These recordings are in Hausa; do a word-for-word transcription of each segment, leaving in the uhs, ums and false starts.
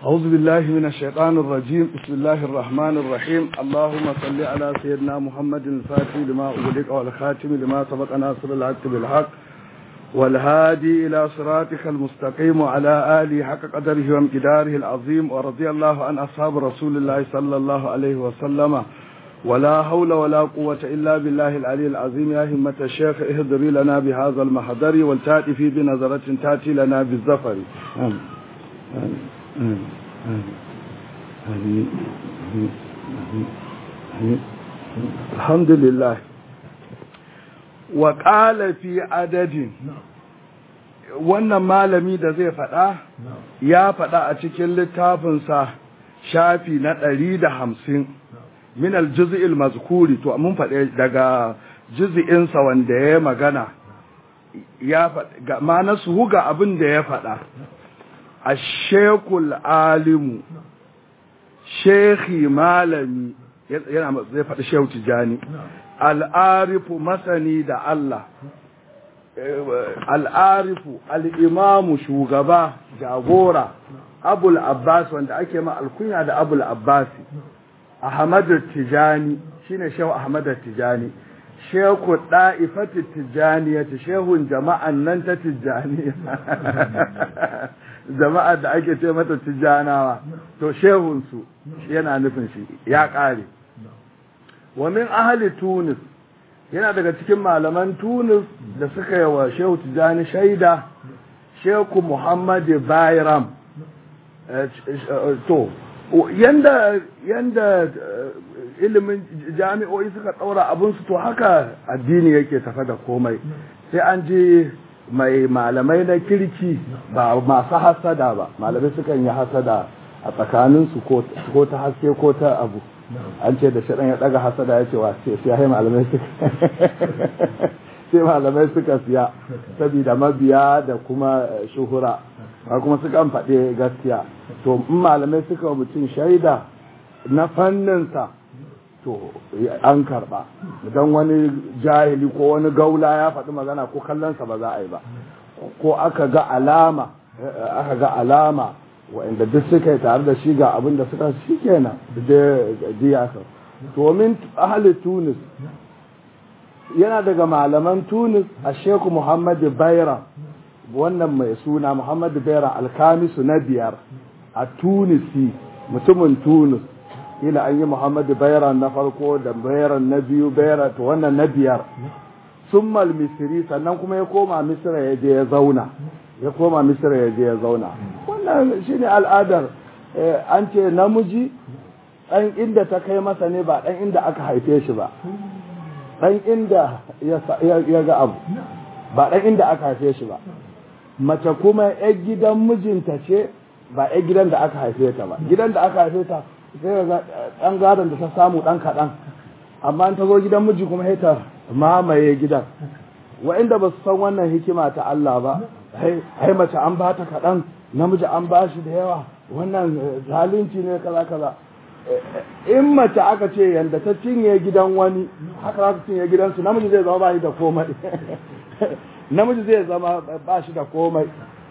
أعوذ بالله من الشيطان الرجيم. بسم الله الرحمن الرحيم. اللهم صل على سيدنا محمد الفاتح لما أغلق والخاتم لما سبق ناصر الحق بالحق والهادي إلى صراطك المستقيم وعلى آله حق قدره وامتداره العظيم. ورضي الله عن أصحاب رسول الله صلى الله عليه وسلم. ولا حول ولا قوة إلا بالله العلي العظيم. يا همة الشيخ اهدري لنا بهذا المحضر والتأتي في بنظرة تأتي لنا بالزفر. آمين. آمين. آمين. آمين. آمين. الحمد لله. وقال في عدد wannan malami da zai faɗa ya faɗa a cikin littafinsa shafi na ɗari da hamsin min aljuz'il mazkuri. To mun faɗe daga juz'insa wanda ya magana ya faɗa ma nasu ga abin da ya faɗa. Ashekul alimu shekhi malami yana zai faɗi shehu tijani al'arifu masani da Allah, al'arifu al'imamu shugaba jagora abul abbas wanda ake ma alkunya da abul abbasi ahmadu tijani shine shehu ahmadu tijani shehu da'ifatu tijaniyati shehun jama'an nan ta tijaniya jama'a da ake ce mata tijanawa to shehunsu yana nufin shi ya ƙare. wa min ahli tunis yana daga cikin malaman tunis da suka yi wa shehu tijani shaida shehu muhammad bayram. to yanda yanda ilimin jami'o'i suka ɗaura abinsu to haka addini yake tafa da komai sai an je mai malamai na kirki ba masu hasada ba. Malamai sukan yi hasada a tsakaninsu ko ta haske ko ta abu. An ce da shaɗan ya ɗaga hasada ya ce wa siya sai malamai suka sai malamai suka siya saboda mabiya da kuma shuhura ba kuma sukan faɗe gaskiya. To in malamai suka mutum shaida na fanninsa to an karba. Don wani jahili ko wani gaula ya faɗi magana ko kallonsa ba za a yi ba, ko aka ga alama aka ga alama wa'inda duk suka yi tare da shi ga abin da suka shi kenan da diyasa. To min ahli tunis yana daga malaman tunis a sheku muhammadu baira, wannan mai suna muhammadu baira alkamisu na biyar a tunisi, mutumin tunis. Ila an yi Muhammadu Bayran na farko da Bayran na biyu Bayran to wannan na biyar. Summal Misri sannan kuma ya koma Misra ya je ya zauna. Ya koma Misra ya je ya zauna. Wannan shine al'adar an ce namiji dan inda ta kai masa ne ba dan inda aka haife shi ba. Dan inda ya ga abu ba dan inda aka haife shi ba. Mace kuma yar gidan mijinta ce ba yar gidan da aka haife ta ba. Gidan da aka haife ta sai ga ɗan gadon da ta samu ɗan kaɗan, amma ta zo gidan miji kuma ta mamaye gidan. Wa'inda ba su san wannan hikima ta Allah ba, hai mace an ba ta kaɗan, namiji an ba shi da yawa, wannan zalunci ne kaza kaza. In mace aka ce yanda ta cinye gidan wani haka za ta cinye gidansu, namiji zai zama ba shi da komai. Namiji zai zama ba shi da komai.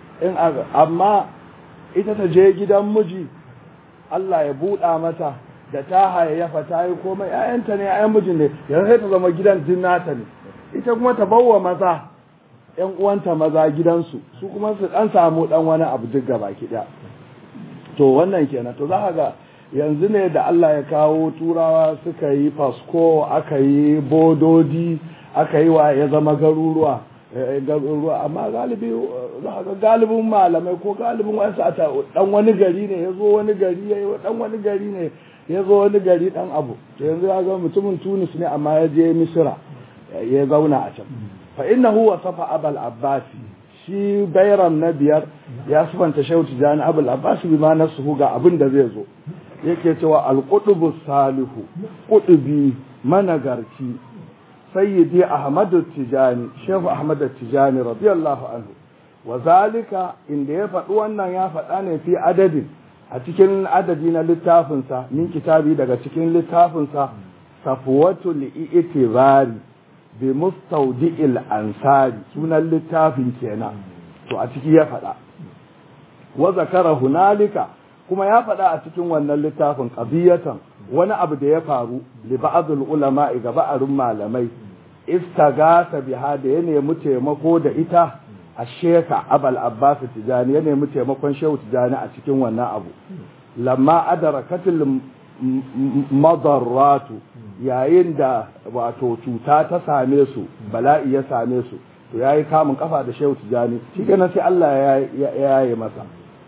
Amma ita ta je gidan miji Allah ya buɗa mata da ta hayayyafa ta yi komai ‘ya'yanta ne ‘ya'yan mijin ne, yanzu sai ta zama gidan jinnata ne. Ita kuma ta bawa maza ‘yan uwanta maza gidansu, su kuma su ɗan samu ɗan wani abu duk gaba kiɗa. To wannan kenan. To za ka ga yanzu ne da Allah ya kawo turawa suka yi fasko, aka yi bododi, aka yi wa ya zama garuruwa. garuruwa amma galibi za ga galibin malamai ko galibin wasu a dan wani gari ne ya zo wani gari ya yi dan wani gari ne ya zo wani gari dan abu. To yanzu ya ga mutumin Tunis ne amma ya je Misra ya zauna a can. Fa innahu wasafa Abul Abbas, shi Bayram na biyar ya sufanta Shehu Tijani Abul Abbas bi ma nasuhu ga abin da zai zo. Yake cewa al-qutbus salihu, qutbi managarci sayyidi ahmadu tijani shehu ahmadu tijani radiyallahu anhu. Wa zalika inda ya faɗi wannan ya faɗa ne fi adadin a cikin adadi na littafinsa min kitabi daga cikin littafinsa safwatul i'tibari bi mustawdi'il ansari, sunan littafin kenan. To a ciki ya faɗa wa zakara hunalika kuma ya faɗa a cikin wannan littafin qadiyatan wani abu da ya faru li ba'dul ulama ga ba'arun malamai istagasa biha da ya nemi taimako da ita a sheka abal abbas tijani ya nemi taimakon shehu tijani a cikin wannan abu lamma adarakatul madarratu yayin da wato cuta ta same su bala'i ya same su to yayi kamun kafa da shehu tijani shi kenan sai Allah ya yaye masa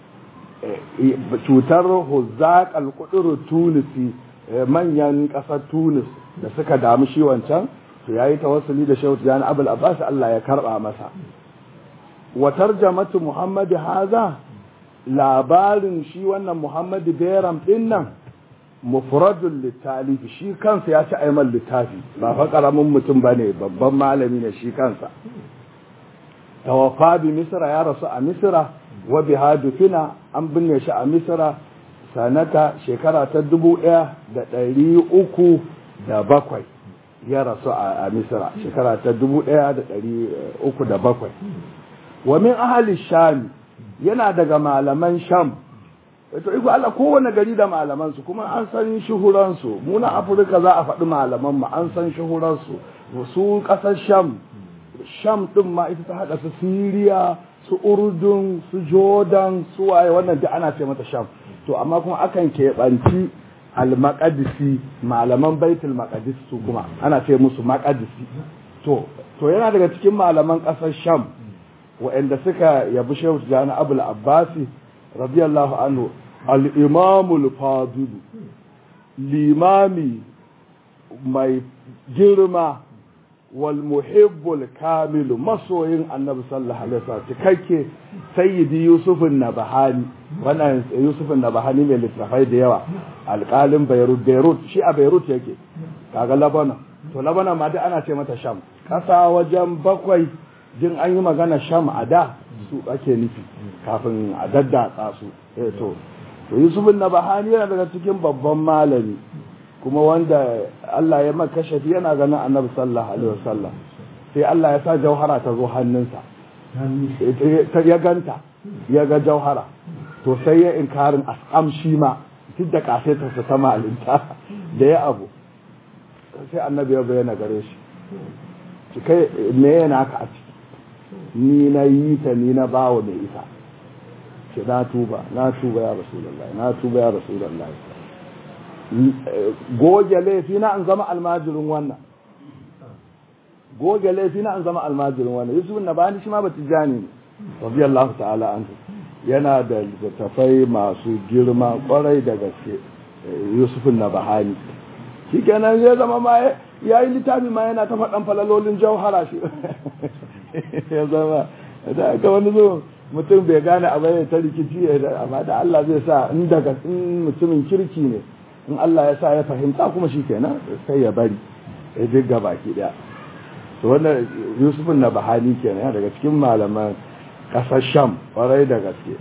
cutar huzaq al-qudur tunisi manyan kasar tunis da suka damu shi wancan to yayi tawassuli da shehu tijani abul abbas Allah ya karba masa wa tarjamatu muhammad haza labarin shi wannan muhammad bayram din nan mufradul litalifi shi kansa ya ci aimal littafi ba fa karamin mutum bane babban malami ne shi kansa tawaffa bi misra ya rasu a misra wa biha dufina an binne shi a misra sanata shekara ta dubu ɗaya da ɗari uku da bakwai ya rasu a misra shekara ta dubu ɗaya da ɗari uku da bakwai wa min ahli sham yana daga malaman sham to iko Allah kowane gari da malaman su kuma an san shuhuran su mu na Afirka za a faɗi malaman mu an san shuhuran su su ƙasar sham sham din ma ita ta hada su Syria su Urdun su Jordan su waye wannan da ana ce mata sham to amma kuma akan keɓanci al-maqdisi malaman baitul maqdis su kuma ana ce musu maqdisi to to yana daga cikin malaman ƙasar sham waɗanda suka yabi shehu jani abul abbasi radiyallahu anhu al-imamul fadil limami mai girma wal muhibbul kamilu masoyin annabi sallallahu alaihi wasallam cikakke sayyidi yusuf an-nabahani wannan yusuf an-nabahani mai littafai da yawa alƙalin beirut beirut shi a beirut yake kaga labana to labana ma dai ana ce mata sham kasa wajen bakwai jin an yi magana sham a da su ake nufi kafin a daddatsa su eh to to yusuf an-nabahani yana daga cikin babban malami kuma wanda Allah ya maka shafi yana ganin annabi sallallahu alaihi wasallam sai Allah ya sa jauhara ta zo hannunsa ya ganta ya ga jauhara to sai ya inkarin asam shi ma duk da kasaitarsa ta malinta da ya abu sai annabi ya bayyana gare shi ki kai me yana ka a ciki ni na yi ta ni na bawo mai ita ki na tuba na tuba ya rasulullahi na tuba ya rasulullahi goge laifi na an zama almajirin wannan goge laifi na an zama almajirin wannan yusuf na bani shi ma ba tijani ne radiyallahu ta'ala anhu yana da littattafai masu girma kwarai da gaske yusuf na bahani shi kenan ya zama ma ya yi littafi ma yana ta faɗan falalolin jauhara shi ya zama da aka wani zo mutum bai gane abai ta rikici amma da Allah zai sa in daga mutumin kirki ne in Allah ya sa ya fahimta kuma shi kenan sai ya bari ya digga baki daya to wannan Yusufun Nabahani kenan daga cikin malaman kasar Sham kwarai da gaske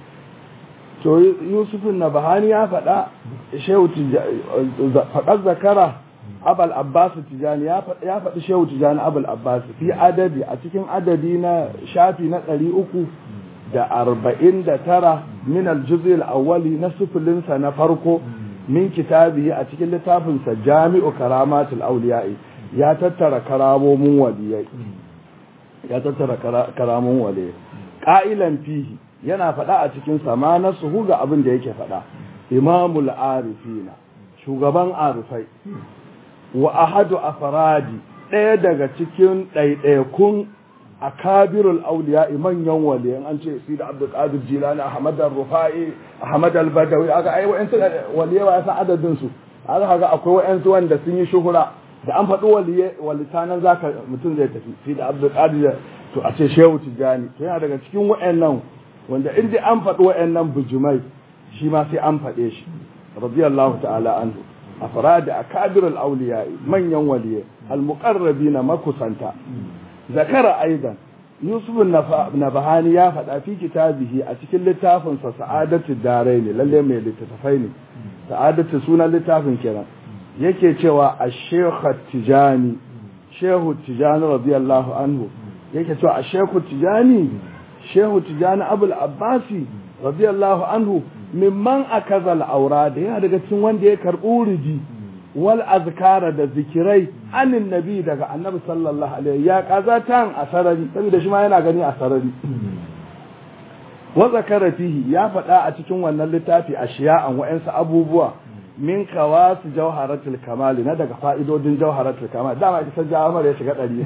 to Yusufun Nabahani ya faɗa Shehu faɗar zakara Abul Abbas Tijani ya faɗi Shehu Tijani Abul Abbas fi adadi a cikin adadi na shafi na ɗari uku da arba'in da tara min al-juz' al-awwali na sufulinsa na farko min kitabi a cikin littafinsa jami'u karamatul awliya'i ya tattara karamomin waliyai ya tattara karamomin waliyai qa'ilan fihi yana faɗa a cikin sama na suhu ga abin da yake faɗa imamul arifina shugaban arifai wa ahadu afradi ɗaya daga cikin ɗaiɗaikun akabirul awliya'i manyan waliyan an ce sida abdul qadir jilani ahmad ar-rufai ahmad al-badawi aka ai wa'ansu waliyawa ya san adadin su aka ga akwai wa'ansu wanda sun yi shuhura da an faɗi waliye walitanan zaka mutum zai tafi sida abdul qadir to a ce shehu tijani to yana daga cikin wa'annan wanda inda an faɗi wa'annan bujumai shi ma sai an faɗe shi radiyallahu ta'ala anhu afrad akabirul awliya'i manyan waliye al-muqarrabina makusanta zakara aidan yusuf nabahani ya faɗa fi kitabihi a cikin littafinsa sa'adatu daraini lalle mai littafai ne sa'adatu sunan littafin kenan yake cewa ash-shaykh tijani shehu tijani radiyallahu anhu yake cewa ash-shaykh tijani shehu tijani abul abbasi radiyallahu anhu mimman akazal aura da yana daga cikin wanda ya karɓi wuridi wal azkara da zikirai anin nabi daga annabi sallallahu alaihi ya kazatan a sarari saboda shi ma yana gani a sarari wa zakara fihi ya faɗa a cikin wannan littafi ashiya'an wa'ansu abubuwa min kawas jawharatul kamal na daga fa'idodin jawharatul kamal dama ita sai jawhar ya shiga dari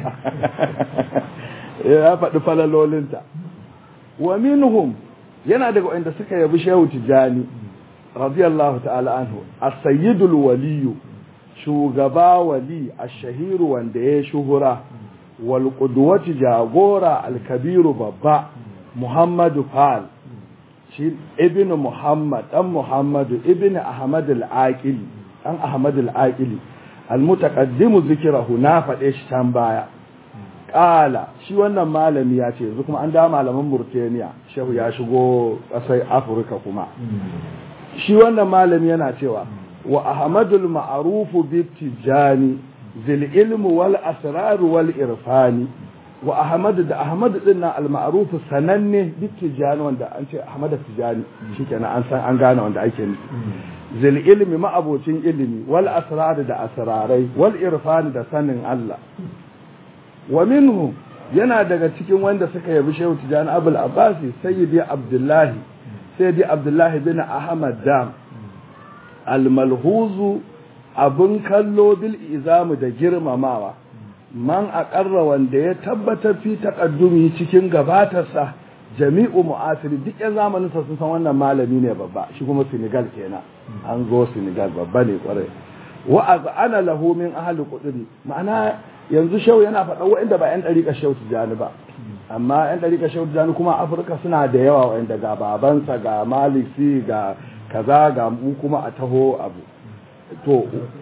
ya faɗi falalolinta wa minhum yana daga wanda suka yabi shehu tijani radiyallahu ta'ala anhu as-sayyidul waliyu shugaba wali ash-shahiru wanda ya shuhura wal qudwati jagora al-kabiru babba muhammadu fal shi ibn muhammad dan muhammadu ibn ahmad al-aqili dan ahmad al-aqili al-mutaqaddimu zikrahu na fade shi can baya kala shi wannan malami ya ce yanzu kuma an da malaman Mauritania shehu ya shigo kasar Afirka kuma shi wannan malami yana cewa wa ahmadul ma'rufu bi tijani zil ilmi wal asrar wal irfani wa ahmad da ahmad din nan al ma'ruf sananne bi tijani wanda an ce ahmad tijani shikenan an san an gane wanda ake nufi zil ilmi ma'abocin ilimi wal asrar da asrarai wal irfani da sanin Allah wa minhu yana daga cikin wanda suka yabi shehu tijani abul abbasi sayyidi abdullahi sayyidi abdullahi bin ahmad dam al-malhuzu abun kallo bil izamu da girmamawa man aqarra wanda ya tabbatar fi taqaddumi cikin gabatarsa jami'u mu'asiri duk yan zamanin sa sun san wannan malami ne babba shi kuma Senegal kenan an zo Senegal babba ne kwarai wa az'ana lahu min ahli qudri ma'ana yanzu shehu yana faɗa wa'inda ba yan dariƙa shehu tijani ba amma yan dariƙa shehu tijani kuma Afirka suna da yawa wa'inda ga babansa ga maliksi ga kaza ga mu kuma a taho abu to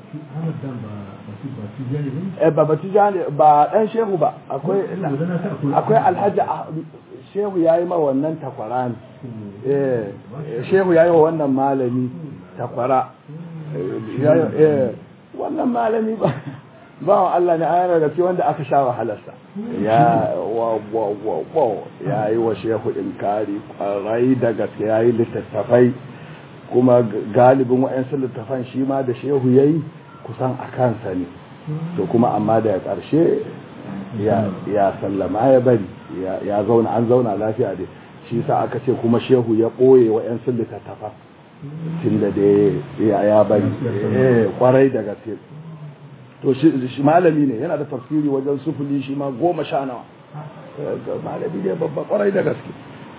eh ba batijani ba dan shehu ba akwai akwai alhaji shehu yayi ma wannan takwara ne eh shehu yayi wa wannan malami takwara eh wannan malami ba ba Allah ne ayar da shi wanda aka sha wahalarsa ya wa wa wa yayi wa shehu inkari kwarai da gaske yayi littattafai kuma galibin wa'yansu littafan shi ma da shehu ya yi kusan a kansa ne to kuma amma da ƙarshe ya sallama ya bari ya zauna an zauna lafiya dai shi sa aka ce kuma shehu ya ɓoye wa'yansu littattafan tun da dai ya bari kwarai da gaske to shi malami ne yana da tafsiri wajen sufuli shi ma goma sha nawa malami ne babba kwarai da gaske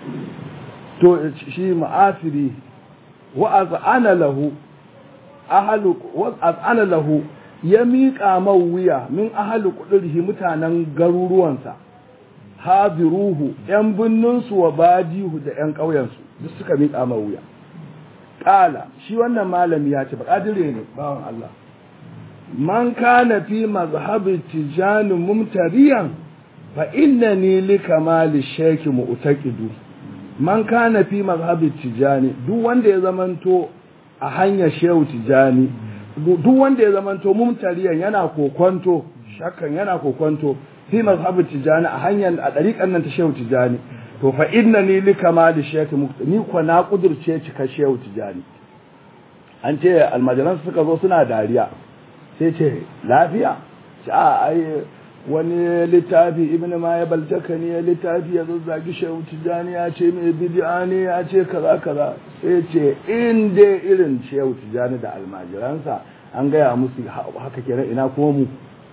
to shi ma'asiri wa'az'ana lahu ahlu wa'az'ana lahu ya miƙa mawuya min ahlu qudrihi mutanen garuruwansa hadiruhu yan binninsu wa badihu da yan ƙauyensu duk suka miƙa mawuya qala shi wannan malami ya ce bakadire ne bawan Allah man kana fi mazhabi tijani mumtariyan fa innani likamali shaykh mu'taqidu man kana fi mazhabi tijani duk wanda ya zamanto a hanyar shehu tijani duk wanda ya zamanto mumtariyan yana kokonto shakkan yana kokonto fi mazhabi tijani a hanyar a dariƙan nan ta shehu tijani to fa innani likamali shaykh ni ko na kudurce cika shehu tijani an ce almajiran suka zo suna dariya sai ce lafiya a ai wani littafi ibn ma ya baltaka ne littafi ya zazzagi shehu tijani ya ce mai bid'a ne ya ce kaza kaza sai ce in dai irin shehu tijani da almajiransa an gaya musu haka kenan ina kuma mu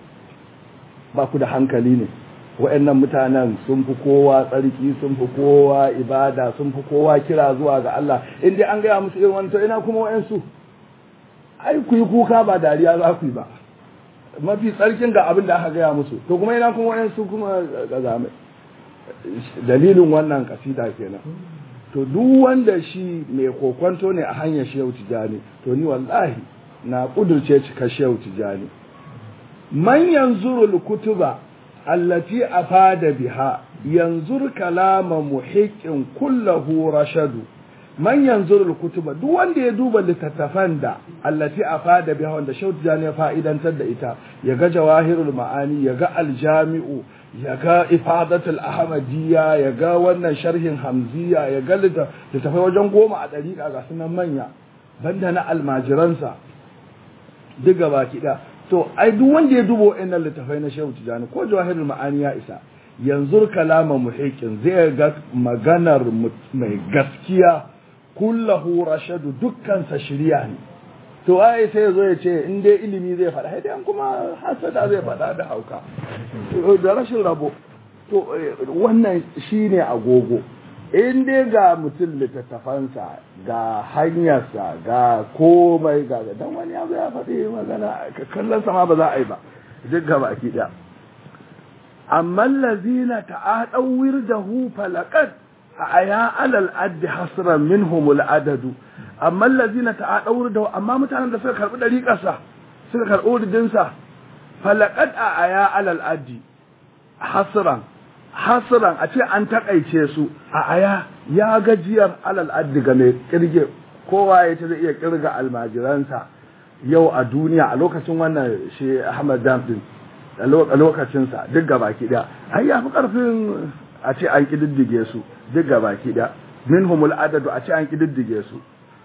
ba ku da hankali ne wa'annan mutanen sun fi kowa tsarki sun fi kowa ibada sun fi kowa kira zuwa ga Allah in dai an gaya musu irin wannan to ina kuma wa'ansu ai ku yi kuka ba dariya za ku yi ba mafi tsarkin ga abin da aka gaya musu to kuma ina kuma wayansu kuma gazame dalilin wannan kasida kenan to duk wanda shi mai kokonto ne a hanyar shehu tijani to ni wallahi na kudurce cika shehu tijani man yanzuru al-kutuba allati afada biha yanzur kalama muhiqqin kullahu rashadu man yanzurul kutuba duk wanda ya duba littattafan da allati afada biha wanda Shehu Tijani ya fa'idantar da ita ya ga jawahirul ma'ani ya ga aljami'u ya ga ifadatul ahmadiyya ya ga wannan sharhin hamziya ya ga littattafai wajen goma a dariƙa ga sunan manya banda na almajiransa duk gaba kiɗa to ai duk wanda ya duba wa'annan littattafai na Shehu Tijani ko jawahirul ma'ani ya isa yanzu kalama muhiqin zai ga maganar mai gaskiya kullahu rashadu dukkansa shirya ne to ai sai zo ya ce in dai ilimi zai faɗa sai dai kuma hasada zai faɗa da hauka da rashin rabo to wannan shine agogo in dai ga mutum littattafansa ga hanyarsa ga komai ga dan wani abu ya faɗi magana kallon sama ba za a yi ba duk gaba ki da amma allazina ta'adaw wirdahu falaqad aya alal addi hasran minhum al adadu amma allazina ta'adaw wirdahu amma mutanen da suka karbi dariƙarsa suka karbi wurdinsa falaqad aya alal addi hasran hasran a ce an takaice su a aya ya gajiyar alal addi ga mai kirge kowa ya ce zai iya kirga almajiransa yau a duniya a lokacin wannan shi Ahmad Damdin a lokacinsa duk gabaki daya ai ya fi karfin a ce an kididdige su duk gabaki daya minhumul adadu a ce an kididdige su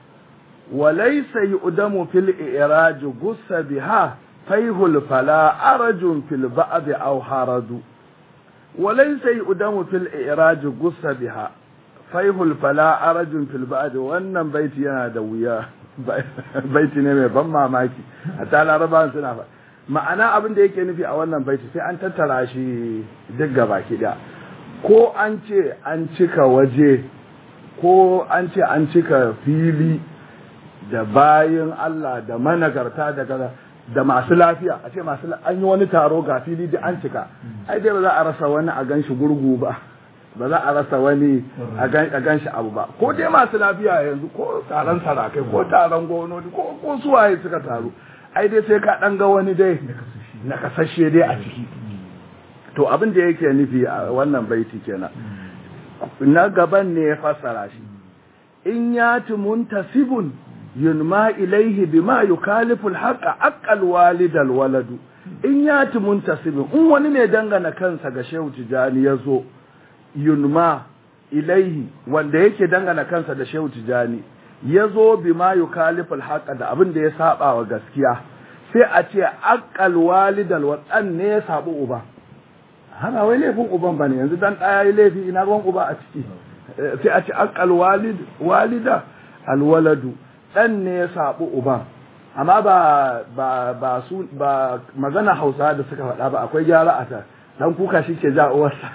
walaysa yu'damu fil i'raj gussa biha fayhul fala arajun fil ba'd aw haradu walaysa yu'damu fil i'raj gussa biha fayhul fala arajun fil ba'd wannan baiti yana da wuya baiti ne mai ban mamaki a ta larabawan suna fa ma'ana abin da yake nufi a wannan baiti sai an tattara shi duk gabaki daya ko an ce an cika waje ko an ce an cika fili da bayin Allah da managarta da kaza da masu lafiya a ce masu an yi wani taro ga fili da an cika ai dai ba za a rasa wani a ganshi gurgu ba ba za a rasa wani a ganshi abu ba ko dai masu lafiya yanzu ko taron sarakai ko taron gononi ko ko suwaye suka taru ai dai sai ka dan ga wani dai na kasashe dai a ciki to abin da yake nufi a wannan baiti kenan na gaban ne ya fassara shi in yati muntasibun yunma ilaihi bima yukalifu alhaqa aqal walidal waladu in yati muntasibun in wani ne dangana kansa ga Shehu Tijani yazo yunma ilaihi wanda yake dangana kansa da Shehu Tijani yazo bima yukalifu alhaqa da abin da ya saba wa gaskiya sai a ce aqal walidal wadan ne ya sabo uba hana wai laifin uban bane yanzu dan daya yi laifi ina ruwan uba a ciki sai a ce aqal walid walida alwaladu dan ne ya sabu uban amma ba ba ba su ba magana Hausa da suka faɗa ba akwai gyara a ta dan kuka shike ja uwarsa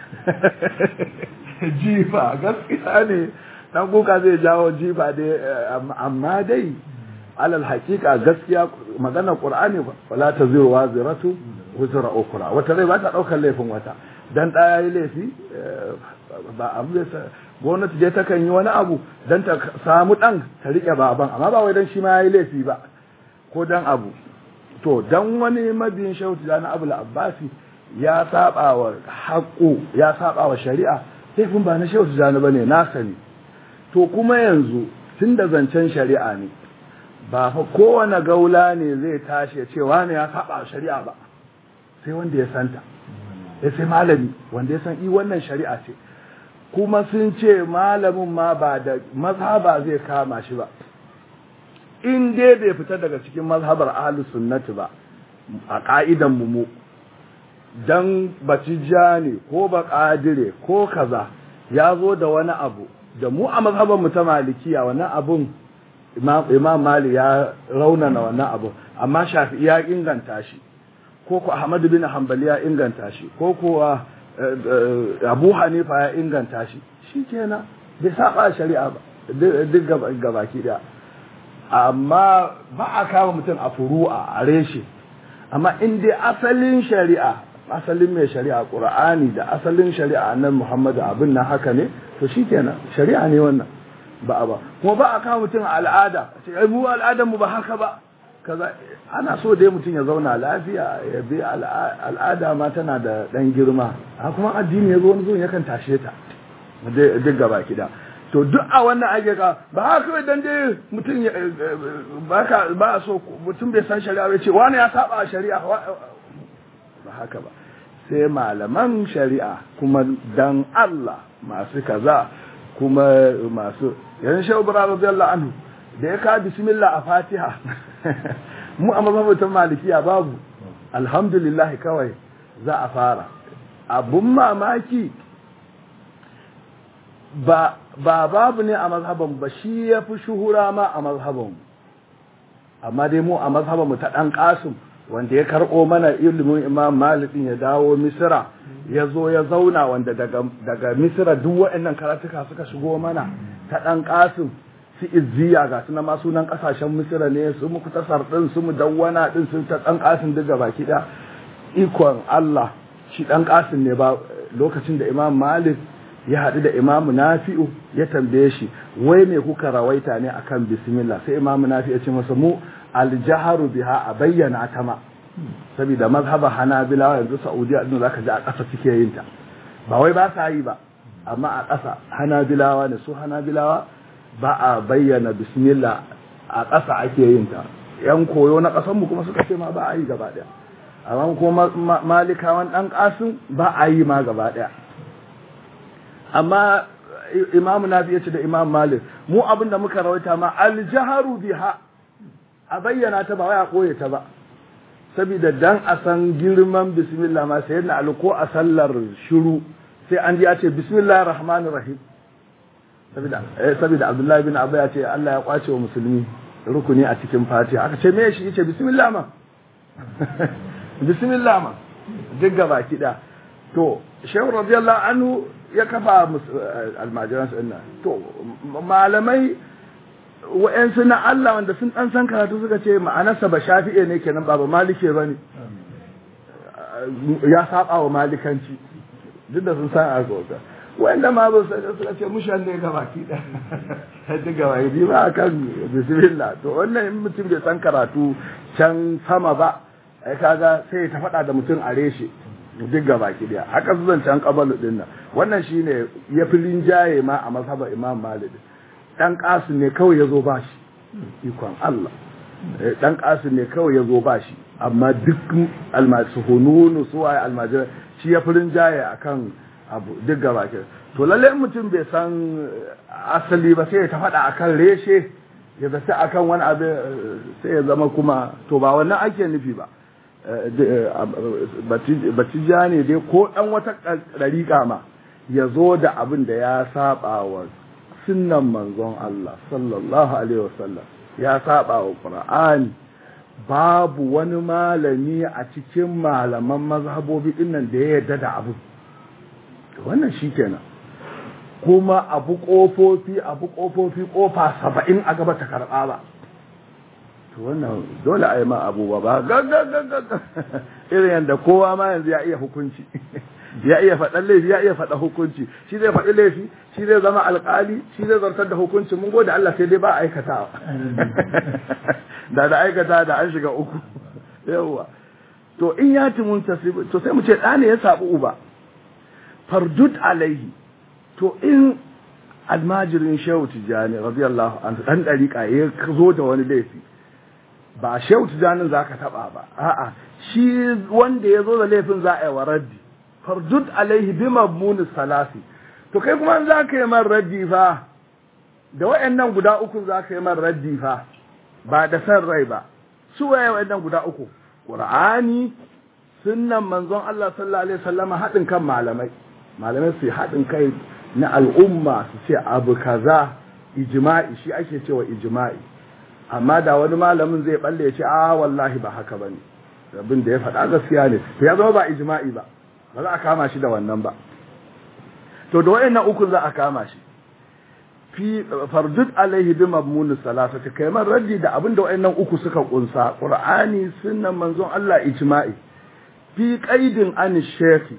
jifa gaskiya ne dan kuka zai jawo jifa dai amma dai alal haqiqa gaskiya magana Qur'ani wala taziru waziratu wuzura ukura wata rai ba ta daukar laifin wata dan daya yi laifi ba abu da gwamnati dai ta kan yi wani abu dan ta samu dan ta rike baban amma ba wai dan shi ma yayi laifi ba ko dan abu to dan wani mabiyin Shehu Tijani Abul Abbasi ya saba wa haƙo ya saba wa shari'a sai kun ba na Shehu Tijani bane na sani to kuma yanzu tunda zancen shari'a ne ba fa kowane gaula ne zai tashi ya ce wani ya saba wa shari'a ba sai wanda ya santa ya sai malami wanda ya san i wannan shari'a ce kuma sun ce malamin ma ba da mazhaba zai kama shi ba in dai bai fita daga cikin mazhabar ahlus sunnati ba a ka'idan mu dan batijja ne ko ba qadire ko kaza ya zo da wani abu da mu a mazhabar mu ta malikiya wannan abun imam imam mali ya raunana wannan abu amma shafi'i ya inganta shi ko ko Ahmad bin Hanbali ya inganta shi ko kuwa Abu Hanifa ya inganta shi shikenan bai saba shari'a ba duk gabaki da amma ba a kama mutum a furu'a a reshe amma in dai asalin shari'a asalin mai shari'a Qur'ani da asalin shari'a nan Muhammad abin nan haka ne to shikenan shari'a ne wannan ba ba kuma ba a kama mutum a al'ada sai mu al'adan mu ba haka ba kaza ana so dai mutum ya zauna lafiya ya bi al'ada ma tana da dan girma kuma addini ya zo wani zo yakan tashe ta duk gaba kida to duk a wannan ake ka ba haka dan dai mutum ba ka ba so mutum bai san shari'a bai ce wani ya saba shari'a ba haka ba sai malaman shari'a kuma dan Allah masu kaza kuma masu yan shehu ibrahim radiyallahu anhu da ya ka bismillah a fatiha mu a mazhabin malikiya babu alhamdulillah kawai za a fara abun mamaki ba ba babu ne a mazhaban ba shi ya fi shuhura ma a mazhaban amma dai mu a mazhaban mu ta dan kasim wanda ya karɓo mana ilimin imam malik ya dawo misira ya zo ya zauna wanda daga daga misira duk waɗannan karatuka suka shigo mana ta dan kasim su izziya ga sunan ma sunan kasashen misira ne su muku tasar din su mu dawwana din su ta dan kasim duk baki da ikon Allah shi dan kasim ne ba lokacin da imam malik ya haɗu da imamu nafi'u ya tambaye shi wai me kuka rawaita ne akan bismillah sai imamu nafi'u ya ce masa mu aljaharu biha a bayyana ta ma saboda mazhaba hanabila yanzu saudiya din zaka ji a ƙasa suke yin ta ba wai ba sa yi ba amma a ƙasa hanabilawa ne su hanabilawa ba a bayyana bismillah a ƙasa ake yin ta yan koyo na ƙasar mu kuma suka ce ma ba a yi gaba ɗaya amma kuma malikawan dan kasim ba a yi ma gaba ɗaya amma imamu nafi yace da imam malik mu abinda muka rawaita ma aljaharu biha a bayyana ta ba wai a koye ta ba saboda dan a san girman bismillah ma sai na alko a sallar shiru sai an ji ya ce bismillahir rahmanir rahim saboda eh saboda abdullahi bin abba ya ce Allah ya kwace wa musulmi rukuni a cikin fatiha aka ce me shi yace bismillah ma bismillah ma duk gaba kida to shehu radiyallahu anhu ya kafa almajiransu ina to malamai wa'yansu na Allah wanda sun ɗan san karatu suka ce ma'anarsa ba shafi'e ne kenan ba ba malike ba ne ya saba wa malikanci duk da sun san a gauta wanda ma ba suka ce mushan ne gaba ki da duk gaba yi ba a kan bismillah to wannan in mutum bai san karatu can sama ba ai kaga sai ta faɗa da mutum a reshe duk gaba ki daya haka su zancen kabalu din nan wannan shine ya fi linjaye ma a mazhabar imam malik dan qasim ne kawai yazo bashi ikon Allah dan qasim ne kawai yazo bashi amma duk almasuhunun suwaye almajira shi ya fi linjaye akan abu duk gaba ki to lalle mutum bai san asali ba sai ya ta faɗa akan reshe ya zata akan wani abu sai ya zama kuma to ba wannan ake nufi ba batija ne dai ko ɗan wata ɗariƙa ma ya zo da abin da ya saba wa sunnan manzon Allah sallallahu alaihi wasallam ya saba wa Qur'ani babu wani malami a cikin malaman mazhabobi dinnan da ya yarda da abu wannan shikenan kuma abu kofofi abu kofofi kofa saba'in a gaba ta karɓa ba to wannan dole a yi ma abubuwa ba gaggagaggaga irin yadda kowa ma yanzu ya iya hukunci ya iya faɗan laifi ya iya faɗa hukunci shi zai faɗi laifi shi zai zama alƙali shi zai zartar da hukunci mun gode Allah sai dai ba aikata da da aikata da an shiga uku yawa to in ya timun tasib to sai mu ce ɗane ya sabu uba fardud alaihi to in almajirin shehu tijani radiyallahu anhu dan dariƙa ya zo da wani laifi ba shehu tijanin za ka taɓa ba a'a shi wanda ya zo da laifin za a yi wa raddi fardud alaihi bi mabmunis salasi to kai kuma za ka yi man raddi fa da wayannan guda uku za ka yi man raddi fa ba da san rai ba su waye wayannan guda uku qur'ani sunnan manzon Allah sallallahu alaihi wasallam hadin kan malamai malamai su hadin kai na al'umma su ce abu kaza ijma'i shi ake cewa ijma'i amma da wani malamin zai balle ya ce a wallahi ba haka bane abin da ya faɗa gaskiya ne to ya zama ba ijma'i ba ba za a kama shi da wannan ba to da wayannan uku za a kama shi fi fardud alaihi bi mabmun salasati kai man raddi da abin da wayannan uku suka kunsa qur'ani sunnan manzon Allah ijma'i fi qaidin an shaykh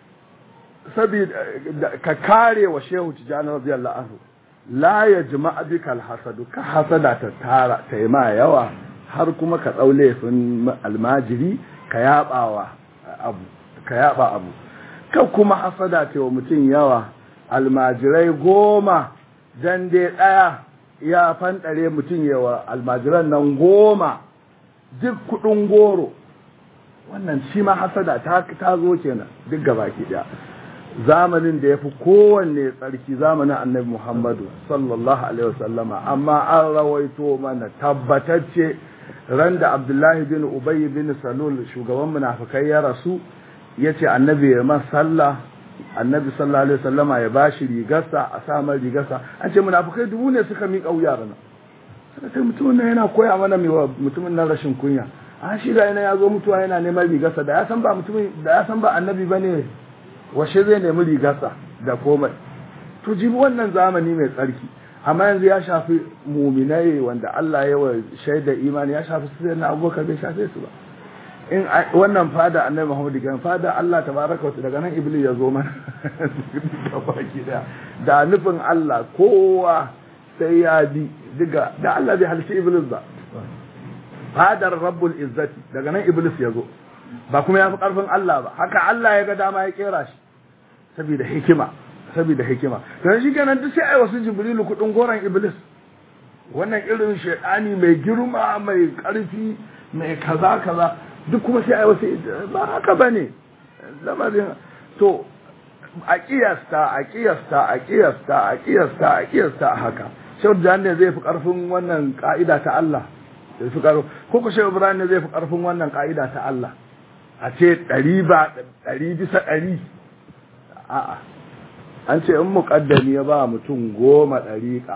saboda ka kare wa shehu tijani radiyallahu anhu la ya jima'a bika alhasadu ka hasada ta tara ta yi ma yawa har kuma ka ɗau laifin almajiri ka yaɓawa abu ka yaɓa abu ka kuma hasada ta wa mutum yawa almajirai goma dan dai ɗaya ya fanɗare mutum yawa almajiran nan goma duk kuɗin goro, wannan shi ma hasada ta zo kenan duk gabaki ɗaya. Zamanin da ya fi kowanne tsarki zamanin annabi Muhammadu sallallahu alaihi wasallama, amma an rawaito mana tabbatacce ran da Abdullahi bin Ubay bin Salul shugaban munafikai ya rasu, ya ce annabi ya man sallah, annabi sallallahu alaihi wasallama ya bashi rigarsa a samar rigarsa. An ce munafikai dubu ne suka miƙa wuya rana, suka ce mutumin nan yana koya mana mai mutumin nan rashin kunya, an shi ga yana ya zo mutuwa yana neman rigarsa, da ya san ba mutumin da ya san ba annabi bane washe zai nemi rigarsa da komai. To jibi wannan zamani mai tsarki, amma yanzu ya shafi muminai wanda Allah ya wa shaida imani, ya shafi su na abubakar bai shafe su ba. In wannan fada annabi Muhammad gan fada Allah tabaraka wa daga nan iblis ya zo mana da da nufin Allah kowa sai ya bi diga da Allah bai halitta iblis ba, fadar rabbul izzati daga nan iblis ya zo, ba kuma ya fi karfin Allah ba, haka Allah ya ga dama ya kera shi saboda hikima saboda hikima. Dan shi kenan duk sai ai wasu jibrilu kudin goran iblis, wannan irin shedani mai girma mai karfi mai kaza kaza duk kuma sai ai wasu ba haka bane lamarin. To a kiyasta a kiyasta a kiyasta a kiyasta a kiyasta haka Shehu Jan ne zai fi karfin wannan ka'ida ta Allah, zai fi karfin ko ko Shehu Ibrahim ne zai fi karfin wannan ka'ida ta Allah a ce ɗari ba ɗari bisa ɗari. A'a, an ce in muƙaddami ya ba mutum goma ɗariƙa,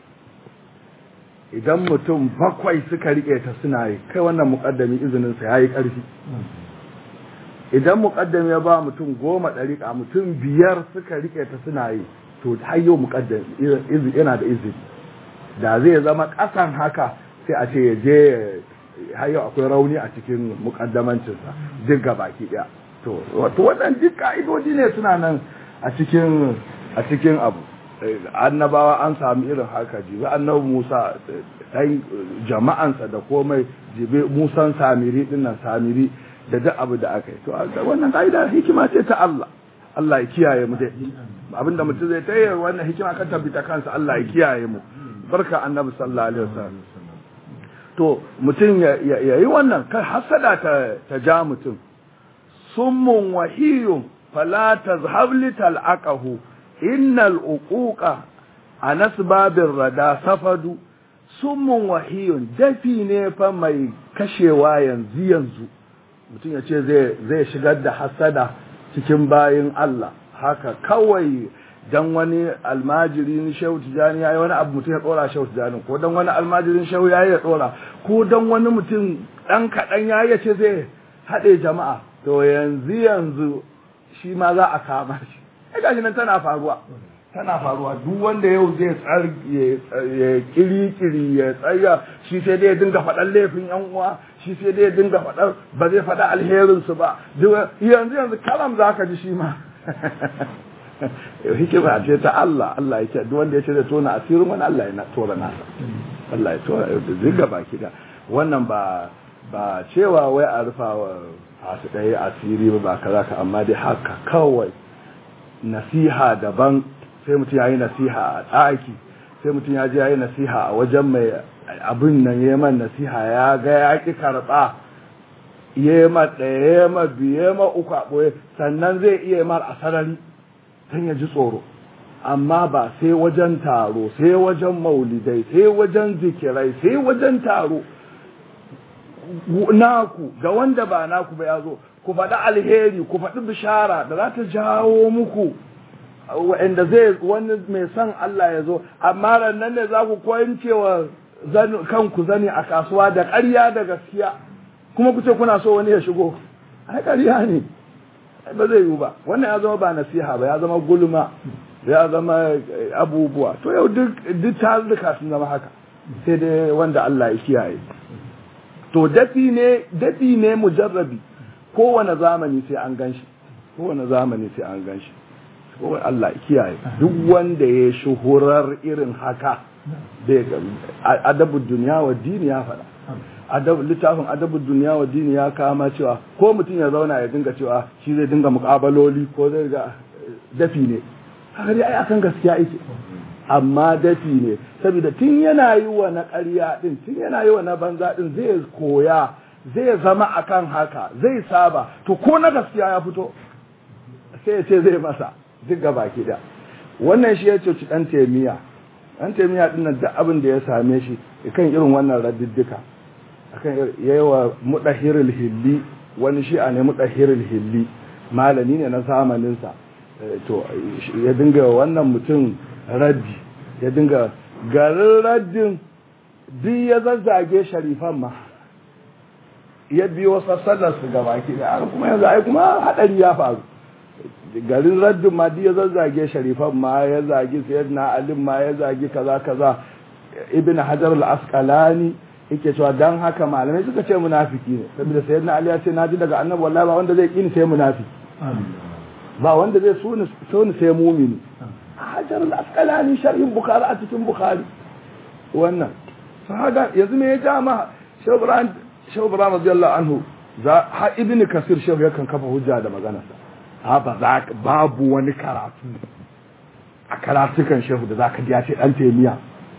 idan mutum bakwai suka riƙe ta suna yi, kai wannan muƙaddami izininsa ya yi ƙarfi. Idan muƙaddami ya ba mutum goma ɗariƙa, mutum biyar suka riƙe ta suna yi, to har yau muƙaddami yana da izini. Da zai zama ƙasan haka sai a ce ya je har yau akwai rauni a cikin mukaddamancinsa duk baki daya. To wato waɗannan duk ka'idodi ne suna nan a cikin a cikin abu. Annabawa an sami irin haka, jibi annabi Musa dan jama'ansa da komai, jibi Musan Samiri din nan Samiri da duk abu da aka yi. To wannan ka'ida hikima ce ta Allah, Allah ya kiyaye mu dai abinda mutum zai tayi wannan hikima kan tabbata kansa, Allah ya kiyaye mu. Barka annabi sallallahu alaihi wasallam. To mutum ya yi wannan kai hasada ta, ta ja mutum. Summun wahiyun fala tazhab li talaqahu innal uquqa anasbabir rada safadu. Summun wahiyun dafi ne fa mai kashewa yanzu yanzu. Mutum ya ce zai zai shigar da hasada cikin bayin Allah haka kawai, dan wani almajirin Shehu Tijani yayi wani abu mutum ya dora Shehu Tijani, ko dan wani almajirin Shehu yayi ya dora, ko dan wani mutum dan kadan yayi ya ce zai hade jama'a. To yanzu yanzu shi ma za a kama shi. Ai gashi nan tana faruwa tana faruwa duk wanda yau zai tsarge ya kirikiri ya tsaya, shi sai dai ya dinga faɗan laifin yan uwa, shi sai dai ya dinga faɗan ba zai faɗa alherin su ba. Yanzu yanzu kalam zaka ji shi ma hikima ce ta Allah. Allah ya ce duk wanda ya ce da tona asirin wani, Allah ya tona nasa, Allah ya tona da ziga baki da wannan. Ba ba cewa wai a rufa wa fasu ɗaya asiri ba ba kaza ka, amma dai haka kawai nasiha daban. Sai mutum ya yi nasiha a ɗaki, sai mutum ya je ya yi nasiha a wajen mai abin nan, ya man nasiha ya ga ya ƙi karɓa, ya ma ɗaya ya ma biyu ya ma uku a ɓoye, sannan zai iya mar a sarari don ya ji tsoro. Amma ba sai wajen taro, sai wajen maulidai, sai wajen zikirai, sai wajen taro naku da wanda ba naku ba ya zo, ku faɗi alheri, ku faɗi bishara da za ta jawo muku wa'anda zai wani mai son Allah ya zo. Amma rannan ne za ku koyancewa kanku zani a kasuwa da ƙarya da gaskiya, kuma ku ce kuna so wani ya shigo. Ai ƙarya ne, ba zai yiwu ba. Wannan ya zama ba nasiha ba, ya zama gulma, ya zama abubuwa. To yau duk duk tarurruka sun zama haka, sai dai wanda Allah ya kiyaye. To dafi ne dafi ne mujarrabi, kowane zamani sai an ganshi, kowane zamani sai an ganshi. Ko Allah ya kiyaye duk wanda ya shuhurar irin haka. Adabud duniya wa dini ya faɗa, adab littafin adabud duniya wa dini ya kama cewa ko mutum ya zauna ya dinga cewa shi zai dinga muƙabaloli ko zai ga dafi ne, haka dai ai akan gaskiya yake, amma dafi ne saboda tun yana yi wa na ƙarya din tun yana yi wa na banza din zai koya zai zama akan haka zai saba to ko na gaskiya ya fito sai ya ce zai masa duk gaba ki da wannan shi ya ce ci dan temiya dan temiya din nan duk abin da ya same shi kan irin wannan raddiddika akan yawa mudahirul hilli wani shi a ne mudahirul hilli malami ne na zamanin sa to ya dinga wannan mutum raddi ya dinga garin raddin duk ya zazzage sharifan ma ya biyo sassalar su gaba ki da kuma yanzu ai kuma hadari ya faru garin raddin ma duk ya zazzage sharifan ma ya zagi sayyidina ali ma ya zagi kaza kaza ibn hajar al-asqalani yake cewa dan haka malamai suka ce munafiki ne saboda sayyidina ali ya ce naji daga annabi wallahi ba wanda zai kini sai munafiki ba wanda zai suni suni sai mumini hajar al-asqalani sharhin bukhari a cikin bukhari wannan sahaga yanzu me ya ja ma shawran shawran radiyallahu anhu za ha ibn kasir shehu yakan kafa hujja da maganarsa ha ba za babu wani karatu a karatukan shehu da zaka ji ya ce dan temiya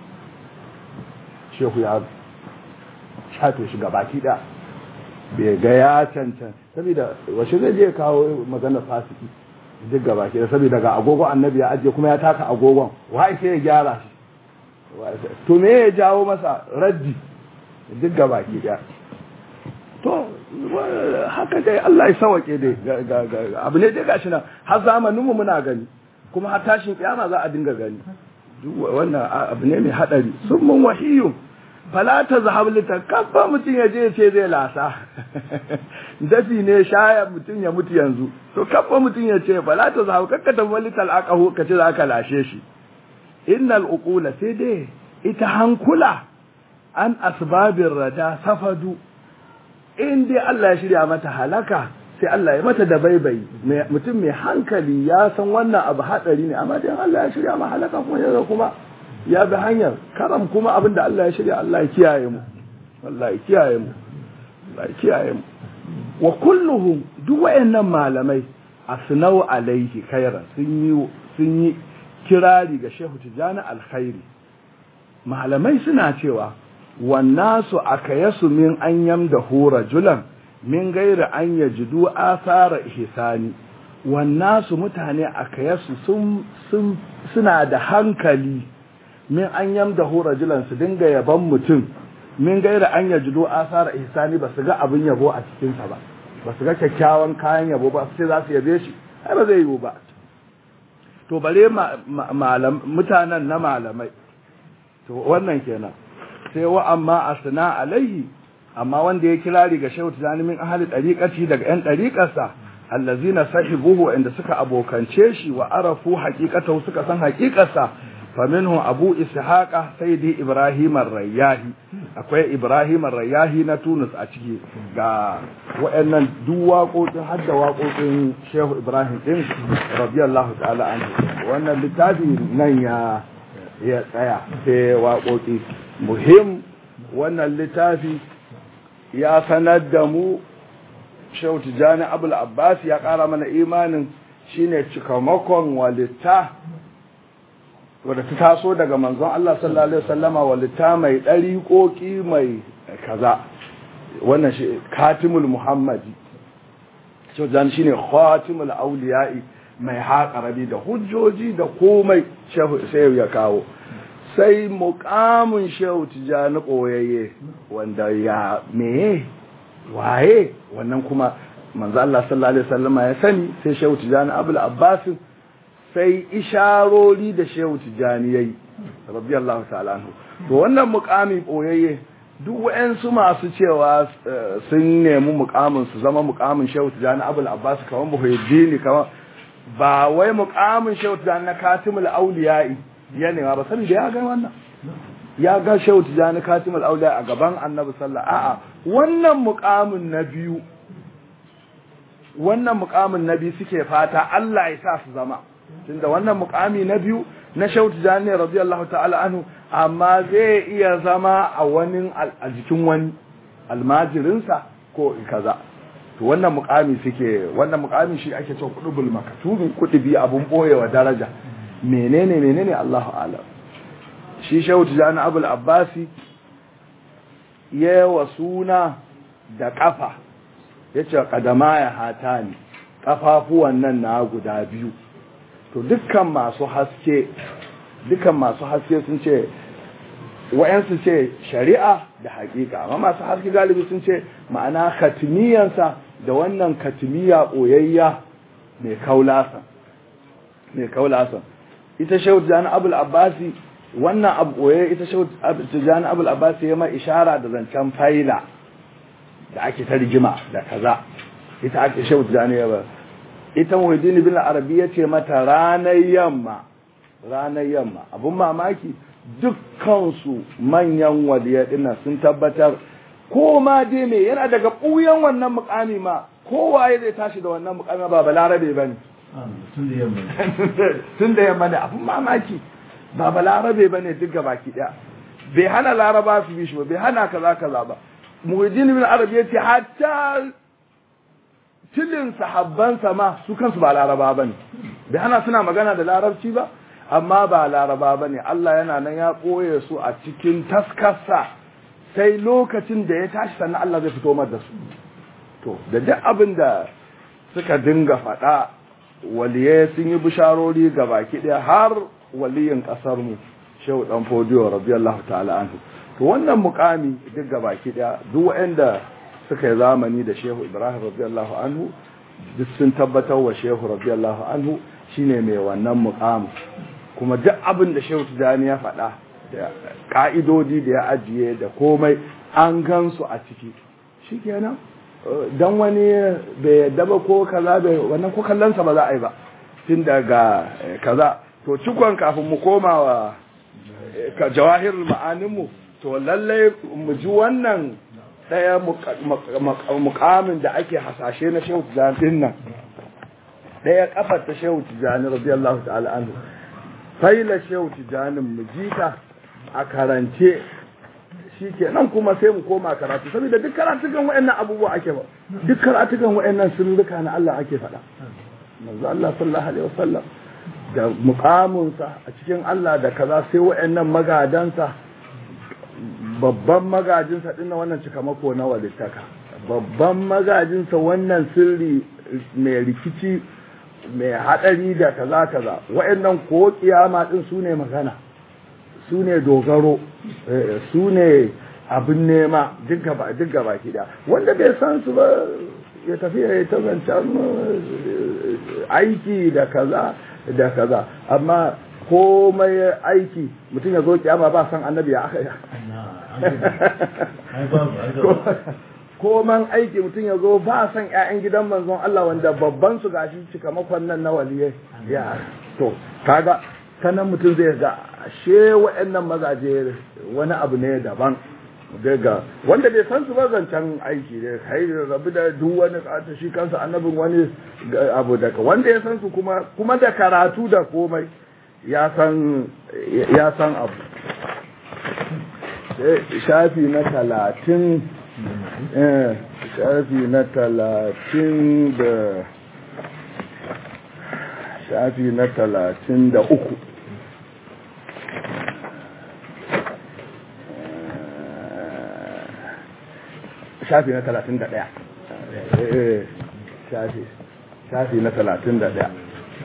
shehu ya shafe shi gabaki da bai ga ya cancan saboda washe zai je kawo magana fasiki duk gabaki da saboda ga agogo annabi ya ajiye kuma ya taka agogon wai sai ya gyara shi to me ya jawo masa raddi duk gabaki da to haka dai Allah ya sauke dai abu ne dai gashi nan har zamanin mu muna gani kuma har tashin kiyama za a dinga gani wannan abu ne mai hadari sun mun wahiyu fala ta zahab litakaffa mutun ya je ce zai lasa dafi ne shaya mutun ya mutu yanzu to kaffa mutun ya ce fala ta zahab kakkata walital aqahu kace za ka lashe shi innal uqula sai dai ita hankula an asbabir rada safadu in dai Allah ya shirya mata halaka sai Allah ya mata da baibai mutum mai hankali ya san wannan abu hadari ne amma dai Allah ya shirya ma halaka kuma ya kuma ya bi hanyar karam kuma abinda Allah ya shirya Allah ya kiyaye mu wallahi ya kiyaye mu Allah ya kiyaye mu wa kulluhum duk wayannan malamai asnau alaihi khairan sun yi sun yi kirari ga Shehu Tijani alkhairi malamai suna cewa wannasu akayasu min an yamdahu rajulan min gairi an yajidu athara ihsani wannasu mutane akayasu sun sun suna da hankali min an yamdahu rajulan su dinga yaban mutum min gairi an yajidu athara ihsani ba su ga abin yabo a cikin sa ba ba su ga kyakkyawan kayan yabo ba sai za su yabe shi ai ba zai yiwu ba to bare malam mutanen na malamai to wannan kenan sai wa amma asna alaihi amma wanda ya kirari ga Shehu Tijani min ahli dariqati daga yan dariqarsa allazina sahibuhu inda suka abokance shi wa arafu haqiqatahu suka san haqiqarsa faminhu abu ishaqa sayyidi ibrahim ar-rayyahi akwai ibrahim ar-rayyahi na Tunis a ciki ga wayannan duk waƙoƙin hadda waƙoƙin Shehu Ibrahim din radiyallahu ta'ala anhu wannan littafi nan ya ya tsaya sai waƙoƙi muhim wannan littafi ya sanar da mu Shehu Tijani Abul Abbas ya ƙara mana imanin shine cikamakon walitta wadda ta taso daga manzon Allah sallallahu alaihi wasallama walitta mai ɗariƙoƙi mai kaza wannan shi katimul muhammadi Shehu Tijani shine khatimul auliya'i mai haƙarabi da hujjoji da komai Shehu sai ya kawo sai muƙamin Shehu Tijani koyayye wanda ya meye waye wannan kuma manzo Allah sallallahu alaihi wasallama ya sani sai Shehu Tijani Abul Abbas sai isharori da Shehu Tijani yayi radiyallahu ta'ala anhu to wannan muƙami koyayye duk wayansu masu cewa sun nemi muƙamin su zama muƙamin Shehu Tijani Abul Abbas kaman Muhyiddin kaman ba wai muƙamin Shehu Tijani na Katimul Auliya'i ya nema ba saboda ya ga wannan ya ga Shehu Tijani Katimul Auliya a gaban Annabi sallallahu a'a wannan muqamin na biyu wannan muqamin na biyu suke fata Allah ya sa su zama tunda wannan muqami na biyu na Shehu Tijani radiyallahu ta'ala anhu amma zai iya zama a wani a jikin wani almajirinsa ko kaza to wannan muqami suke wannan muqami shi ake cewa qudubul makatubin kudubi abun boyewa daraja menene menene Allahu a'lam shi shehu tijani abul abbasi ya wa suna da kafa ya ce kadama ya hata ne kafafuwan nan na guda biyu to dukkan masu haske dukkan masu haske sun ce wa'yansu ce shari'a da hakika amma masu haske galibi sun ce ma'ana katimiyansa da wannan katimiya oyayya mai kaulasan mai kaulasan ita shehu tijani abul abbasi wannan abu oye ita shehu tijani abul abbasi ya ma ishara da zancen faila da ake ta rigima da kaza ita ake shehu tijani ya ba ita muhiddin bin arabi ya ce mata ranar yamma ranar yamma abun mamaki dukkansu manyan waliyai dinnan sun tabbatar ko ma dai me yana daga buyan wannan mukami ma kowaye zai tashi da wannan mukami ba balarabe bane tun da yamma tun da yamma da abun mamaki ba balarabe bane duk gabaki daya bai hana laraba su bi shi ba bai hana kaza kaza ba muhiddin bin arabi ya ce hatta tilin sahabban sama su kansu ba laraba bane bai hana suna magana da larabci ba amma ba laraba bane Allah yana nan ya koye su a cikin taskarsa sai lokacin da ya tashi sannan Allah zai fito mar da su to da duk abin da suka dinga faɗa waliye sun yi bisharori ga baki ɗaya har waliyin ƙasar mu Shehu Dan Fodiyo radiyallahu ta'ala anhu to wannan mukami duk ga baki ɗaya duk waɗanda suka yi zamani da Shehu Ibrahim radiyallahu anhu duk sun tabbatar wa Shehu radiyallahu anhu shine mai wannan mukamin kuma duk abin da Shehu Tijani ya faɗa da ka'idodi da ya ajiye da komai an gansu a ciki shikenan dan wani bai yadda ba ko kaza bai wannan ko kallonsa ba za a yi ba tun daga kaza to cikon kafin mu koma wa jawahirul ma'anin mu to lallai mu ji wannan daya mukamin da ake hasashe na Shehu Tijani din nan daya kafar ta Shehu Tijani radiyallahu ta'ala anhu faila Shehu Tijani mu jita a karance shikenan kuma sai mu koma karatu saboda duk karatukan wayannan abubuwa ake ba duk karatukan wayannan sirrika na Allah ake faɗa manzo Allah sallallahu alaihi wasallam da muqamunsa a cikin Allah da kaza sai wayannan magadansa babban magajinsa din wannan cikamako na walittaka babban magajinsa wannan sirri mai rikici mai hadari da kaza kaza wayannan ko kiyama din sune magana sune dogaro sune abin nema duk gaba duk gaba kida wanda bai san su ba ya tafi ya ta zancan aiki da kaza da kaza amma komai aiki mutum ya zo kiyama ba san annabi ya aka koman aiki mutum ya zo ba san ƴaƴan gidan manzon Allah wanda babban su gashi cikamakon nan na waliyai ya to kaga sanan mutum zai ga ashe waɗannan mazaje wani abu ne daban daga wanda bai san su ba zancen aiki da kai rabu da duk wani kata shi kansa annabin wani abu daga wanda ya san su kuma kuma da karatu da komai ya san ya san abu shafi na talatin eh shafi na talatin da shafi na talatin da uku shafi na talatin da ɗaya shafi shafi na talatin da ɗaya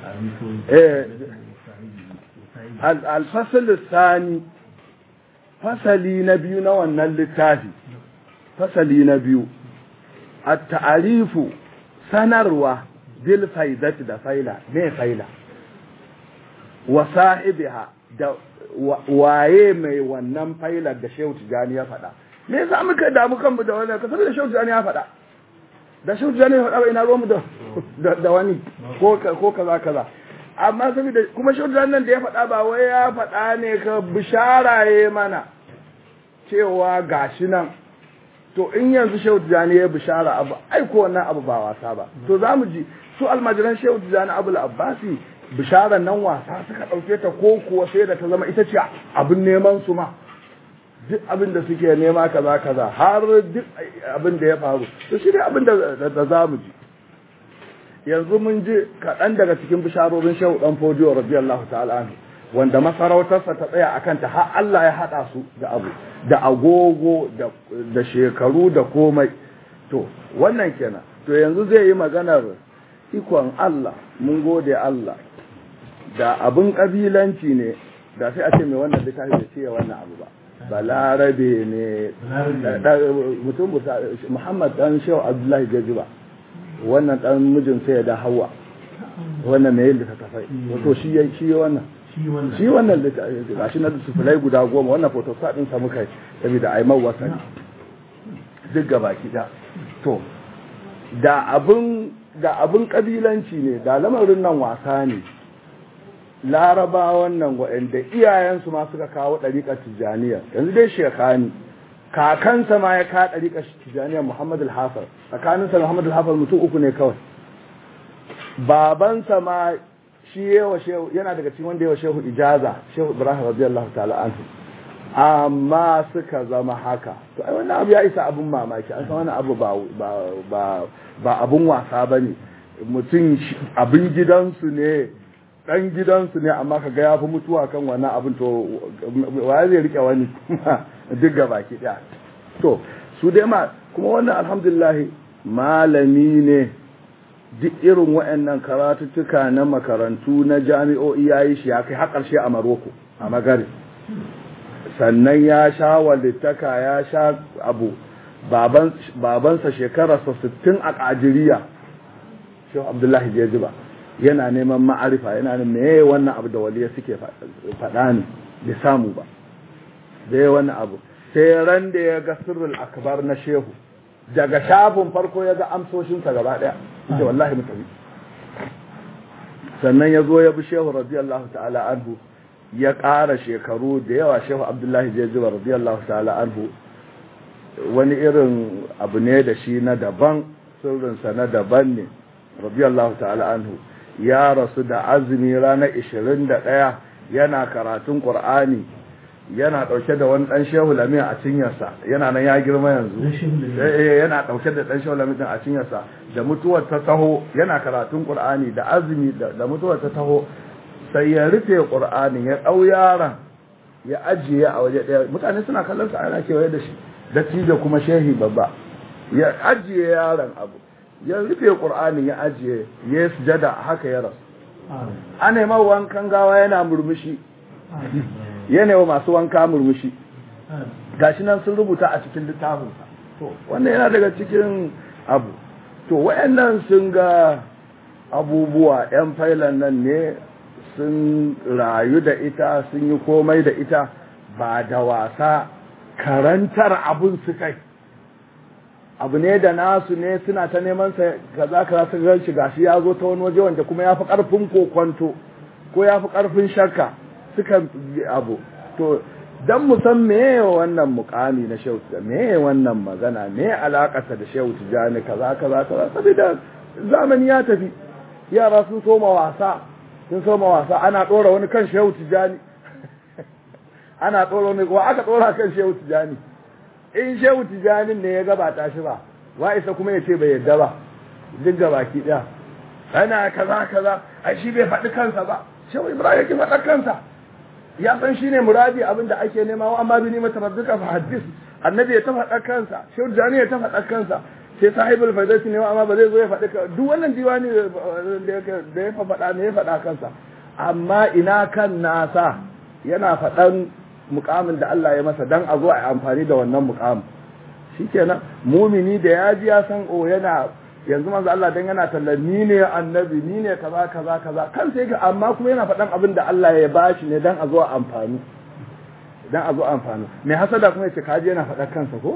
alfasal sani fasali na biyu na wannan littafi fasali na biyu at-ta'arifu sanarwa bil faidati da faila me faila wa sahibiha da waye mai wannan failar da Shehu Tijani ya faɗa me yasa muka damu kanmu da wannan kasabi da Shehu Tijani ya faɗa da Shehu Tijani ya faɗa ba ina ruwanmu da da wani ko ko kaza kaza amma saboda kuma Shehu Tijani nan da ya faɗa ba wai ya faɗa ne ka bishara yayi mana cewa gashi nan to in yanzu Shehu Tijani ya bishara abu ai ko wannan abu ba wasa ba to zamu ji su almajiran Shehu Tijani Abul Abbasi bisharar nan wasa suka dauke ta ko kuwa sai da ta zama ita ce abin neman su ma duk abin da suke nema kaza kaza har duk abin da ya faru to shi dai abin da da zamu ji yanzu mun ji kaɗan daga cikin bisharorin Shehu Dan Fodiyo radiyallahu ta'ala anhu wanda masarautarsa ta tsaya akan ta har Allah ya hada su da abu da agogo da da shekaru da komai to wannan kenan to yanzu zai yi maganar ikon Allah mun gode Allah da abun kabilanci ne da sai a ce mai wannan littafi da ce wannan abu ba balarabe ne mutum Muhammad dan Shehu Abdullahi Jajiba wannan dan mijin sai da Hawwa wannan mai da ta tafai to shi shi wannan shi wannan littafi gashi na sufulai guda goma wannan photo din sa muka saboda ai mawasa duk gaba kida to da abun da abun kabilanci ne da lamarin nan wasa ne larabawan nan waɗanda iyayensu ma suka kawo ɗariƙar tijjaniya yanzu dai shekani kakansa ma ya kawo ɗariƙar tijjaniya Muhammad al-Hafar tsakaninsa Muhammad al-Hafar mutum uku ne kawai babansa ma shi yawa shehu yana daga cikin wanda yawa shehu ijaza shehu Ibrahim radiyallahu ta'ala anhu amma suka zama haka to ai wannan abu ya isa abun mamaki an san wannan abu ba ba ba abun wasa bane mutum abin gidansu ne dan gidansu ne amma kaga ya fi mutuwa kan wannan abin to waye zai rike wani duk gaba ki daya to su dai ma kuma wannan alhamdulillah malami ne duk irin waɗannan karatuttuka na makarantu na jami'o'i yayi shi ya kai har ƙarshe a Maroko a Magari sannan ya sha walittaka ya sha abu baban babansa shekararsa sittin a Kadiriya Shehu Abdullahi Jajiba yana neman ma'arifa yana neman meye wannan abu da waliya suke faɗa ne bai samu ba bai wannan abu sai ran da ya ga sirrul akbar na shehu daga shafin farko ya ga amsoshinsa gaba ɗaya ita wallahi mutane sannan ya zo ya bi shehu radiyallahu ta'ala anhu ya ƙara shekaru da yawa shehu abdullahi jajiba radiyallahu ta'ala anhu wani irin abu ne da shi na daban sirrinsa na daban ne radiyallahu ta'ala anhu ya rasu da azumi ranar ishirin da ɗaya yana karatun ƙur'ani yana ɗauke da wani ɗan shehu lamin a cinyarsa yana nan ya girma yanzu yana ɗauke da ɗan shehu lamin a cinyarsa da mutuwar ta taho yana karatun ƙur'ani da azumi da mutuwar ta taho sai ya rufe ƙur'ani ya ɗau yaron ya ajiye a waje ɗaya mutane suna kallon sa ana kewaye da shi dattijo kuma shehi babba ya ajiye yaron abu ya rufe ƙur'ani ya ajiye ya sujada haka ya rasu ana yi wankan gawa yana murmushi yana yi masu wanka murmushi gashi nan sun rubuta a cikin littafinsa to wannan yana daga cikin abu to wayannan sun ga abubuwa yan failan nan ne sun rayu da ita sun yi komai da ita ba da wasa karantar abun su kai abu ne da nasu ne suna ta neman sa kaza kaza su gan shi gashi ya zo ta wani waje wanda kuma ya fi karfin kokonto ko ya fi karfin shakka suka abu to dan mu san meye wannan mukami na shehu meye wannan magana me alakarsa da shehu tijani kaza kaza kaza saboda zamani ya tafi yara sun soma wasa sun soma wasa ana dora wani kan shehu tijani ana dora wani wa aka dora kan shehu tijani in shehu tijanin ne ya gabata shi ba wa isa kuma ya ce bai yadda ba duk gabaki daya ana kaza kaza ai shi bai faɗi kansa ba shehu ibrahim yake faɗa kansa ya san shine muradi abinda ake nema wa amma bi ni mutaraddika fa hadis annabi ya ta faɗa kansa shehu tijani ya ta faɗa kansa sai sahibul faidati ne amma ba zai zo ya faɗi duk wannan diwani da ya faɗa ne ya faɗa kansa amma ina kan nasa yana faɗan mukamin da Allah ya masa dan a zo a amfani da wannan mukamin shikenan mumini da ya ji ya san o yana yanzu manzo Allah dan yana tallan ni ne annabi ni ne kaza kaza kaza kan sai ga amma kuma yana faɗan abin da Allah ya bashi ne dan a zo a amfani dan a zo amfani mai hasada kuma yace kaje yana faɗar kansa ko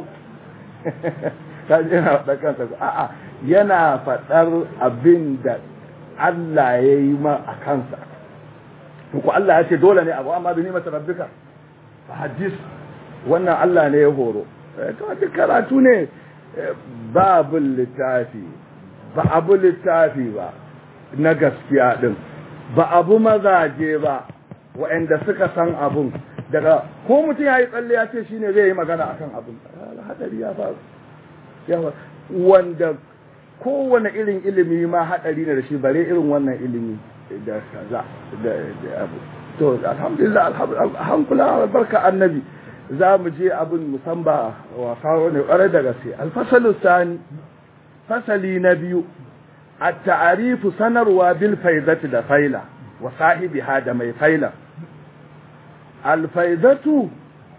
kaje yana faɗar kansa ko a'a yana faɗar abin da Allah ya yi ma a kansa ko Allah ya ce dole ne abu amma bi ni mata rabbika hadis wannan Allah ne ya horo to duk karatu ne babu littafi ba abu littafi ba na gaskiya din ba abu mazaje ba waɗanda suka san abun daga ko mutum yayi tsalle ya ce shine zai yi magana akan abun hadari ya faru yawa wanda kowane irin ilimi ma hadari ne da shi bare irin wannan ilimi da kaza da abu to alhamdulillah alhamdulillah barka annabi za mu je abin musamba wasa ne ƙwarar da gaske alfasalu sani fasali na biyu at-ta'arifu sanarwa bil faidati da faila wa sahibiha da mai faila al-faidatu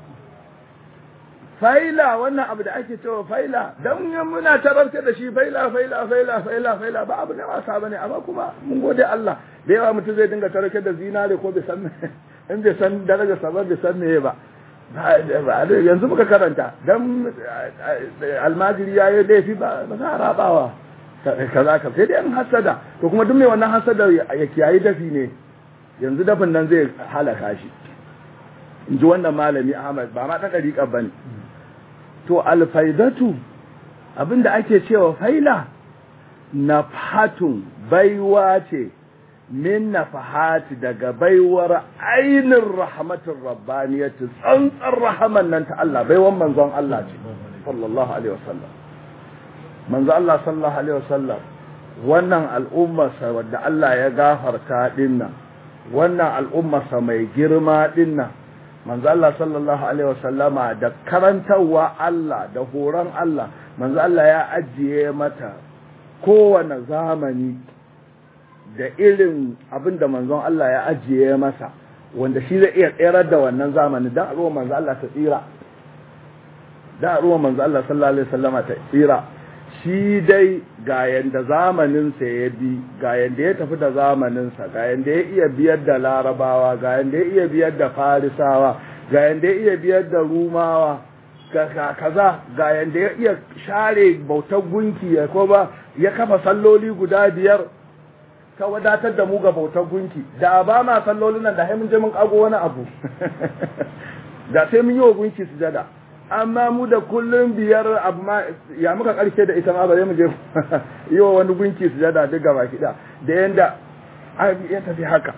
faila wannan abu da ake cewa faila dan muna tararke da shi faila faila faila faila faila ba abu ne wasa bane amma kuma mun gode Allah da yawa mutum zai dinga tararke da zinare ko bai san in bai san daraja sabab bai san meye ba yanzu muka karanta dan almajiri yayi laifi ba ba za a rabawa kaza ka sai dai an hasada to kuma duk mai wannan hasada ya kiyayi dafi ne yanzu dafin nan zai halaka shi in ji wannan malami Ahmad ba ma dan dariƙa bane to alfaidatu abinda ake cewa faila nafhatun baiwa ce min nafahati daga baiwar ainin rahmatin rabbaniyati tsantsar rahaman nan ta Allah baiwan manzon Allah ce sallallahu alaihi wasallam manzon Allah sallallahu alaihi wasallam wannan al'umma sa wanda Allah ya gafarta dinnan wannan al'umma sa mai girma dinnan manzo Allah sallallahu alaihi wasallama da karantawa Allah da horon Allah manzo Allah ya ajiye mata kowane zamani da irin abinda manzon Allah ya ajiye masa wanda shi zai iya tsere da wannan zamani dan ruwan manzo Allah ta tsira dan ruwan manzo Allah sallallahu alaihi wasallama ta tsira shi dai ga yanda zamanin sa ya bi ga yanda ya tafi da zamanin sa ga yanda ya iya biyar da larabawa ga yanda ya iya biyar da farisawa ga yanda ya iya biyar da rumawa kaza ga yanda ya iya share bautar gunki ya ko ba ya kafa salloli guda biyar ka wadatar da mu ga bautar gunki da ba ma sallolin nan da sai mun je mun kago wani abu da sai mun yi wa gunki sujada amma mu da kullum biyar amma ya muka karshe da ita ma bare mu je yi wa wani gunki sujada duk gaba kida da yanda ya tafi haka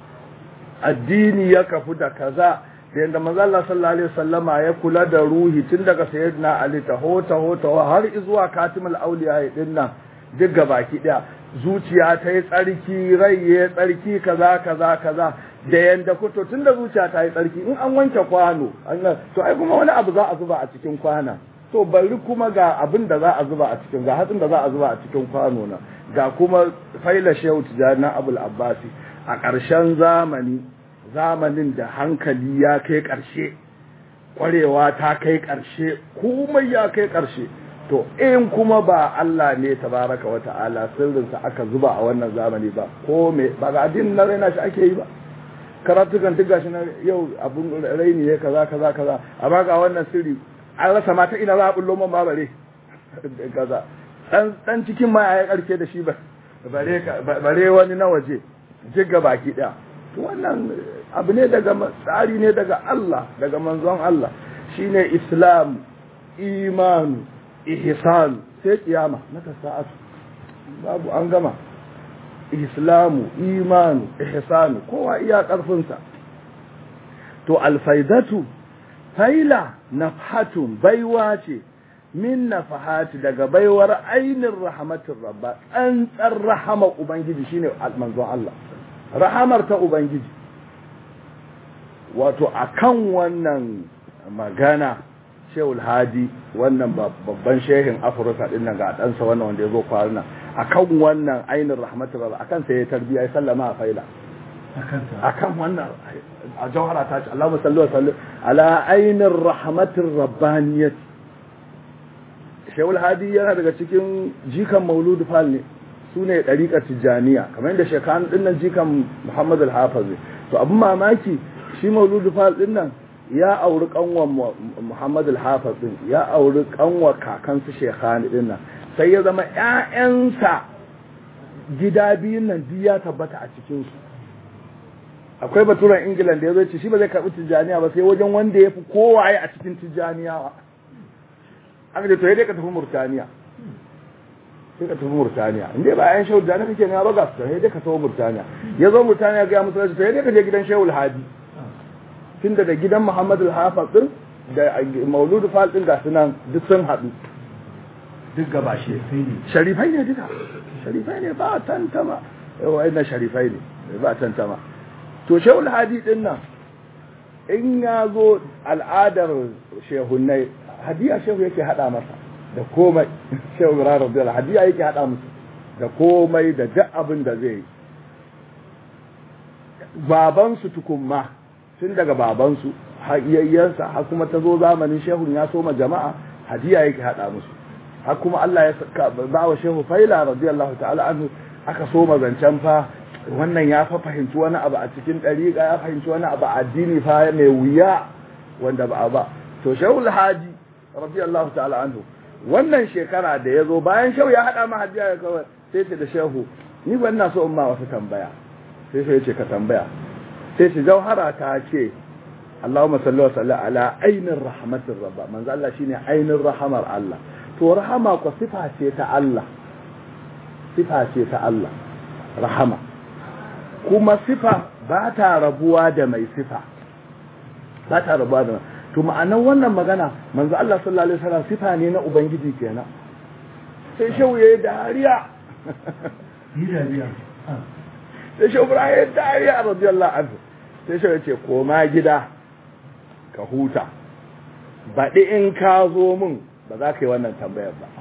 addini ya kafu da kaza da yanda manzo Allah sallallahu alaihi wasallama ya kula da ruhi tun daga sayyidina Ali taho taho taho har zuwa katimul auliya din nan duk gaba kida zuciya ta yi tsarki rai ya tsarki kaza kaza kaza da yanda kuto tunda zuciya ta yi tsarki in an wanke kwano to ai kuma wani abu za a zuba a cikin kwana to bari kuma ga abin da za a zuba a cikin ga hatsin da za a zuba a cikin kwano na ga kuma faila shehu tijani abul abbasi a ƙarshen zamani zamanin da hankali ya kai ƙarshe ƙwarewa ta kai ƙarshe komai ya kai ƙarshe to in kuma ba Allah ne tabaraka wa ta'ala sirrinsa aka zuba a wannan zamani ba ko me ba ga addinin na raina shi ake yi ba karatukan duk gashi na yau abun raini ne kaza kaza kaza amma ga wannan sirri an rasa mata ina za a bullo man ba bare kaza dan dan cikin ma ya karke da shi ba bare bare wani na waje jiga baki daya to wannan abu ne daga tsari ne daga Allah daga manzon Allah shine islam iman ihsan sai kiyama na sa'atu babu an gama islamu imanu ihsanu kowa iya karfinsa to alfaidatu faila nafhatun baiwa ce min nafahati daga baiwar ainin rahmatin rabba tsantsar rahama ubangiji shine manzon Allah rahamar ta ubangiji wato akan wannan magana Shehul Hadi wannan babban shehin Afirka din nan ga ɗansa wannan wanda ya zo kwarina akan wannan ainin rahmatul rabbi akan sai ya tarbiya ya sallama a faila akan wannan a jawhara ta ce Allahumma salli wa sallim ala ainir rahmatir rabbaniyat Shehul Hadi yana daga cikin jikan Maulud Fal ne sune dariqat tijaniya kamar yadda shekan din nan jikan Muhammad al-Hafiz to abun mamaki shi Maulud Fal din nan ya auri kanwa Muhammad al-Hafiz din ya auri kanwa kakansu shekhani din nan sai ya zama ƴaƴansa gida biyun nan duk ya tabbata a cikin su akwai baturan England da yazo ce shi ba zai karbi tijaniya ba sai wajen wanda yafi kowaye a cikin tijaniya aka ce to yadda ka tafi Murtaniya sai ka tafi Murtaniya inda ba ƴan shehu da kake ne ba ga su sai dai ka tafi Murtaniya yazo Murtaniya ga musu to yadda ka je gidan Shehul Hadi tunda da gidan Muhammad al-Hafiz din da Maulud Fal din ga sunan duk sun hadu duk gaba shi sharifai ne duka sharifai ne ba tantama wa'annan sharifai ne ba tantama to shehul hadi din nan in ya zo al'adar shehunai hadiya shehu yake hada masa da komai shehu ibrahim radiyallahu hadiya yake hada musu da komai da duk abin da zai yi babansu tukunma tun daga babansu hayayyansa har kuma ta zo zamanin shehun ya soma jama'a hadiya yake hada musu har kuma Allah ya ba wa shehu faila radiyallahu ta'ala anhu aka soma zancen fa wannan ya fa fahimci wani abu a cikin dariƙa ya fahimci wani abu a addini fa mai wuya wanda ba ba to shehu al-hadi radiyallahu ta'ala anhu wannan shekara da yazo bayan shehu ya hada ma hadiya kawai sai ce da shehu ni wannan so umma wata tambaya sai sai ce ka tambaya sai ce jauhara ta ce Allahumma salli wa salli ala ainir rahmatir rabba manzo Allah shine ainir rahamar Allah to rahama ko sifa ce ta Allah sifa ce ta Allah rahama kuma sifa ba ta rabuwa da mai sifa ba ta rabuwa da to ma'anar wannan magana manzo Allah sallallahu alaihi wasallam sifa ne na ubangiji kenan sai shehu yayi dariya yi dariya sai shehu Ibrahim dariya radiyallahu anhu sai shehu ya ce koma gida ka huta baɗi in ka zo min ba za ka yi wannan tambayar ba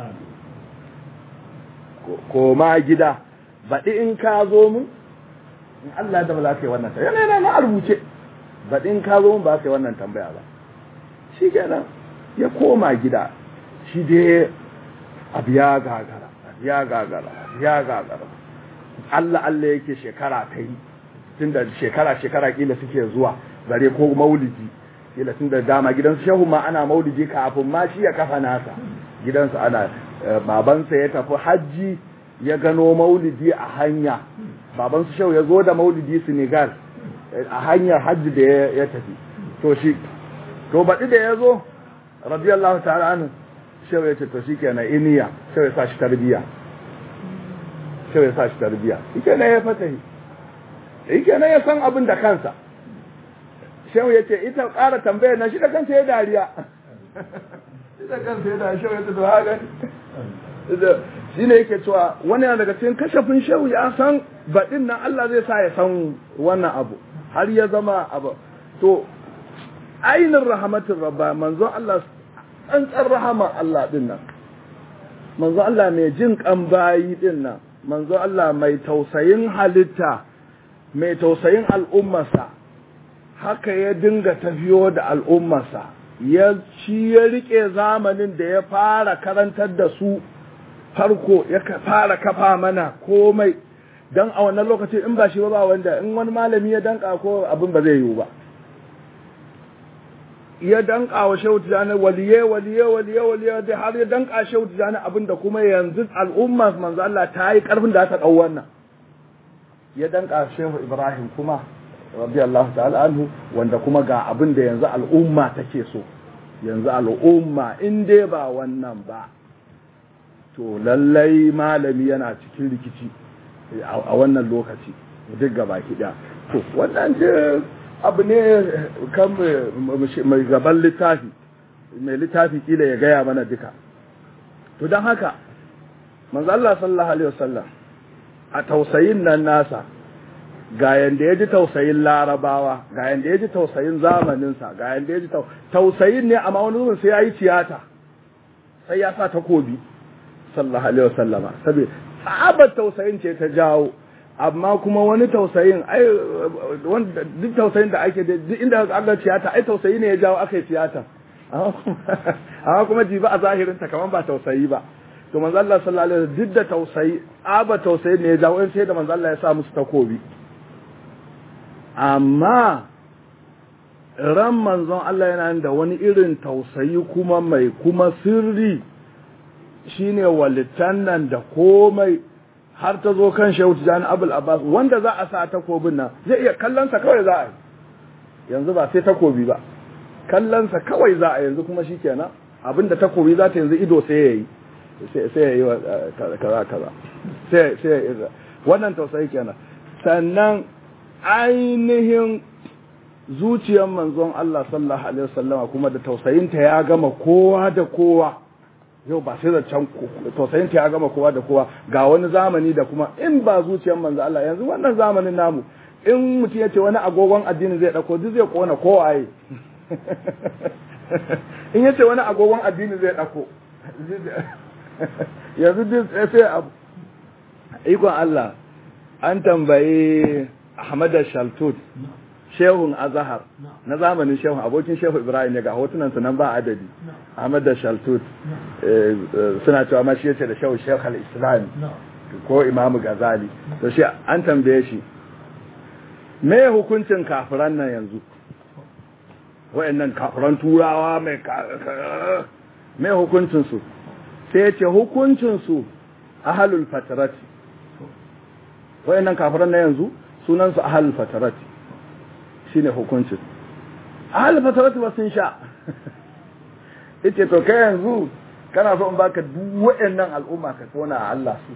koma gida baɗi in ka zo min in Allah da ba za ka yi wannan tambaya yana na rubuce baɗi in ka zo min ba za ka yi wannan tambaya ba shi kenan ya koma gida shi dai abu ya gagara ya gagara ya gagara Allah Allah yake shekara ta yi tun da shekara shekara kila suke zuwa bare ko maulidi kila tun da dama gidansu shehu ma ana maulidi kafin ma shi ya kafa nasa gidansu ana babansa ya tafi hajji ya gano maulidi a hanya babansu shehu ya zo da maulidi Senegal a hanyar hajji da ya tafi to shi to baɗi da ya zo radiyallahu ta'ala anhu shehu ya ce to shi kenan iniya shehu ya sa shi tarbiya shehu ya sa shi tarbiya shi kenan ya fata shi kenan ya san abin da kansa shehu ya ce ita ƙara tambaya na shi da kansa ya dariya shi da kansa ya dariya shehu ya ce to haka shi ne yake cewa wani yana daga cikin kashafin shehu ya san baɗin nan Allah zai sa ya san wannan abu har ya zama abu to ainin rahmatin rabba manzon Allah tsantsar rahama Allah din nan manzon Allah mai jin kan bayi din nan manzon Allah mai tausayin halitta mai tausayin al'ummarsa haka ya dinga tafiyo da al'ummarsa ya ci ya rike zamanin da ya fara karantar da su farko ya fara kafa mana komai dan a wannan lokaci in ba shi ba wanda in wani malami ya danka ko abin ba zai yiwu ba ya danka wa shehu tijani waliye waliye waliye waliye da har ya danka shehu tijani abin da kuma yanzu al'umma manzo Allah ta yi karfin da ta dau wannan ya danka shehu Ibrahim kuma radiyallahu ta'ala anhu wanda kuma ga abin da yanzu al'umma take so yanzu al'umma in dai ba wannan ba to lallai malami yana cikin rikici a wannan lokaci duk gaba kiɗa to wannan ce abu ne kan mai gaban littafi mai littafi kila ya gaya mana duka to don haka manzo Allah sallallahu alaihi wasallam a tausayin nan nasa ga yanda ya ji tausayin larabawa ga yanda ya ji tausayin zamaninsa ga yanda ya ji tausayin ne amma wani zuwan sai ya yi tiyata sai ya sa takobi sallallahu alaihi wasallama saboda sahabar tausayin ce ta jawo amma kuma wani tausayin ai wanda duk tausayin da ake duk inda aka tiyata ai tausayi ne ya jawo aka yi tiyata amma kuma ji ba a zahirin ta kaman ba tausayi ba to manzo Allah sallallahu alaihi wasallam duk da tausayi aba tausayi ne ya jawo sai da manzo Allah ya sa musu takobi amma ran manzon Allah yana da wani irin tausayi kuma mai kuma sirri shine walitan nan da komai har ta zo kan Shehu Tijani Abul Abbas wanda za a sa takobin nan zai iya kallonsa kawai za a yi yanzu ba sai takobi ba kallonsa kawai za a yanzu kuma shikenan abinda takobi za ta yanzu ido sai yayi sai yayi kaza kaza sai sai wannan tausayi kenan sannan ainihin zuciyar manzon Allah sallallahu alaihi wasallama kuma da tausayinta ya gama kowa da kowa yau ba sai da can tausayinta ya gama kowa da kowa ga wani zamani da kuma in ba zuciyar manzon Allah yanzu wannan zamanin namu in mutum ya ce wani agogon addini zai ɗauko duk zai ƙona kowaye in ya ce wani agogon addini zai ɗauko yanzu duk sai abu ikon Allah an tambayi Ahmad Shaltut shehun Azhar na zamanin shehun abokin shehu Ibrahim ne ga hotunan su nan ba adadi Ahmad Shaltut suna cewa ma shi yace da shehu Sheikh al-Islam ko Imam Ghazali to shi an tambaye shi me hukuncin kafiran nan yanzu wayannan kafiran turawa mai me hukuncin su sai yace hukuncin su ahlul fatrati wayannan kafiran nan yanzu sunan su ahlul fatrati shine hukuncin ahlul fatrati ba sun sha ite to kai yanzu kana so in baka duk wayannan al'umma ka tona Allah su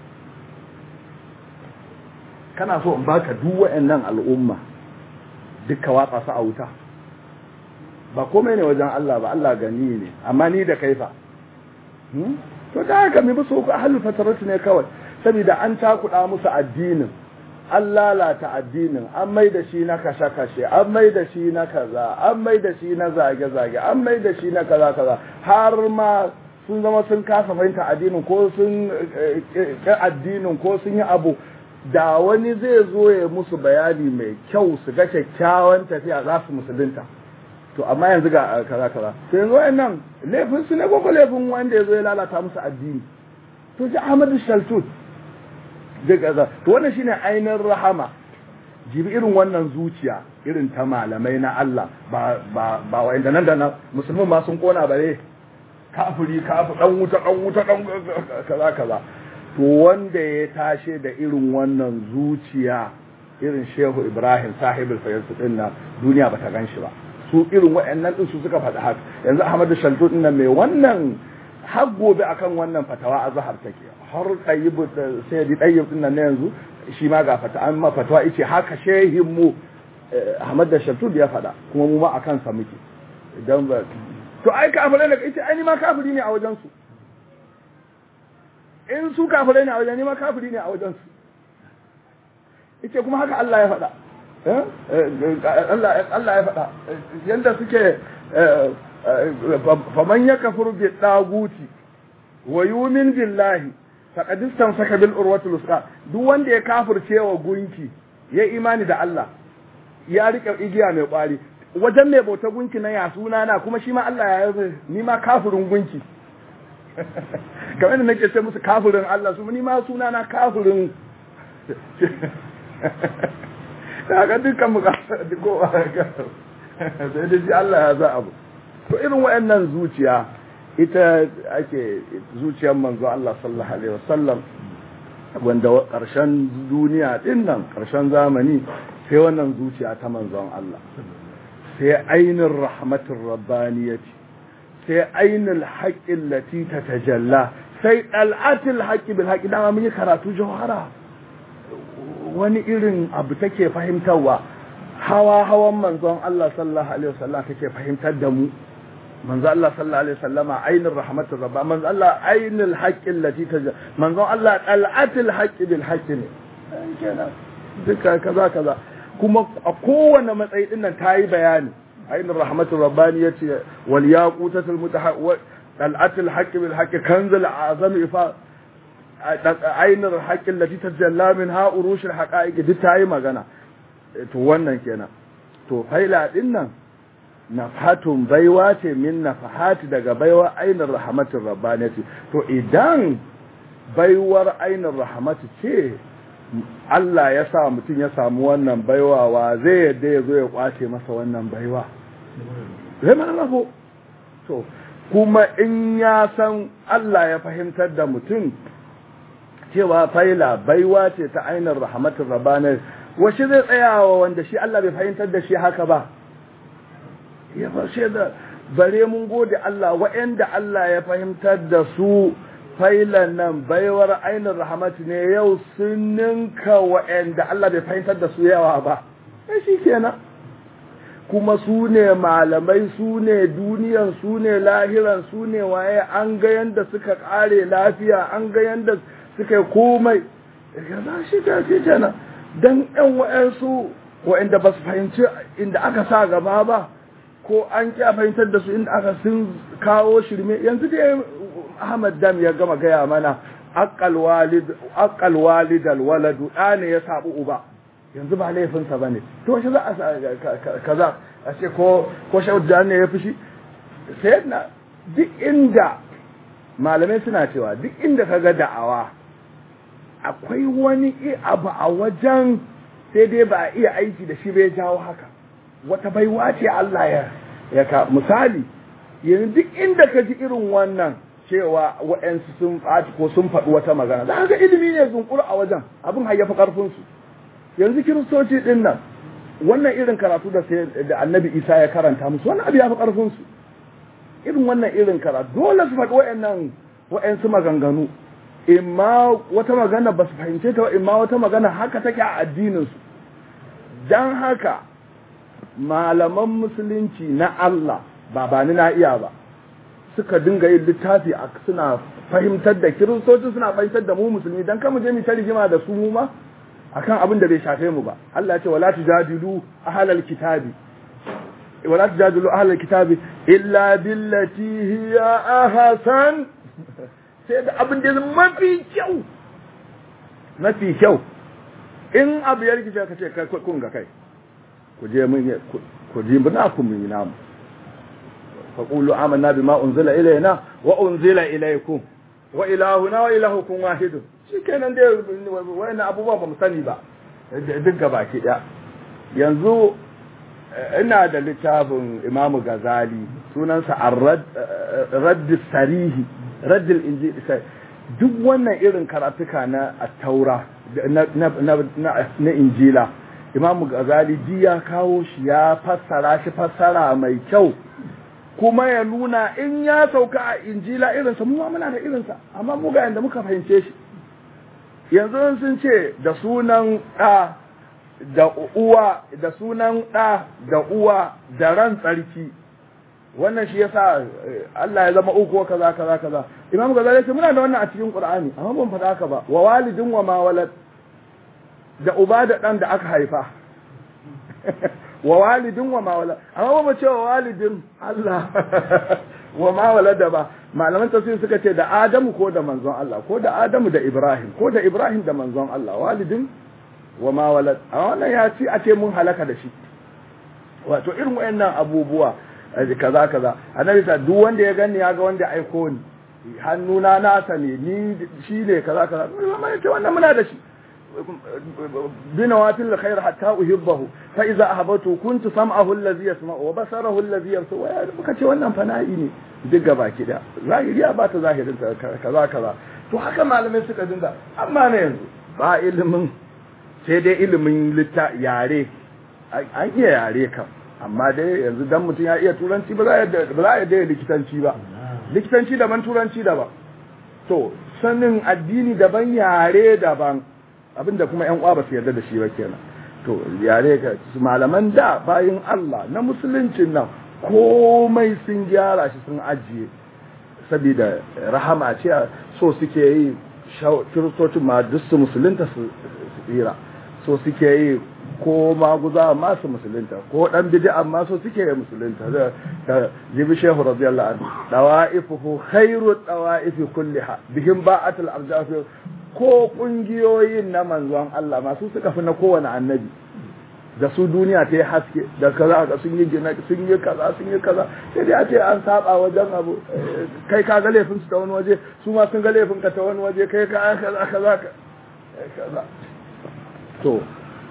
kana so in baka duk wayannan al'umma duka watsa su a wuta ba komai ne wajen Allah ba Allah gani ne amma ni da kaifa hmm? to da haka me ba so ku ahlul fatrati ne kawai saboda an takuda musu addinin an lalata addinin an mai da shi na kashe-kashe an mai da shi na kaza an mai da shi na zage-zage an mai da shi na kaza-kaza har ma sun zama sun kasa fahimta addinin ko sun ƙi addinin ko sun yi abu da wani zai zo ya musu bayani mai kyau su ga kyakkyawan tafiya za su musulunta to amma yanzu ga kaza-kaza to yanzu wayannan laifin su ne ko laifin wanda ya zo ya lalata musu addini to ji Ahmadu Shaltut daga to wannan shine ainihin rahama jibi irin wannan zuciya irin ta malamai na Allah ba ba ba wanda nan da nan musulmin ma sun kona bare kafiri kafu dan wuta dan wuta dan kaza kaza to wanda ya tashe da irin wannan zuciya irin Shehu Ibrahim sahibul fayyus din nan duniya bata ganshi ba su irin wayannan din su suka faɗa haka yanzu Ahmadu Shaltut din nan mai wannan har gobe akan wannan fatawa a zahar take har ɗayyib sai di ɗayyib din nan yanzu shi ma ga fata amma fatawa yace haka shehin mu Ahmad Shaltut ya faɗa kuma mu ma akan sa muke idan ba to ai kafirai ne yace ai ni ma kafiri ne a wajen su in su kafirai ne a wajen ni ma kafiri ne a wajen su yace kuma haka Allah ya faɗa eh Allah Allah ya faɗa yanda suke faman yakfur bi daguti wa yu'min billahi faqad istamsaka bil urwatil wuthqa duk wanda ya kafirce wa gunki ya imani da Allah ya rike igiya mai kwari wajen mai bauta gunki na ya suna na kuma shi ma Allah ya yi ni ma kafirin gunki kamar da nake ce musu kafirin Allah su ni ma suna na kafirin daga dukkan mu ko sai da ji Allah ya za abu to irin wayannan zuciya ita ake zuciyar manzo Allah sallallahu alaihi wasallam wanda karshen duniya din nan karshen zamani sai wannan zuciya ta manzon Allah sai ainur rahmatur rabbaniyati sai ainul haqqil lati tatajalla sai dal'atul haqqi bil haqqi dama mun yi karatu jawhara wani irin abu take fahimtarwa hawa hawan manzon Allah sallallahu alaihi wasallam take fahimtar da mu manzo Allah sallallahu alaihi wasallama ainur rahmatur rabba manzo Allah ainul haqqil lati taja manzo Allah al'atul haqqi bil haqqi ne kenan duka kaza kaza kuma a kowane matsayi din nan tayi bayani ainur rahmatur rabbani yace wal yaqutatul mutahawwal al'atul haqqi bil haqqi kanzul azam ifa ainur haqqil lati tajalla minha urushul haqa'iq duk tayi magana to wannan kenan to faila din nan nafatun baiwa ce min nafahati daga baiwa ainihin rahmatin rabbanati to idan baiwar ainihin rahmatu ce Allah ya sa mutum ya samu wannan baiwa wa zai yadda ya zo ya kwace masa wannan baiwa zai mana rabo to kuma in ya san Allah ya fahimtar da mutum cewa faila baiwa ce ta ainihin rahmatin rabbanati washe zai tsayawa wanda shi Allah bai fahimtar da shi haka ba ya fashe da bare mun gode Allah wa'anda Allah ya fahimtar da su failan nan baiwar ainihin rahmatu ne yau sun ninka wa'anda Allah bai fahimtar da su yawa ba sai shi kenan kuma su ne malamai su ne duniyan su ne lahiran su ne waye an ga yanda suka kare lafiya an ga yanda suka komai kaza shi ta ce kenan dan ɗan wa'ansu wa'anda ba su fahimci inda aka sa gaba ba ko an ƙi fahimtar da su inda aka sun kawo shirme. Yanzu dai Ahmad Dam ya gama gaya mana aqal walid aqal walid al waladu ɗane ya sabu uba, yanzu ba laifinsa bane to shi za a kaza a ce ko ko shaudan ne ya fushi. Sai na duk inda malamai suna cewa duk inda kaga da'awa akwai wani abu a wajen, sai dai ba a iya aiki da shi bai jawo haka, wata baiwa ce Allah ya ya ka misali. Yanzu duk inda ka ji irin wannan cewa wa'ansu sun faɗi ko sun faɗi wata magana, za ka ga ilimi ne zunkuru a wajen, abin hayyafa ƙarfinsu. Yanzu kiristoci ɗin nan wannan irin karatu da da annabi Isa ya karanta musu, wannan abu ya fi ƙarfinsu. Irin wannan irin karatu dole su faɗi wa'annan wa'ansu maganganu, imma wata magana ba su fahimce ta, imma wata magana haka take a addininsu. Dan haka malaman musulunci na Allah ba ba ni na iya ba suka dinga yin littafi suna fahimtar da kiristoci, suna fahimtar da mu musulmi, dan kama je mu ta rigima da su mu ma akan abin da bai shafe mu ba. Allah ya ce wala tujadilu ahlal kitabi wala tujadilu ahlal kitabi illa billati hiya ahsan, sai da abin da mafi kyau mafi kyau. In abu ya rikice ka ce kai kun ga kai ku je mun ku ji bana ku mun namu fa qulu amanna bima unzila ilayna wa unzila ilaykum wa ilahuna wa ilahukum wahid. Shikenan dai wayannan abubuwa ba mu sani ba duk gaba ki da. Yanzu ina da littafin Imam Ghazali sunansa Ar-Radd Radd Sarihi Radd al-Injil. Duk wannan irin karatuka na at-Taura na na na Injila Imam Ghazali ji ya kawo shi, ya fassara shi fassara mai kyau, kuma ya nuna in ya sauka a Injila irinsa mu ma muna da irinsa, amma mu ga yanda muka fahimce shi. Yanzu sun ce da sunan ɗa da uwa da sunan ɗa da uwa da ran tsarki, wannan shi yasa Allah ya zama uku kaza kaza kaza. Imam Ghazali ya ce muna da wannan a cikin Qur'ani, amma ban faɗa haka ba. Wa walidin wa ma walad, da uba da ɗan da aka haifa. Wa walidin wa ma walad, amma ba ce wa walidin Allah wa ma walada ba. Malaman tafsir suka ce da Adamu ko da manzon Allah, ko da Adamu da Ibrahim, ko da Ibrahim da manzon Allah, walidin wa ma walad. A wannan ya ci a ce mun halaka da shi. Wato irin wayannan abubuwa kaza kaza. Annabi ta duk wanda ya gani ya ga wanda ya aiko ni, hannuna nasa ne, ni shi ne kaza kaza. Amma ce wannan muna da shi. بنوافل الخير حتى أحبه فإذا أحببته كنت سمعه الذي يسمع وبصره الذي يبصر. muka ce wannan fana'i ne duk gaba ki da zahiri ya bata zahirin kaza kaza. To haka malamai suka dinga, amma ne yanzu ba ilimin, sai dai ilimin litta yare, an iya yare kan, amma dai yanzu dan mutum ya iya turanci ba za ya ba za ya da likitanci ba, likitanci daban turanci daban. To sanin addini daban yare daban, abinda kuma ƴan uwa ba su yarda da shi ba kenan. To yare ka malaman da bayin Allah na musuluncin nan komai sun gyara shi sun ajiye, saboda rahama ce so suke yi kiristocin ma duk su musulunta su tsira, so suke yi ko maguza ma su musulunta, ko dan bid'a ma so suke yi musulunta. da jibi shehu radiyallahu anhu dawaifuhu khairu dawaifi kulliha bihim ba'atul arjaf. Ko kungiyoyin na manzon Allah masu suka fi na kowane annabi, da su duniya ta yi haske da kaza ga sun yi gina sun yi kaza sun yi kaza, sai dai a ce an saba wajen abu, kai ka ga laifin su ta wani waje, su ma sun ga laifin ka ta wani waje, kai ka kaza kaza kaza. To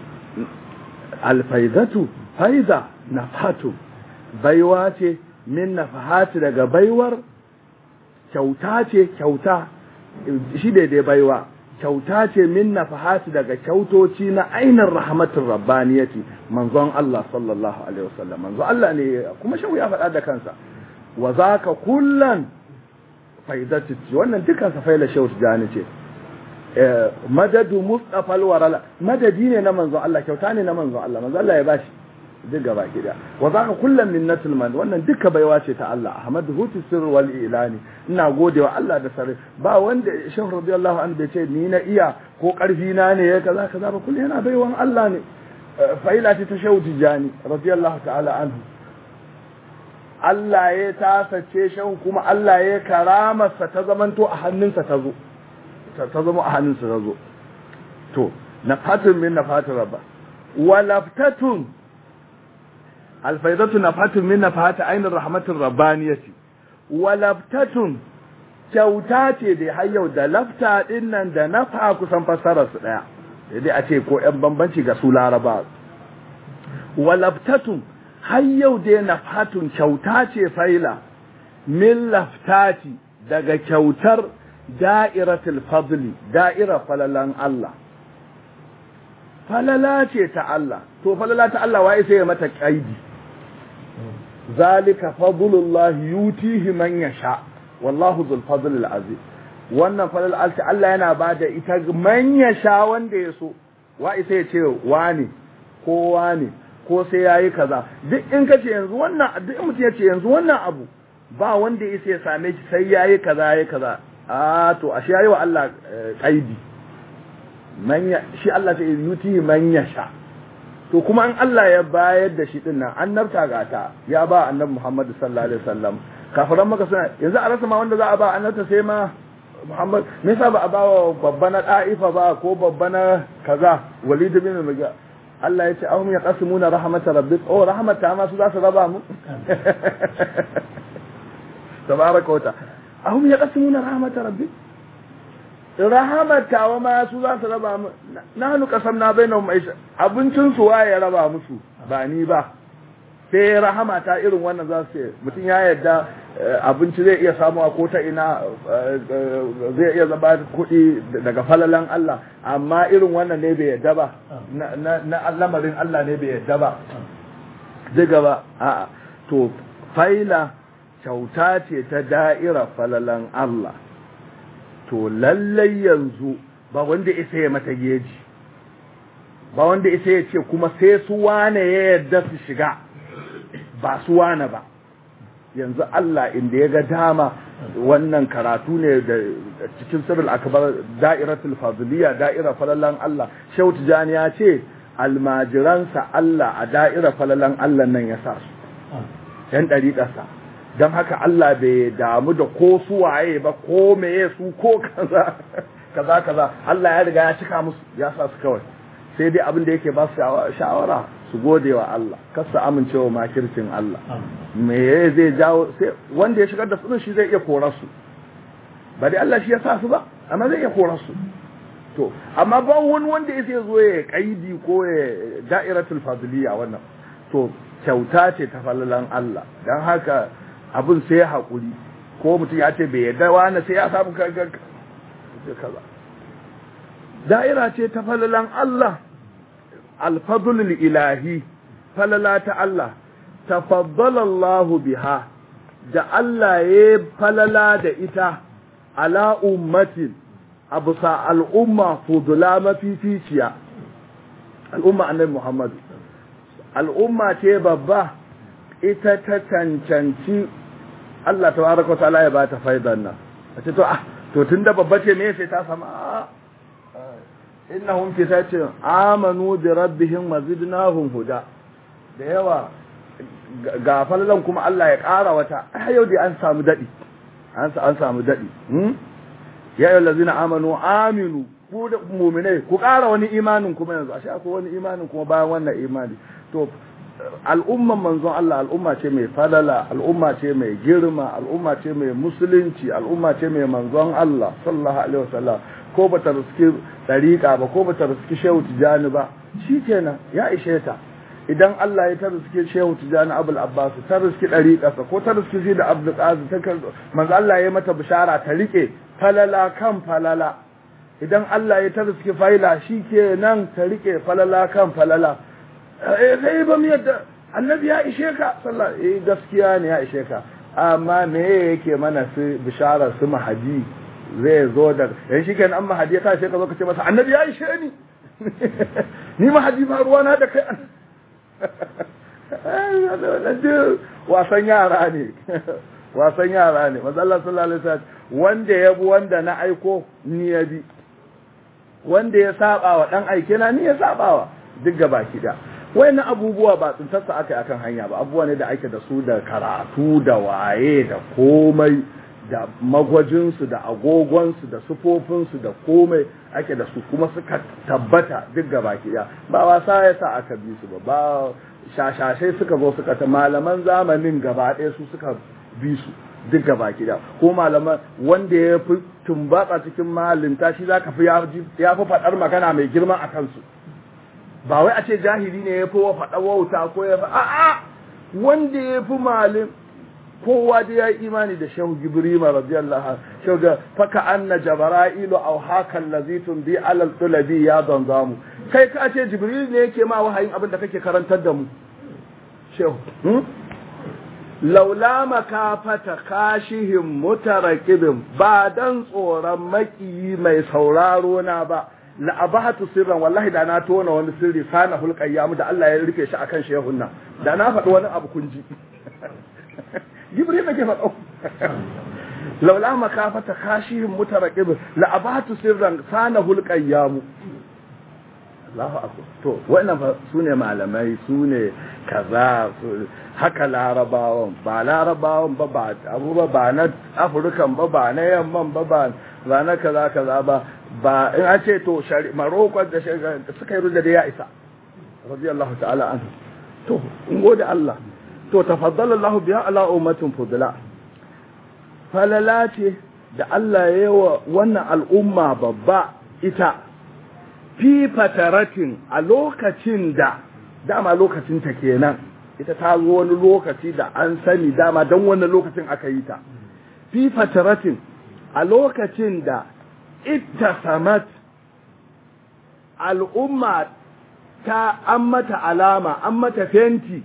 alfaizatu faiza nafatu, baiwa ce min nafahati daga baiwar, kyauta ce kyauta shi daidai baiwa, kyauta ce min nafahati daga kyautoci na ainihin rahmatin rabbaniyati manzon Allah sallallahu alaihi wasallam. Manzon Allah ne, kuma shehu ya faɗa da kansa, wa zaka kullan faidatu, wannan dukan sa faila shehu jani ce. madadu mustafa alwarala, madadi ne na manzon Allah, kyauta ne na manzon Allah, manzon Allah ya bashi duk gaba kida wa zaka kullum minnatul man wannan duka baiwa ce ta Allah ahmadu hutu sirr wal ilani ina godewa Allah da sare ba wanda shehu radiyallahu anhu bai ce ni na iya ko karfi na ne ya kaza kaza ba kullu yana baiwan Allah ne fa'ila ce ta shehu tijani radiyallahu ta'ala anhu Allah ya tasace shehu kuma Allah ya karamarsa ta zamanto a hannunsa ta zo ta zama a hannunsa ta zo to nafatun min nafatir rabba walaftatun alfaidatu nafatun min nafati ainir rahmatir rabbaniyati walaftatun kyauta ce da har yau da lafta din nan da nafa kusan fassarar su daya dai a ce ko yan bambanci ga su laraba walaftatun har yau dai nafatun kyauta ce faila min laftati daga kyautar da'iratul fadli da'ira falalan Allah falala ce ta Allah to falala ta Allah wai sai ya mata kaidi zalika fadlullahi yutihi man yasha wallahu dhul fadlil azim wannan falal Allah yana bada ita man yasha wanda yaso wai sai ya ce wani ko wani ko sai yayi kaza duk in kace yanzu wannan duk mutum yace yanzu wannan abu ba wanda yake ya same shi sai yayi kaza yayi kaza a to ashe yayi wa Allah kaidi manya shi Allah sai yuti manya sha to kuma an Allah ya bayar da shi dinnan annabta gata ya ba annabi Muhammad sallallahu alaihi wasallam kafiran maka suna yanzu a rasa ma wanda za a ba annabta sai ma Muhammad me yasa ba a ba wa babba na Daifa ba ko babba na kaza Walid bin Mughira Allah ya ce ahum yaqsimuna rahmatar rabbik oh rahmata ma su za su raba mu tabaraka wa ta'ala ahum yaqsimuna rahmatar rabbik rahamata wa ma su za su raba mu nahnu qasamna bainahum aisha abincin su waye raba musu ba ni ba sai rahamata irin wannan za su ce mutum ya yarda abinci zai iya samuwa ko ta ina zai iya zaba kuɗi daga falalan Allah amma irin wannan ne bai yarda ba na lamarin Allah ne bai yarda ba daga ba a'a to faila kyauta ce ta da'ira falalan Allah to lallai yanzu ba wanda isa ya mata geji ba wanda isa ya ce kuma sai su wane ya yarda su shiga ba su wane ba yanzu Allah inda ya ga dama wannan karatu ne da cikin sirrul akbar da'iratul fadliya da'ira falalan Allah Shehu Tijani ya ce almajiransa Allah a da'ira falalan Allah nan ya sa su yan dariƙarsa don haka Allah bai damu da ko su waye ba ko meye su ko kaza kaza kaza Allah ya riga ya cika musu ya sa su kawai sai dai abin da yake ba su shawara su gode wa Allah kar su amincewa makircin Allah me zai jawo sai wanda ya shigar da su shi zai iya korar su ba dai Allah shi ya sa su ba amma zai iya korar su to amma ba wani wanda ya sai zo ya kaidi ko ya da'iratul fadliya wannan to kyauta ce ta falalan Allah dan haka abin sai haƙuri ko mutum ya ce bai yadda wani sai ya samu kaza da'ira ce ta falalan Allah alfadlul ilahi falala ta Allah tafaddala Allah biha da Allah ya falala da ita ala ummatin abusa al'umma fudula mafificiya al'umma annabi Muhammad al'umma ce babba ita ta cancanci Allah tabaraka wa ta'ala ya bata faidan nan ce to ah to tunda babba ce me sai ta sama innahum kitatin amanu bi rabbihim wazidnahum huda da yawa ga fallan kuma Allah ya ƙara wata ai yau dai an samu dadi an an samu dadi hmm ya ayyuhal ladzina amanu aminu ku da mu'minai ku ƙara wani imanin kuma yanzu ashe akwai wani imanin kuma bayan wannan imani to al'umman manzon Allah al'umma ce mai falala al'umma ce mai girma al'umma ce mai musulunci al'umma ce mai manzon Allah sallallahu alaihi wasallam ko bata riski dariqa ba ko bata riski Shehu Tijani ba shikenan ya ishe ta idan Allah ya ta riski Shehu Tijani Abul Abbas ta riski dariqa ko ta riski Zid Abdul Qadir ta manzon Allah ya mata bishara ta rike falala kan falala idan Allah ya ta riski faila shikenan ta rike falala kan falala sai ba mu yadda annabi ya ishe ka sallallahu eh gaskiya ne ya ishe ka amma me yake mana su bisharar su mahadi zai zo da yan shikenan an mahadi ya tashi ka zo ka ce masa annabi ya ishe ni ni mahadi ba ruwa na da kai wasan yara ne wasan yara ne manzo Allah sallallahu alaihi wasallam wanda ya bi wanda na aiko ni ya bi wanda ya saba wa dan aike na ni ya saba wa duk gabaki da wayannan abubuwa ba tsuntarsa aka yi akan hanya ba abubuwa ne da ake da su da karatu da waye da komai da magwajinsu da agogonsu da sufofinsu da komai ake da su kuma suka tabbata duk gabaki da ba wasa ya sa aka bi su ba ba shashashai suka zo suka ta malaman zamanin gaba ɗaya su suka bi su duk gabaki da ko malaman wanda ya fi tumbatsa cikin malinta shi zaka fi ya fi faɗar magana mai girma a kansu ba wai a ce jahili ne ya fi wa faɗa wauta ko ya fi a'a wanda ya fi malin kowa da ya yi imani da shehu gibrima radiyallahu anhu shehu ga faka anna jabara'ilu aw hakan lazitun bi alal tulabi ya zanzamu kai ka ce jibril ne yake ma wahayin abin da kake karantar da mu shehu laula makafata kashihim mutarakibin ba dan tsoron makiyi mai sauraro na ba la abahatu sirran wallahi da na tona wani sirri sana hulqayyamu da Allah ya rufe shi akan shehun nan da na faɗi wani abu kunji jibril nake faɗo laula makafata khashihim mutaraqib la abahatu sirran sana hulqayyamu Allahu akbar to wannan fa sune malamai sune kaza haka larabawan ba larabawan ba ba abu ba ba na afrukan ba ba na yamman ba ba ba na kaza kaza ba ba in a ce to Maroko da suka yi rujja da ya isa radiyallahu ta'ala anhu to in gode Allah to tafaddala Allah biya ala ummatin fudla falala ce da Allah ya yi wa wannan al'umma babba ita fi fataratin a lokacin da dama lokacin ta kenan ita ta zo wani lokaci da an sani dama don wannan lokacin aka yi ta fi fataratin a lokacin da ittasamat al'umma ta an mata alama an mata fenti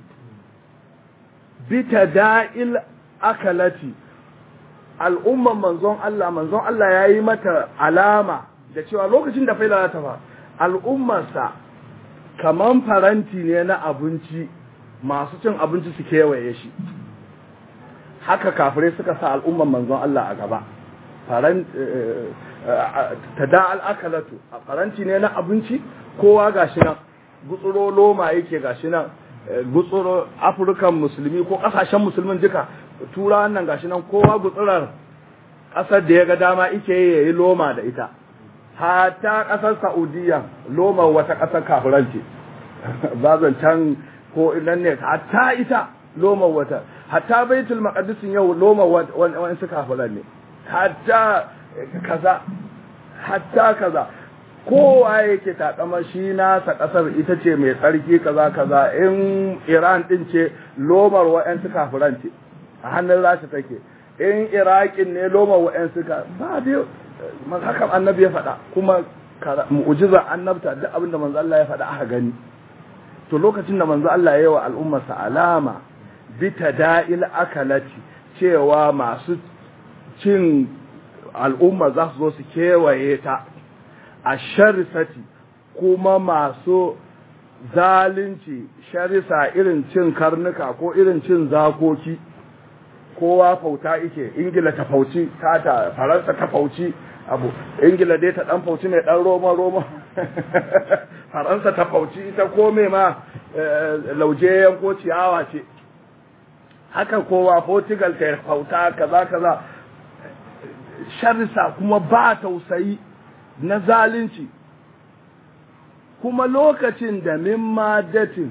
bita da'il akalati al'umman manzon Allah manzon Allah ya yi mata alama da cewa lokacin da faila ta fa al'ummarsa kaman faranti ne na abinci masu cin abinci su kewaye shi haka kafirai suka sa al'umman manzon Allah a gaba faran ta da al'akalatu a faranti ne na abinci kowa gashi nan gutsuro loma yake gashi nan gutsuro afirkan musulmi ko kasashen musulmin duka turawan nan gashi nan kowa gutsurar kasar da ya ga dama yake yayi loma da ita hatta kasar Saudiya loma wata kasar kafiranci bazan can ko idan ne hatta ita loma wata hatta baitul maqdis yau loma wani su kafiran ne hatta kaza hatta kaza kowa yake takama shi nasa kasar ita ce mai tsarki kaza kaza in Iran din ce lomar wa'ansu kafiran ce a hannun Rasha take in Iraqin ne lomar wa'ansu ka ba dai hakan annabi ya faɗa kuma mu'jiza annabta duk abinda manzo Allah ya faɗa aka gani to lokacin da manzo Allah ya yi wa al'ummarsa alama bitada'il akalati cewa masu cin al'umma za su zo su kewaye ta a sharisati kuma masu zalunci sharisa irin cin karnuka ko irin cin zakoki kowa fauta ike ingila ta fauci tata faransa ta fauci abu ingila dai ta dan fauci mai dan roma roma faransa ta fauci ita kome ma laujeyen ko ciyawa ce haka kowa portugal ta fauta kaza kaza sharisa kuma ba tausayi na zalunci kuma lokacin da min madatin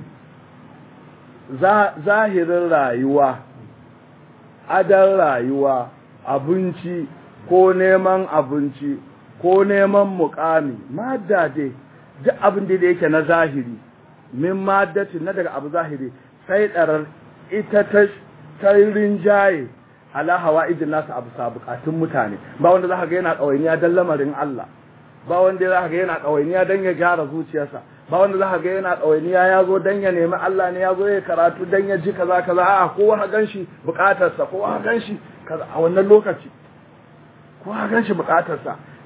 zahirin rayuwa adan rayuwa abinci ko neman abinci ko neman mukami madda dai duk abin da yake na zahiri min maddatin na daga abu zahiri sai darar ita ta tarin jaye ala hawaidin nasu abu sabukatun mutane ba wanda za ka ga yana ɗawainiya don lamarin Allah ba wanda za ka ga yana ɗawainiya don ya gyara zuciyarsa ba wanda za ka ga yana ɗawainiya ya zo don ya nemi Allah ne ya zo ya karatu don ya ji kaza kaza a kowa ha ganshi bukatarsa kowa ha ganshi kaza a wannan lokaci kowa ha ganshi bukatarsa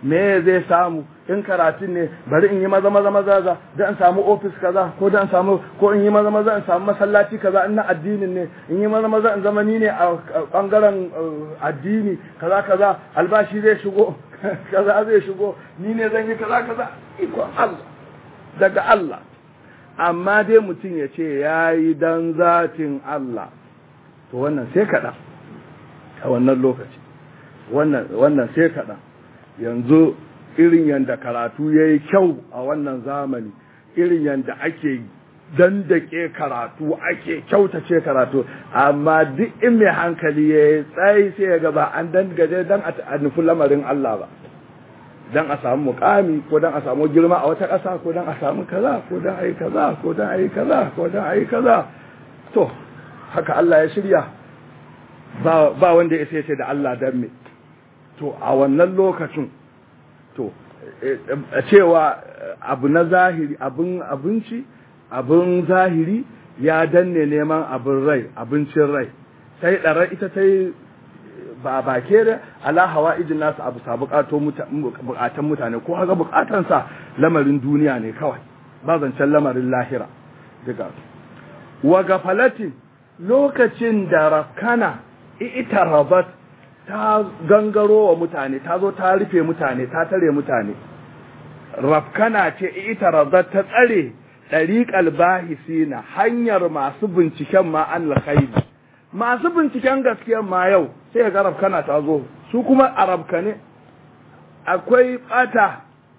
me zai samu in karatun ne bari in yi maza maza maza za da in samu office kaza ko da in samu ko in yi maza maza in samu masallaci kaza in na addinin ne in yi maza maza in zama ni ne a bangaren addini kaza kaza albashi zai shigo kaza zai shigo ni ne zan yi kaza kaza iko Allah daga Allah amma dai mutum ya ce yayi dan zatin Allah to wannan sai kaɗan a wannan lokaci wannan wannan sai kaɗan yanzu irin yanda karatu ya yi kyau a wannan zamani irin yanda ake dandake karatu ake kyautace karatu amma duk in mai hankali ya yi tsayi sai ya gaba an dangaje don a nufi lamarin Allah ba don a samu mukami ko don a samu girma a wata ƙasa ko don a samu kaza ko don a yi kaza ko don a yi kaza ko don a yi kaza to haka Allah ya shirya ba wanda ya sai da Allah dan me to a wannan lokacin to cewa abu na zahiri abin abinci abin zahiri ya danne neman abin rai abincin rai sai ɗara ita ta yi ba ba ke da ala hawa ijin nasu abu sa bukatan mutane ko haka bukatansa lamarin duniya ne kawai ba zancen lamarin lahira daga wa gafalatin lokacin da rafkana ita rabat ta gangaro wa mutane ta zo ta rufe mutane ta tare mutane rafkana ce ita rabat ta tsare ɗariƙal bahisina hanyar masu binciken ma an alkhairi masu binciken gaskiyar ma yau sai ga rafkana ta zo su kuma a rafkane akwai bata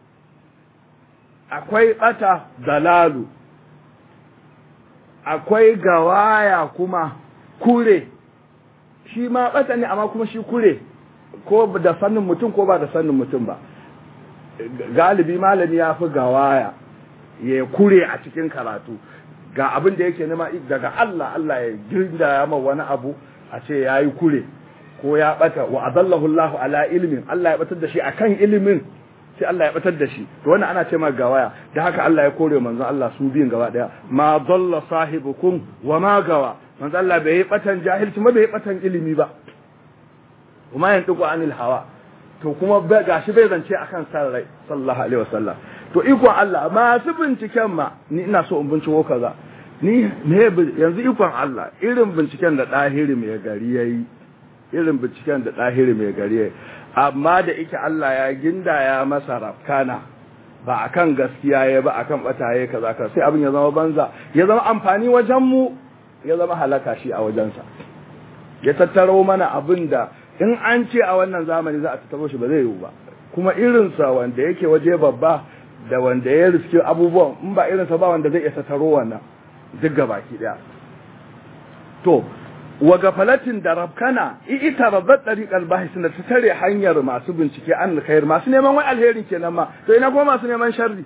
akwai bata dalalu akwai gawaya kuma kure shi ma bata ne amma kuma shi kure ko da sannin mutum ko ba da sannin mutum ba galibi malami ya fi gawaya ya kure a cikin karatu ga abin da yake nema daga Allah Allah ya girda ya ma wani abu a ce yayi kure ko ya bata wa adallahu Allah ala ilmin Allah ya batar da shi akan ilimin sai Allah ya batar da shi to wannan ana ce ma gawaya da haka Allah ya kore manzo Allah su biyin gaba daya ma dalla sahibukum wa ma gawa manzo Allah bai batan jahilci ma bai batan ilimi ba kuma yan duku anil hawa to kuma gashi bai zance akan san rai sallallahu alaihi wasallam to ikon Allah masu binciken ma ni ina so in binciko kaza ni me yanzu ikon Allah irin binciken da dahiri mai gari yayi irin binciken da dahiri mai gari yayi amma da ike Allah ya ginda ya masa rafkana ba akan gaskiya yayi ba akan bataye kaza kaza sai abin ya zama banza ya zama amfani wajen mu ya zama halaka shi a wajensa ya tattaro mana abin da in an ce a wannan zamani za a tattaro shi ba zai yiwu ba kuma irinsa wanda yake waje babba da wanda ya riske abubuwan in ba irinsa ba wanda zai iya tattaro wannan duk gabaki daya to wa gafalatin da rabkana ita rabat tariqal bahis da ta tare hanyar masu bincike an alkhair masu neman wai alheri kenan ma to ina kuma masu neman sharri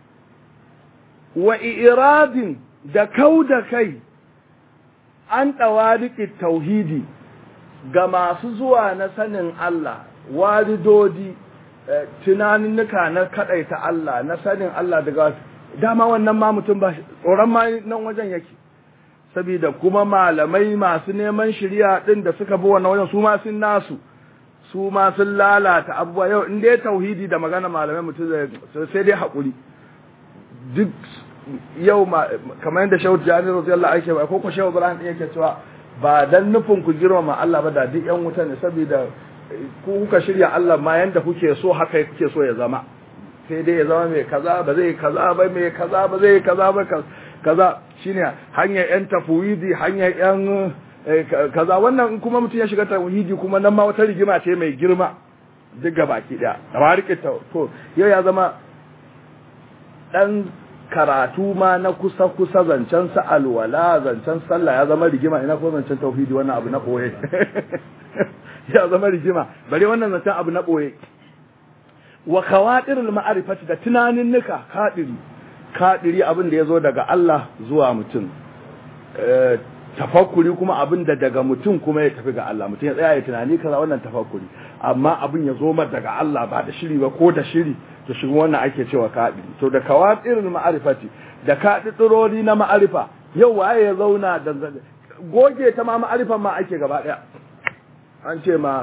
wa iradin da kauda kai an tawaliki tauhidi ga masu zuwa na sanin Allah walidodi tunaninnika na kadaita Allah na sanin Allah daga dama wannan ma mutum ba tsoron ma nan wajen yake saboda kuma malamai masu neman shari'a din da suka bi wannan wajen su ma sun nasu su ma sun lalata abubuwa yau in dai tauhidi da magana malamai mutum sai dai hakuri duk yau kamar yadda Shehu Jani radiyallahu anhu ko ko Shehu Ibrahim yake cewa ba dan nufin ku girmama Allah ba da duk yan wuta ne saboda ku kuka shirya Allah ma yanda kuke so haka kuke so ya zama sai dai ya zama mai kaza ba zai kaza ba mai kaza ba zai kaza ba kaza shine hanyar yan tafwidi hanyar yan kaza wannan kuma mutum ya shiga tauhidi kuma nan ma wata rigima ce mai girma duk gabaki daya tabarike to yau ya zama dan karatu ma na kusa kusa zancen sa alwala zancen sallah ya zama rigima ina ko zancen tauhidi wannan abu na boye ya zama rigima bare wannan zancen abu na boye wa khawatirul ma'rifati da tunanin nika kadiri kadiri abin da yazo daga Allah zuwa mutum eh tafakkuri kuma abin da daga mutum kuma ya tafi ga Allah mutum ya tsaya ya tunani kaza wannan tafakkuri amma abin yazo mar daga Allah ba da shiri ba ko da shiri to shi wannan ake cewa kadiri to da khawatirul ma'rifati da kadidirori na ma'arifa yau waye ya zauna da goge ta ma ma'arifan ma ake gaba daya an ce ma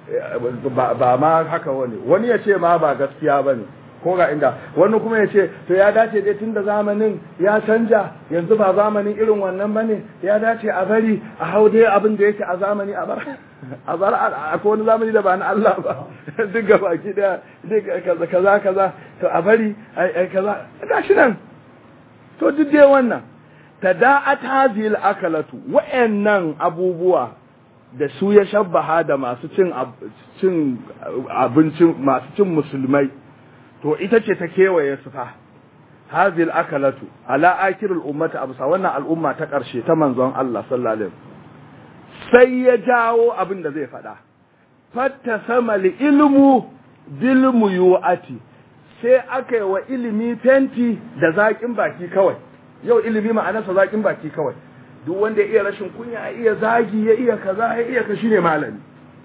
ba ma haka wani wani ya ce ma ba gaskiya ba ne ko ga inda wani kuma ya ce to ya dace dai tun da zamanin ya canja yanzu ba zamanin irin wannan ba ne ya dace a bari a hau dai abin da yake a zamani a bar a bar akwai wani zamani da ba na Allah ba duk gaba ki da duk kaza kaza kaza to a bari ai kaza gashi nan to duk dai wannan tada'at hadhihi al-akalatu wa'annan abubuwa da su ya shabbaha da masu cin cin abincin masu cin musulmai to ita ce ta kewaye su fa hadhihi al-akalatu ala akirul ummati absa wannan al'umma ta karshe ta manzon Allah sallallahu alaihi sai ya jawo abin da zai faɗa fatta sama li ilmu bil muyuati sai aka yi wa ilimi fenti da zaƙin baki kawai yau ilimi ma'anarsa zaƙin baki kawai duk wanda ya iya rashin kunya ya iya zagi ya iya kaza ya iya ka shine malami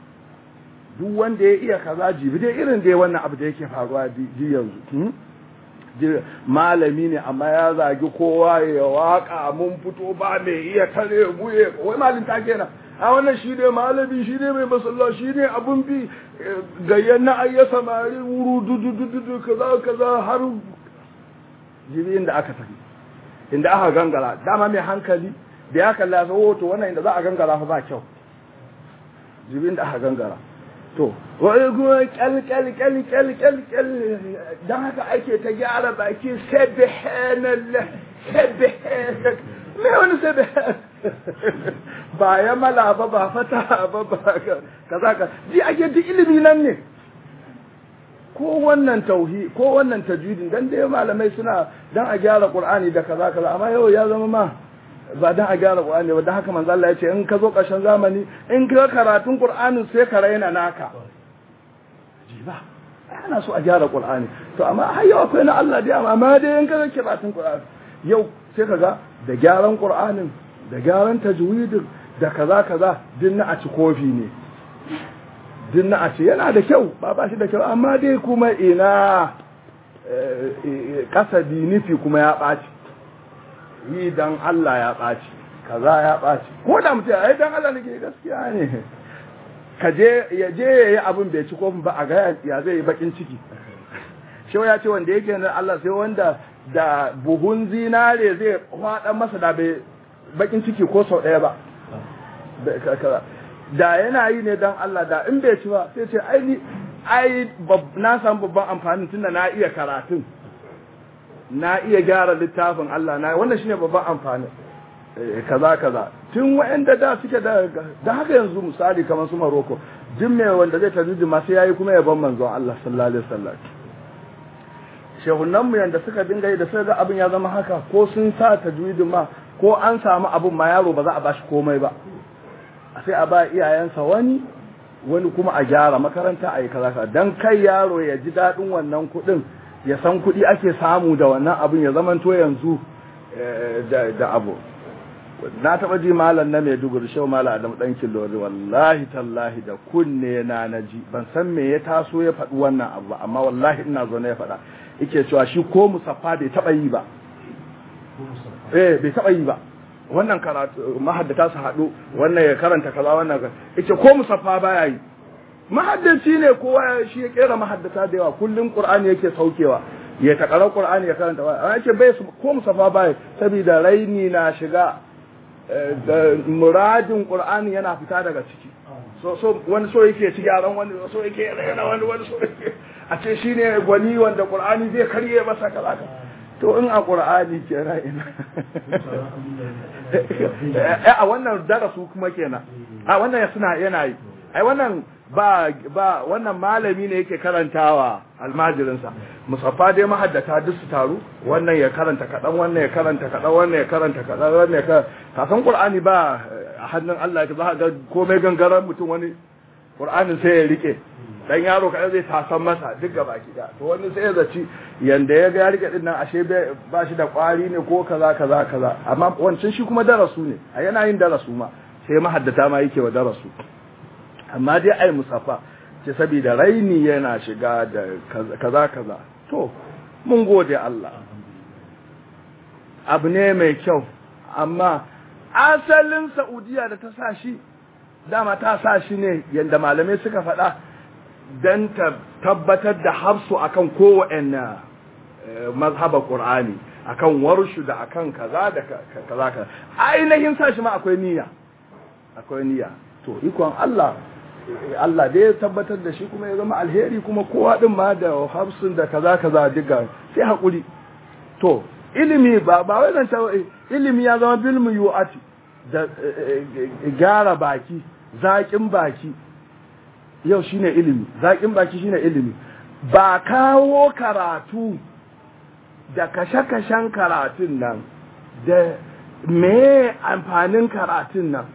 duk wanda ya iya kaza jibi dai irin dai wannan abu da yake faruwa ji yanzu malami ne amma ya zagi kowa ya waka mun fito ba mai iya kare buye wai malin ta kenan a wannan shi ne malami shi ne mai masalla shi ne abun bi gayyan na ayya samari wuru dudududu kaza kaza har jibi inda aka tafi inda aka gangara dama mai hankali da ya kalla sa to wannan inda za a gangara fa ba kyau jibi inda aka gangara to wai kuma kyal kyal kyal kyal kyal kyal dan haka ake ta gyara baki subhanallah subhanallah me wani subhan ba ya mala ba ba fata ba ba kaza ka ji ake duk ilimi nan ne ko wannan tauhi ko wannan tajwidin dan dai malamai suna dan a gyara qur'ani da kaza kaza amma yau ya zama ma ba dan a gyara qur'ani ba dan haka manzo Allah ya ce in ka zo ƙarshen zamani in ka karatun qur'anin sai ka raina naka ji ba ana so a gyara qur'ani to amma har yau akwai na Allah dai amma dai in ka zo karatun qur'ani yau sai kaga da gyaran qur'anin da gyaran tajwidin da kaza kaza din na a ci kofi ne din na a ci yana da kyau ba ba shi da kyau amma dai kuma ina kasadi nufi kuma ya ɓaci yi dan Allah ya ɓaci kaza ya ɓaci ko da mutum ai dan Allah nake gaskiya ne ka je ya je yayi abin bai ci kofin ba a ga ya zai yi bakin ciki shi ya ce wanda yake nan Allah sai wanda da buhun zinare zai hada masa da bai bakin ciki ko sau daya ba da yana yi ne dan Allah da in bai ci ba sai ce ai ni ai na samu babban amfani tunda na iya karatun na iya gyara littafin Allah na wannan shine babban amfani kaza kaza tun wa'anda da suke da da haka yanzu misali kamar su Morocco jin me wanda zai tajwidi ma sai yayi kuma yaban manzon Allah sallallahu alaihi wasallam shehunan mu yanda suka dinga yi da suka ga abin ya zama haka ko sun sa tajwidi ma ko an samu abin ma yaro ba za a bashi komai ba sai a ba iyayensa wani wani kuma a gyara makaranta a yi kaza kaza dan kai yaro ya ji dadin wannan kuɗin ya san kuɗi ake samu da wannan abin ya zamanto yanzu da abu na taɓa ji malam na Maiduguri shau malam Adam dan Killori wallahi tallahi da kunne na naji ban san me ya taso ya faɗi wannan abu amma wallahi ina zo ne ya faɗa yake cewa shi ko musaffa bai taɓa yi ba eh bai taɓa yi ba wannan karatu mahaddata su haɗu wannan ya karanta kaza wannan yake ko musaffa baya yi mahaddaci ne kowa shi ya kera mahaddata da yawa kullun qur'ani yake saukewa ya takara qur'ani ya karanta an ce bai ko musafa bai saboda raini na shiga da muradin qur'ani yana fita daga ciki so so wani so yake ci gyaran wani so yake raina wani wani so a ce shine gwani wanda qur'ani zai karye masa kaza to in a qur'ani kenan ina a wannan darasu kuma kenan a wannan suna yana yi ai wannan ba ba wannan malami ne yake karantawa almajirinsa musaffa dai mahaddata duk su taru wannan ya karanta kadan wannan ya karanta kadan wannan ya karanta kadan wannan ya karanta kasan qur'ani ba a hannun Allah ya ba ga komai gangaran mutum wani qur'anin sai ya rike dan yaro kadan zai tasan masa duk gaba kida to wani sai ya zaci yanda ya ga ya rike din nan ashe ba shi da kwari ne ko kaza kaza kaza amma wancan shi kuma darasu ne a yana yin darasu ma sai mahaddata ma yake wa darasu amma dai ai musafa ce saboda raini yana shiga da kaza kaza to mun gode Allah abu ne mai kyau amma asalin Saudiya da ta sa shi dama ta sa shi ne yanda malamai suka faɗa dan ta tabbatar da hafsu akan kowanne mazhabar Qur'ani akan warshu da akan kaza da kaza kaza ainihin sa shi ma akwai niyya akwai niyya to ikon Allah Allah dai ya tabbatar da shi kuma ya zama alheri kuma kowa din ma da hafsun da kaza kaza diga sai hakuri to ilimi ba ba wai zan ta ilimi ya zama bilmu yu'ati da gyara baki zaƙin baki yau shine ilimi zaƙin baki shine ilimi ba kawo karatu da kashe-kashen karatun nan da me amfanin karatun nan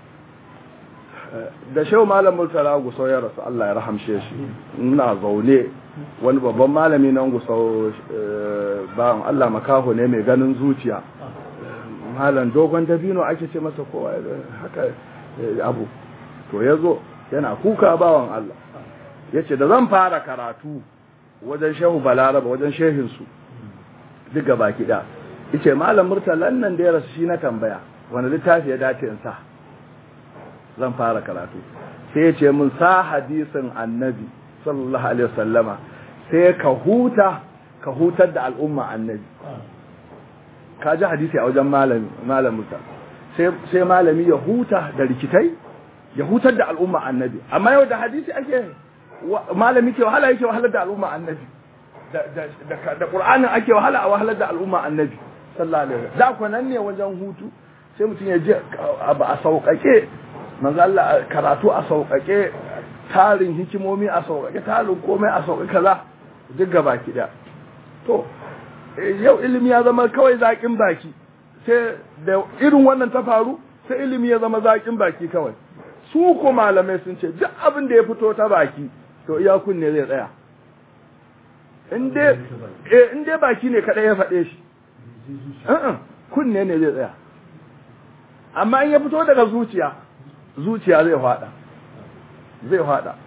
da shehu malam Murtala Gusau ya rasu Allah ya rahamshe shi ina zaune wani babban malami nan Gusau bayan Allah makaho ne mai ganin zuciya malam dogon dabino ake ce masa kowa haka abu to yazo yana kuka bawan Allah yace da zan fara karatu wajen shehu Balaraba wajen shehin su duka baki da yace malam Murtala nan da ya rasu shi na tambaya wani littafi ya dace in sa zan fara karatu sai ya ce mun sa hadisin annabi sallallahu alaihi wasallama sai ka huta ka hutar da al'umma annabi ka ji hadisi a wajen malami malam Musa sai sai malami ya huta da rikitai ya hutar da al'umma annabi amma yau da hadisi ake malami ke wahala yake wahalar da al'umma annabi da da da Qur'anin ake wahala a wahalar da al'umma annabi sallallahu alaihi wasallam da kwanan ne wajen hutu sai mutum ya je a sauƙaƙe manzo Allah karatu a sauƙaƙe tarin hikimomi a sauƙaƙe tarin komai a sauƙaƙe kaza duk gaba ki da to yau ilimi ya zama kawai zaƙin baki sai da irin wannan ta faru sai ilimi ya zama zaƙin baki kawai su ko malamai sun ce duk abin da ya fito ta baki to iya kunne zai tsaya in dai eh in dai baki ne kada ya faɗe shi eh kunne ne zai tsaya amma in ya fito daga zuciya zuciya zai fada zai fada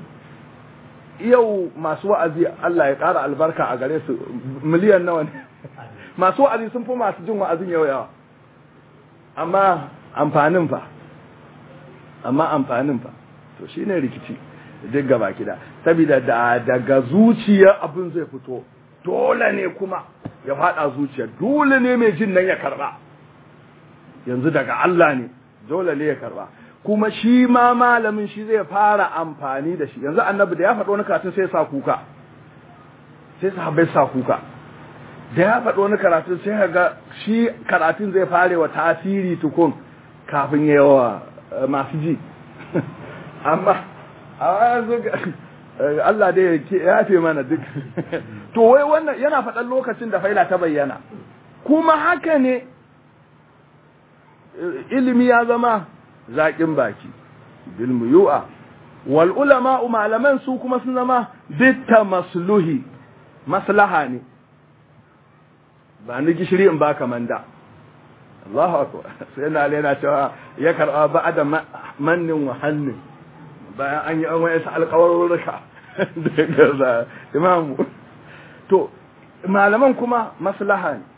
yau masu wa'azi Allah ya ƙara albarka a gare su miliyan nawa ne masu wa'azi sun fi masu jin wa'azin yau yawa amma amfanin fa amma amfanin fa to shine rikici duk gaba kida saboda da daga zuciya abin zai fito dole ne kuma ya fada zuciya dole ne mai jin nan ya karba yanzu daga Allah ne dole ne ya karba kuma shi ma malamin shi zai fara amfani da shi yanzu annabi da ya faɗo wani karatun sai sa kuka sai sahabbai sa kuka da ya faɗo wani karatun sai ga shi karatun zai fare wa tasiri tukun kafin yawa masu ji amma a yanzu Allah dai ya yafe mana duk to wai wannan yana faɗan lokacin da faila ta bayyana kuma haka ne ilimi ya zama zaƙin baki bil muyu'a wal ulama malaman su kuma sun zama bitta masluhi maslaha ne ba ni gishiri in baka manda Allahu akbar sai na lena cewa ya karba ba'da mannin wa hannin bayan an yi an waye sa alƙawarurruka daga imamu to malaman kuma maslaha ne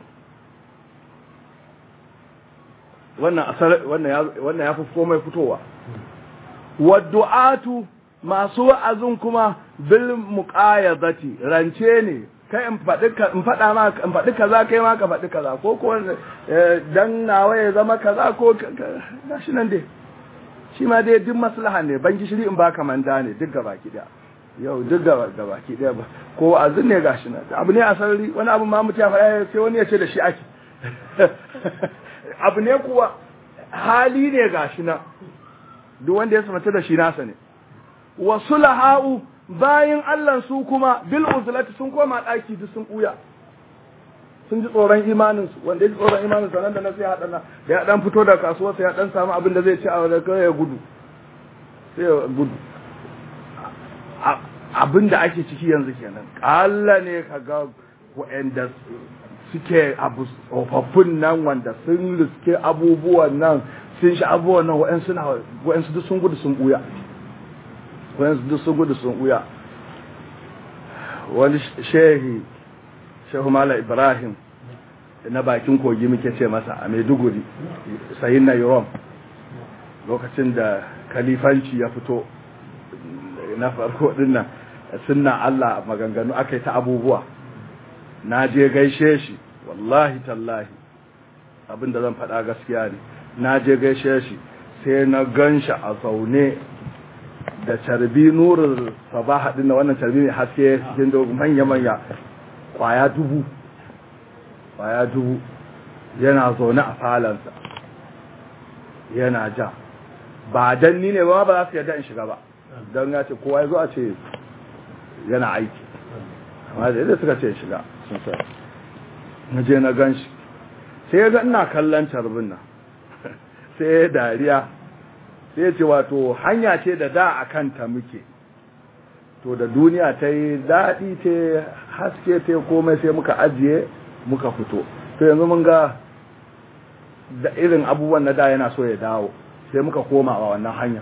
wannan asar wannan ya wannan yafi komai fitowa waddu'atu masu wa'azun kuma bil muqayadati rance ne kai in faɗi in faɗa ma in faɗi kaza kai ma ka faɗi kaza ko ko dan nawa ya zama kaza ko gashi nan dai shi ma dai duk maslaha ne ban gishiri in baka manda ne duk gaba ki da yau duk gaba gaba ki da ko wa'azin ne gashi nan abu ne a sarri wani abu ma mutum ya faɗa sai wani ya ce da shi ake abu ne kuwa hali ne gashi nan duk wanda ya samata da shi nasa ne wasu laha'u bayin Allah su kuma bil uzlati sun koma daki duk sun buya sun ji tsoron imanin su wanda ya ji tsoron imanin sa nan da na sai hadan da ya dan fito da kasuwa sai ya dan samu abin da zai ci a wajen kai ya gudu sai ya gudu abin da ake ciki yanzu kenan Allah ne kaga wa'anda suke abu tsofaffin nan wanda sun riske abubuwan nan sun shi abubuwan nan wa'ansu na wa'ansu duk sun gudu sun buya wa'ansu duk sun gudu sun buya wani shehi shehu mala ibrahim na bakin kogi muke ce masa a maiduguri sayin na yoron lokacin da kalifanci ya fito na farko dinnan sunna Allah maganganu akai ta abubuwa na je gaishe shi wallahi tallahi abinda zan faɗa gaskiya ne na je gaishe shi sai na ganshi a zaune da carbi nurul sabaha din wannan carbi mai haske cikin dogon manya manya kwaya dubu kwaya dubu yana zaune a falansa yana ja ba dan ni ne ba ba za su yarda in shiga ba don ya ce kowa ya zo a ce yana aiki amma da yadda suka ce shiga sun sai na je na gan shi sai ya ga ina kallon carbin nan sai ya dariya sai ya ce wato hanya ce da da a kanta muke to da duniya ta yi daɗi ce haske ta komai sai muka ajiye muka fito to yanzu mun ga da irin abubuwan na da yana so ya dawo sai muka koma a wannan hanya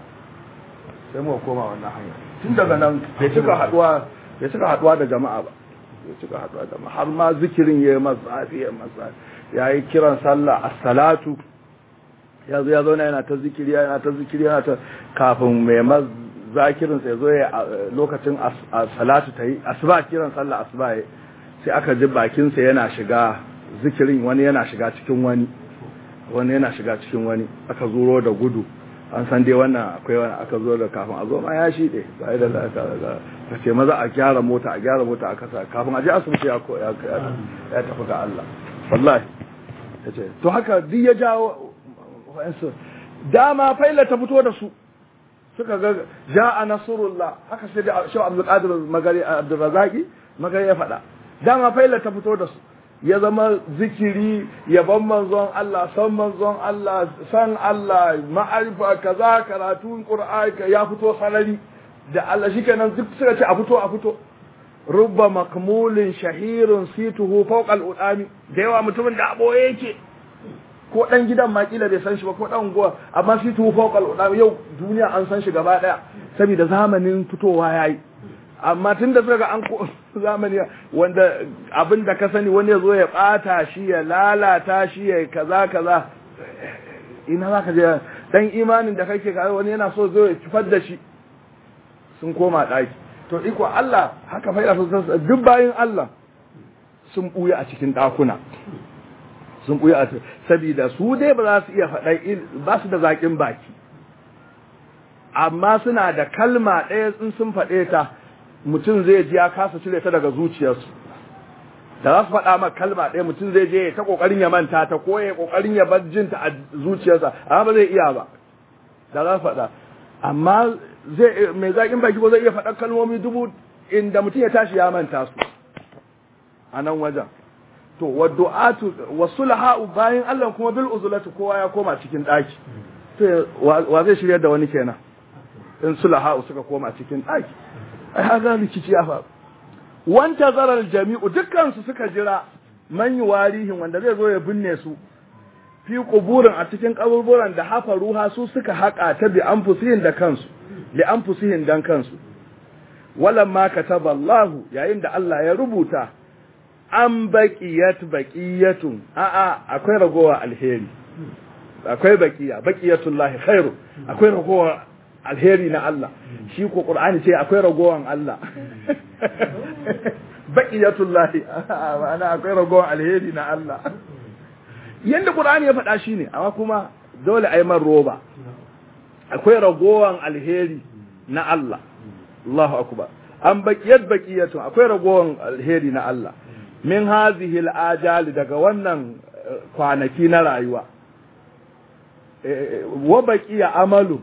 sai muka koma a wannan hanya tun daga nan bai cika haduwa bai cika haduwa da jama'a ba bai cika haduwa da har ma zikirin yayi masafi ya masafi yayi kiran sallah as-salatu yazo yazo yana ta zikiri yana ta zikiri yana ta kafin mai zakirin sai zo ya lokacin as-salatu tayi asuba kiran sallah asuba sai aka ji bakin sa yana shiga zikirin wani yana shiga cikin wani wani yana shiga cikin wani aka zuro da gudu an san dai wannan akwai wani aka zo da kafin a zo ma ya shide sai da ka ka ce maza a gyara mota a gyara mota aka sa kafin a je asibiti ya ya ya tafi ga Allah wallahi yace to haka duk ya jawo wayansu dama faila ta fito da su suka ga ja'a nasrullah haka sai da Sheikh Abdul Qadir Magari Abdul Razaki Magari ya faɗa dama faila ta fito da su ya zama zikiri yaban manzon Allah san manzon Allah san Allah ma'arifa kaza karatun Qur'ani ya fito sarari da Allah shikenan duk suka ce a fito a fito rubba makmulin shahirun situhu fawqa al-udami da yawa mutumin da aboye yake ko dan gidan makila bai san shi ba ko dan gowa amma situhu fawqa al-udami yau duniya an san shi gaba daya saboda zamanin fitowa yayi amma tun da suka ga an zamani wanda abin da ka sani wani ya zo ya bata shi ya lalata shi ya kaza kaza ina za ka je dan imanin da kake kai wani yana so zo ya kifar da shi sun koma daki to iko Allah haka fa ina so duk bayin Allah sun buya a cikin dakuna sun buya a saboda su dai ba za su iya faɗa ba su da zakin baki amma suna da kalma ɗaya in sun faɗe ta mutum zai ji ya kasa cire ta daga zuciyarsu da za su faɗa maka kalma ɗaya mutum zai je ta ƙoƙarin ya manta ta ko ya ƙoƙarin ya bar jinta a zuciyarsa amma ba zai iya ba da za su faɗa amma zai mai zaƙin baki ko zai iya faɗa kalmomi dubu inda mutum ya tashi ya manta su a nan wajen to wa du'atu wa sulha'u bayin Allah kuma bil uzulati kowa ya koma cikin ɗaki to wa zai shirya da wani kenan in sulha'u suka koma cikin ɗaki ai haza rikici ya faru wanta zarar jami'u dukkan su suka jira man warihin wanda zai zo ya binne su fi kuburin a cikin kaburburan da hafa ruha su suka haƙa ta bi anfusihin da kansu li anfusihin dan kansu walamma kataba Allah yayin da Allah ya rubuta an baqiyat baqiyatun a a akwai ragowa alheri akwai baqiya baqiyatullahi khairu akwai ragowa alheri na Allah shi ko Qur'ani ce akwai ragowan Allah baqiyatullahi ana akwai ragowan alheri na Allah yanda Qur'ani ya faɗa shine amma kuma dole ai man roba akwai ragowan alheri na Allah Allahu akbar an baqiyat baqiyatu akwai ragowan alheri na Allah min hazihi al-ajali daga wannan kwanaki na rayuwa wa baqiya amalu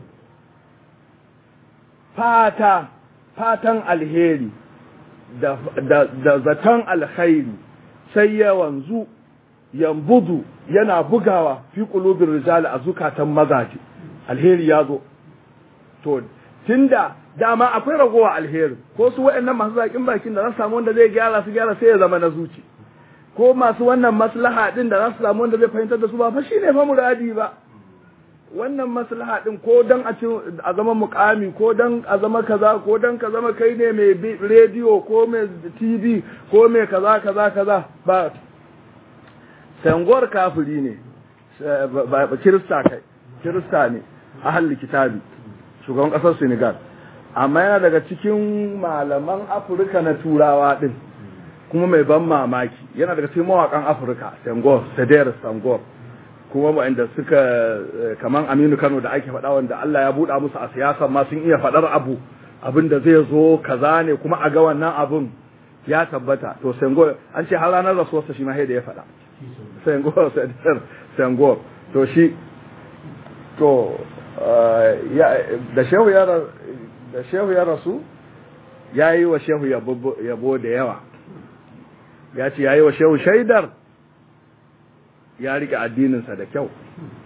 fata fatan alheri da, da, da zaton alkhairi sai ya wanzu yambudu yana bugawa fi qulubir rijal a zukatan mazaje alheri yazo to tunda dama akwai ragowa alheri ko su waɗannan masu zakin bakin da za su samu wanda zai gyara su gyara sai ya zama na zuci ko masu wannan maslaha din da za su samu wanda zai fahimtar da su ba fa shine fa muradi ba wannan maslaha din ko dan a ci a zama mukami ko dan a zama kaza ko dan ka zama kai ne mai radio ko mai T V ko mai kaza kaza kaza ba sangwar kafiri ne ba kirista kai kirista ne ahli kitabi shugaban kasar Senegal amma yana daga cikin malaman Afirka na turawa din kuma mai ban mamaki yana daga cikin mawakan Afirka Senghor Seder Senghor kuma wanda suka kaman Aminu Kano da ake faɗa wanda Allah ya buɗa musu a siyasa ma sun iya faɗar abu abinda zai zo kaza ne kuma a ga wannan abun ya tabbata to Senghor an ce har ranar rasuwarsa shi ma sai da ya faɗa Senghor Seder Senghor to shi to da shehu ya da shehu ya rasu ya yi wa shehu yabo da yawa ya ce ya yi wa shehu shaidar ya rike addininsa da kyau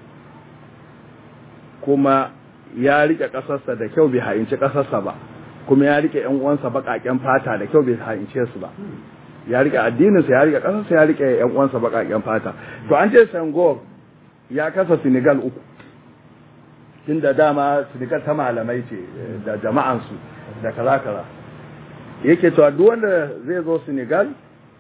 kuma ya rike ƙasarsa da kyau bai ha'inci ƙasarsa ba kuma ya rike ƴan uwansa baƙaƙen fata da kyau bai ha'ince su ba ya rike addininsa ya rike ƙasarsa ya rike ƴan uwansa baƙaƙen fata to an ce Senghor ya kasa Senegal uku tun da dama Senegal ta malamai ce da jama'ansu da kaza kaza yake cewa duk wanda zai zo Senegal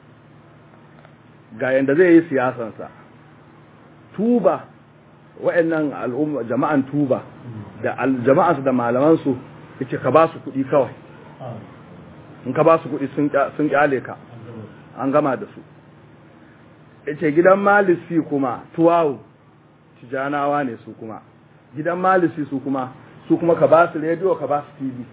ga yanda zai yi siyasansa tuba wa'annan al'umma jama'an tuba da jama'ansu da malamansu yace ka ba su kuɗi kawai in ka ba su kuɗi sun kyale ka an gama da su yace gidan malisi kuma tuwawu tijanawa ne su kuma gidan malisi su kuma su kuma ka ba su rediyo ka ba su tv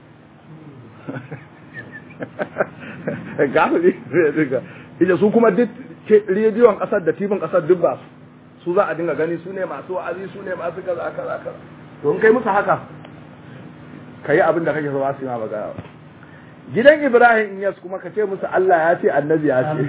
gafi ita su kuma duk rediyon kasar da tibin kasar duk ba su su za a dinga gani su ne masu wa'azi su ne masu kaza kaza kaza to in kai musu haka kai abin da kake so ba su ma bagaya gidan Ibrahim Inyas kuma ka ce musu Allah ya ce annabi ya ce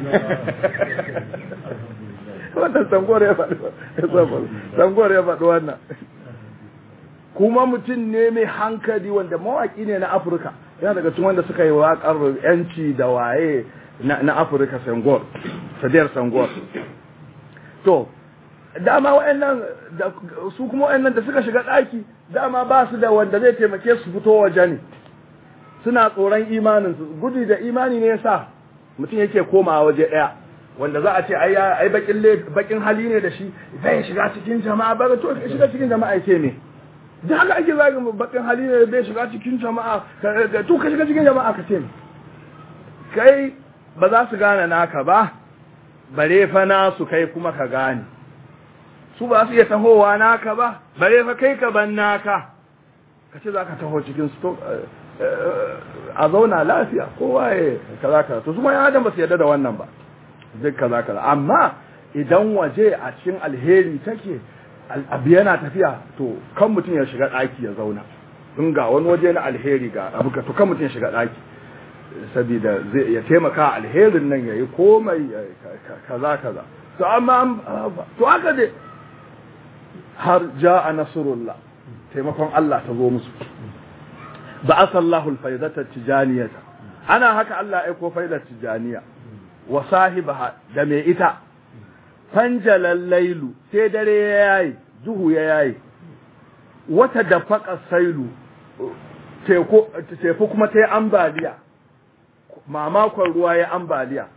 wannan Senghor ya faɗi Senghor ya faɗi wannan kuma mutum ne mai hankali wanda mawaki ne na Afirka yana daga cikin wanda suka yi waƙar yanci da waye na Afirka Senghor Seder Senghor to dama wayannan su kuma wayannan da suka shiga daki dama ba su da wanda zai taimake su fito waje ne suna tsoron imanin su gudu da imani ne yasa mutum yake komawa waje daya wanda za a ce ai ai bakin bakin hali ne da shi zai shiga cikin jama'a ba to shiga cikin jama'a yake ne da haka ake zagin bakin hali ne bai shiga cikin jama'a to ka shiga cikin jama'a ka ce kai ba za su gane naka ba bare fa nasu kai kuma ka gane su ba su iya tahowa naka ba bare fa kai ka ban naka ka ce za ka taho cikin su a zauna lafiya kowa ya kaza kaza to su ma ya adam ba su yarda da wannan ba duk kaza kaza amma idan waje a cikin alheri take abu yana tafiya to kan mutum ya shiga ɗaki ya zauna in ga wani waje na alheri ga abu to kan mutum ya shiga ɗaki saboda zai ya taimaka alherin nan yayi komai kaza kaza to amma to haka dai har jaa nasrullah taimakon Allah ta zo musu ba'atha Allahu al-faydata tijaniyata ana haka Allah ya aiko faidar tijaniya wa sahibaha da mai ita fanjalal lailu sai dare ya yayi duhu ya yayi wata dafaka sailu teku teku kuma ta yi ambaliya mamakon ruwa ya ambaliya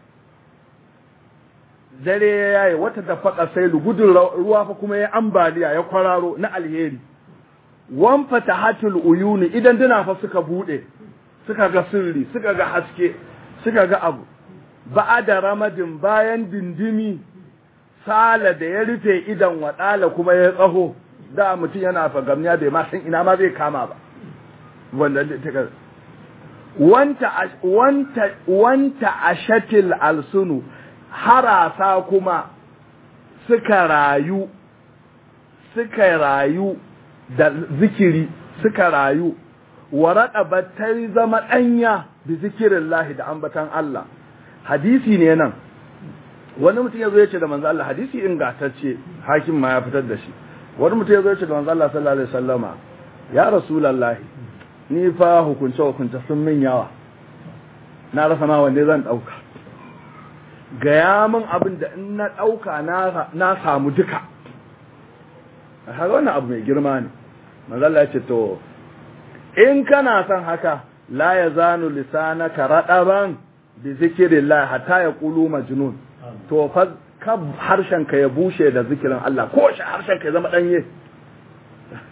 dare ya yayi wata dafaka sailu gudun ruwa fa kuma ya ambaliya ya kwararo na alheri wan fatahatul uyuni idan duna fa suka bude suka ga sirri suka ga haske suka ga abu ba'ada ramadin bayan dindimi sala da ya rufe idan wadala kuma ya tsaho da mutum yana fagamniya bai ma san ina ma zai kama ba wanda take wanta wanta wanta ashatil alsunu harasa kuma suka rayu suka rayu da zikiri suka rayu warada batai zama danya bi zikirillahi da ambatan Allah hadisi ne nan wani mutum yazo yace da manzo Allah hadisi ingantacce hakim ma ya fitar da shi wani mutum yazo yace da manzo Allah sallallahu alaihi wasallama ya rasulullahi ni fa hukunce hukunce sun min yawa na rasa ma wanda zan dauka gaya min abin da in na dauka na na samu duka har wannan abu mai girma ne manzo Allah ya ce to in kana son haka la yazanu lisanaka radaban bi zikrillah hatta yaqulu majnun to fa kab harshen ka ya bushe da zikirin Allah ko shi harshen ka ya zama danye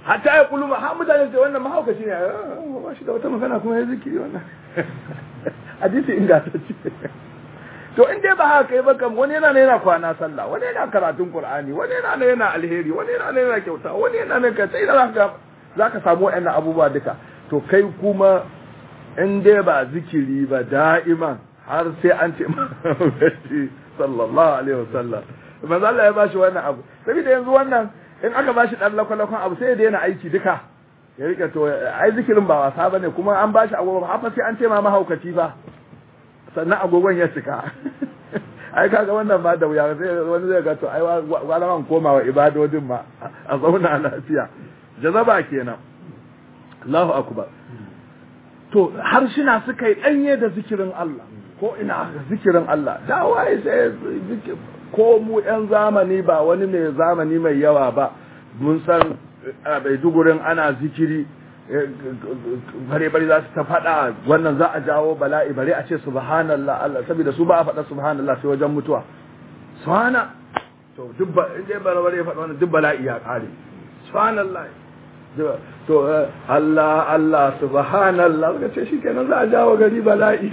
hatta ya kullu ha mutane sai wannan mahaukaci ne ba shi da wata magana kuma ya zikiri wannan hadisi ingantacce to in dai ba haka kai ba kam wani yana ne yana kwana sallah wani yana karatun qur'ani wani yana ne yana alheri wani yana ne yana kyauta wani yana ne ka sai zaka zaka samu wayannan abubuwa duka to kai kuma in dai ba zikiri ba da'iman har sai an ce sallallahu alaihi wasallam manzo Allah ya bashi wannan abu saboda yanzu wannan in aka bashi dan lakwalakon abu sai ya daina aiki duka ya rike to ai zikirin ba wasa bane kuma an bashi agogo ba fa sai an ce ma mahaukaci ba sannan agogon ya cika ai kaga wannan ba da wuya sai wani zai ga to ai wala man komawa ibadodin ma a zauna lafiya jazaba kenan Allahu akbar to harshina suka yi danye da zikirin Allah ko ina zikirin Allah da waye sai ko mu yan zamani ba wani mai zamani mai yawa ba mun san a Baidugurin ana zikiri bare bare za su ta faɗa wannan za a jawo bala'i bare a ce subhanallah Allah saboda su ba a faɗa subhanallah sai wajen mutuwa subhana to dubba inda bare bare ya faɗa wannan duk bala'i ya kare subhanallah to Allah Allah subhanallah ka ce shikenan za a jawo gari bala'i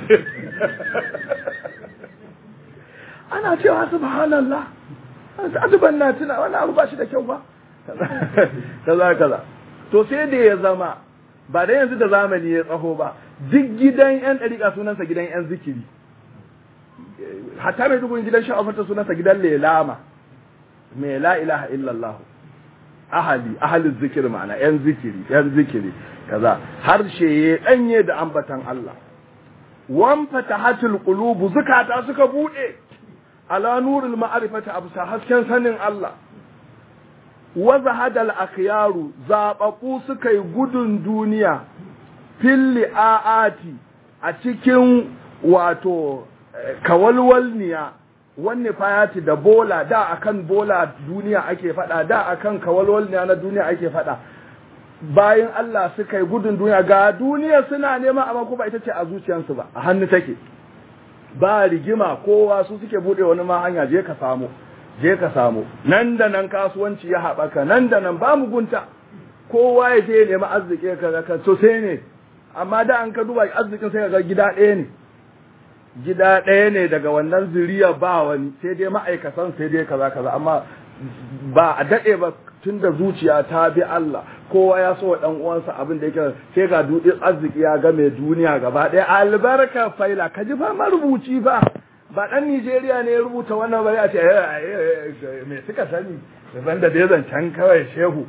ana cewa subhanallah azuban na tuna wannan abu ba shi da kyau ba kaza kaza to sai da ya zama ba da yanzu da zamani ya tsaho ba duk gidan yan dariƙa sunansa gidan yan zikiri hatta mai dubun gidan sha'afarta sunansa gidan lelama mai la ilaha illallah ahali ahalin zikiri ma'ana yan zikiri yan zikiri kaza harshe ya danye da ambatan Allah wan fatahatul qulub zakata suka bude ala nurul ma'rifati absa hasken sanin Allah wa zahadal akhyaru zabaku suka yi gudun duniya fil aati a cikin wato kawalwalniya wanne fayati da bola da akan bola duniya ake fada da akan kawalwalniya na duniya ake fada bayan Allah suka yi gudun duniya ga duniya suna nema amma kuma ita ce a zuciyarsu ba a hannu take ba rigima kowa su suke bude wani ma hanya je ka samu je ka samu nan da nan kasuwanci ya haɓaka nan da nan ba mugunta kowa ya je nema arziki ka ka to sai ne amma da an ka duba arzikin sai ga gida ɗaya ne gida ɗaya ne daga wannan zuriya ba wani sai dai ma'aikatan sai dai kaza kaza amma ba a daɗe ba tun da zuciya ta bi Allah kowa ya so wa ɗan uwansa abin da yake sai ga dudin arziki ya ga mai duniya gaba ɗaya albarka faila ka ji fa marubuci ba ba ɗan Nijeriya ne ya rubuta wannan bari a ce me suka sani ban da dai zancen kawai shehu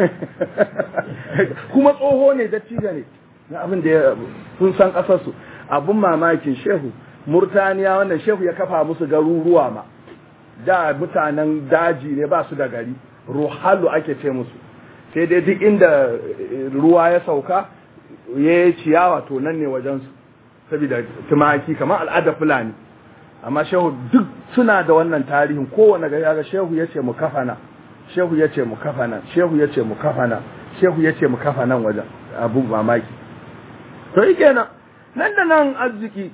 kuma tsoho ne dattijo ne na abin da sun san ƙasarsu abin mamakin shehu Murtaniya wannan shehu ya kafa musu garuruwa ma da mutanen daji ne ba su da gari ruhalu ake ce musu sai dai duk inda ruwa ya sauka ya ciyawa to nan ne wajensu saboda tumaki kamar al'ada fulani amma shehu duk suna da wannan tarihin kowane gari ga shehu ya ce mu kafana shehu ya ce mu kafana shehu ya ce mu kafana shehu ya ce mu kafanan wajen abu mamaki to yi kenan nan da nan arziki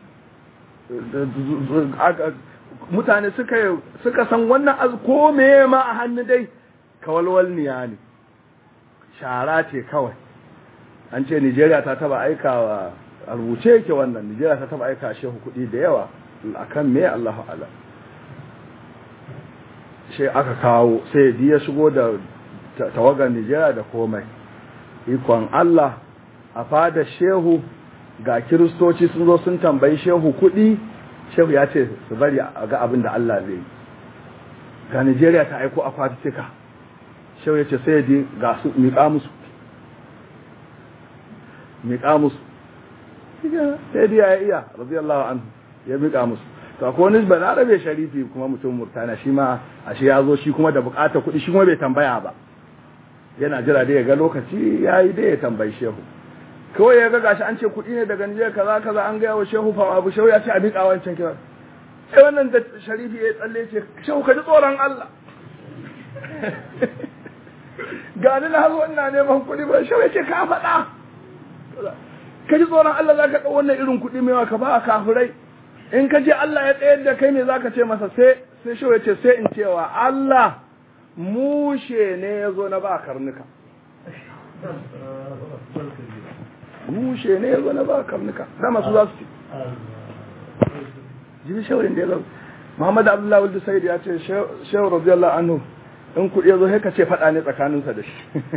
mutane suka suka san wannan ko me ma a hannu dai kawalwalniya ne shara ce kawai an ce Nigeria ta taba aikawa a rubuce yake wannan Nigeria ta taba aika shehu kuɗi da yawa akan me Allahu a'lam sai aka kawo sai ya shigo da tawagar Nigeria da komai ikon Allah a fada shehu ga kiristoci sun zo sun tambayi shehu kuɗi shehu ya ce su bari a ga abin da Allah zai yi ga Nigeria ta aiko akwatika shehu ya ce sai ya ga su miƙa musu miƙa musu sai dai ya iya radiyallahu anhu ya miƙa musu to akwai wani balarabe sharifi kuma mutum Murtana shi ma ashe ya zo shi kuma da buƙatar kuɗi shi kuma bai tambaya ba yana jira dai ya ga lokaci yayi dai ya tambayi shehu kawai ya ga gashi an ce kuɗi ne daga Nijar kaza kaza an gaya wa shehu fa abu shehu ya ce a miƙa wancan kira sai wannan da sharifi ya tsalle ce shehu ka ji tsoron Allah ga ni na hazo ina neman kuɗi ba shehu ya ce ka faɗa ka ji tsoron Allah za ka ɗau wannan irin kuɗi mai ka ba a kafirai in ka je Allah ya tsayar da kai ne za ka ce masa sai sai shehu ya ce sai in cewa Allah mushe ne ya zo na ba karnuka mushe ne yazo na ba karnuka dama su za su ci jibi shawarin da ya zo Muhammad Abdullahi Wuldu Sayyid ya ce shehu radiyallahu anhu in kuɗi ya zo sai ka ce faɗa ne tsakaninsa da shi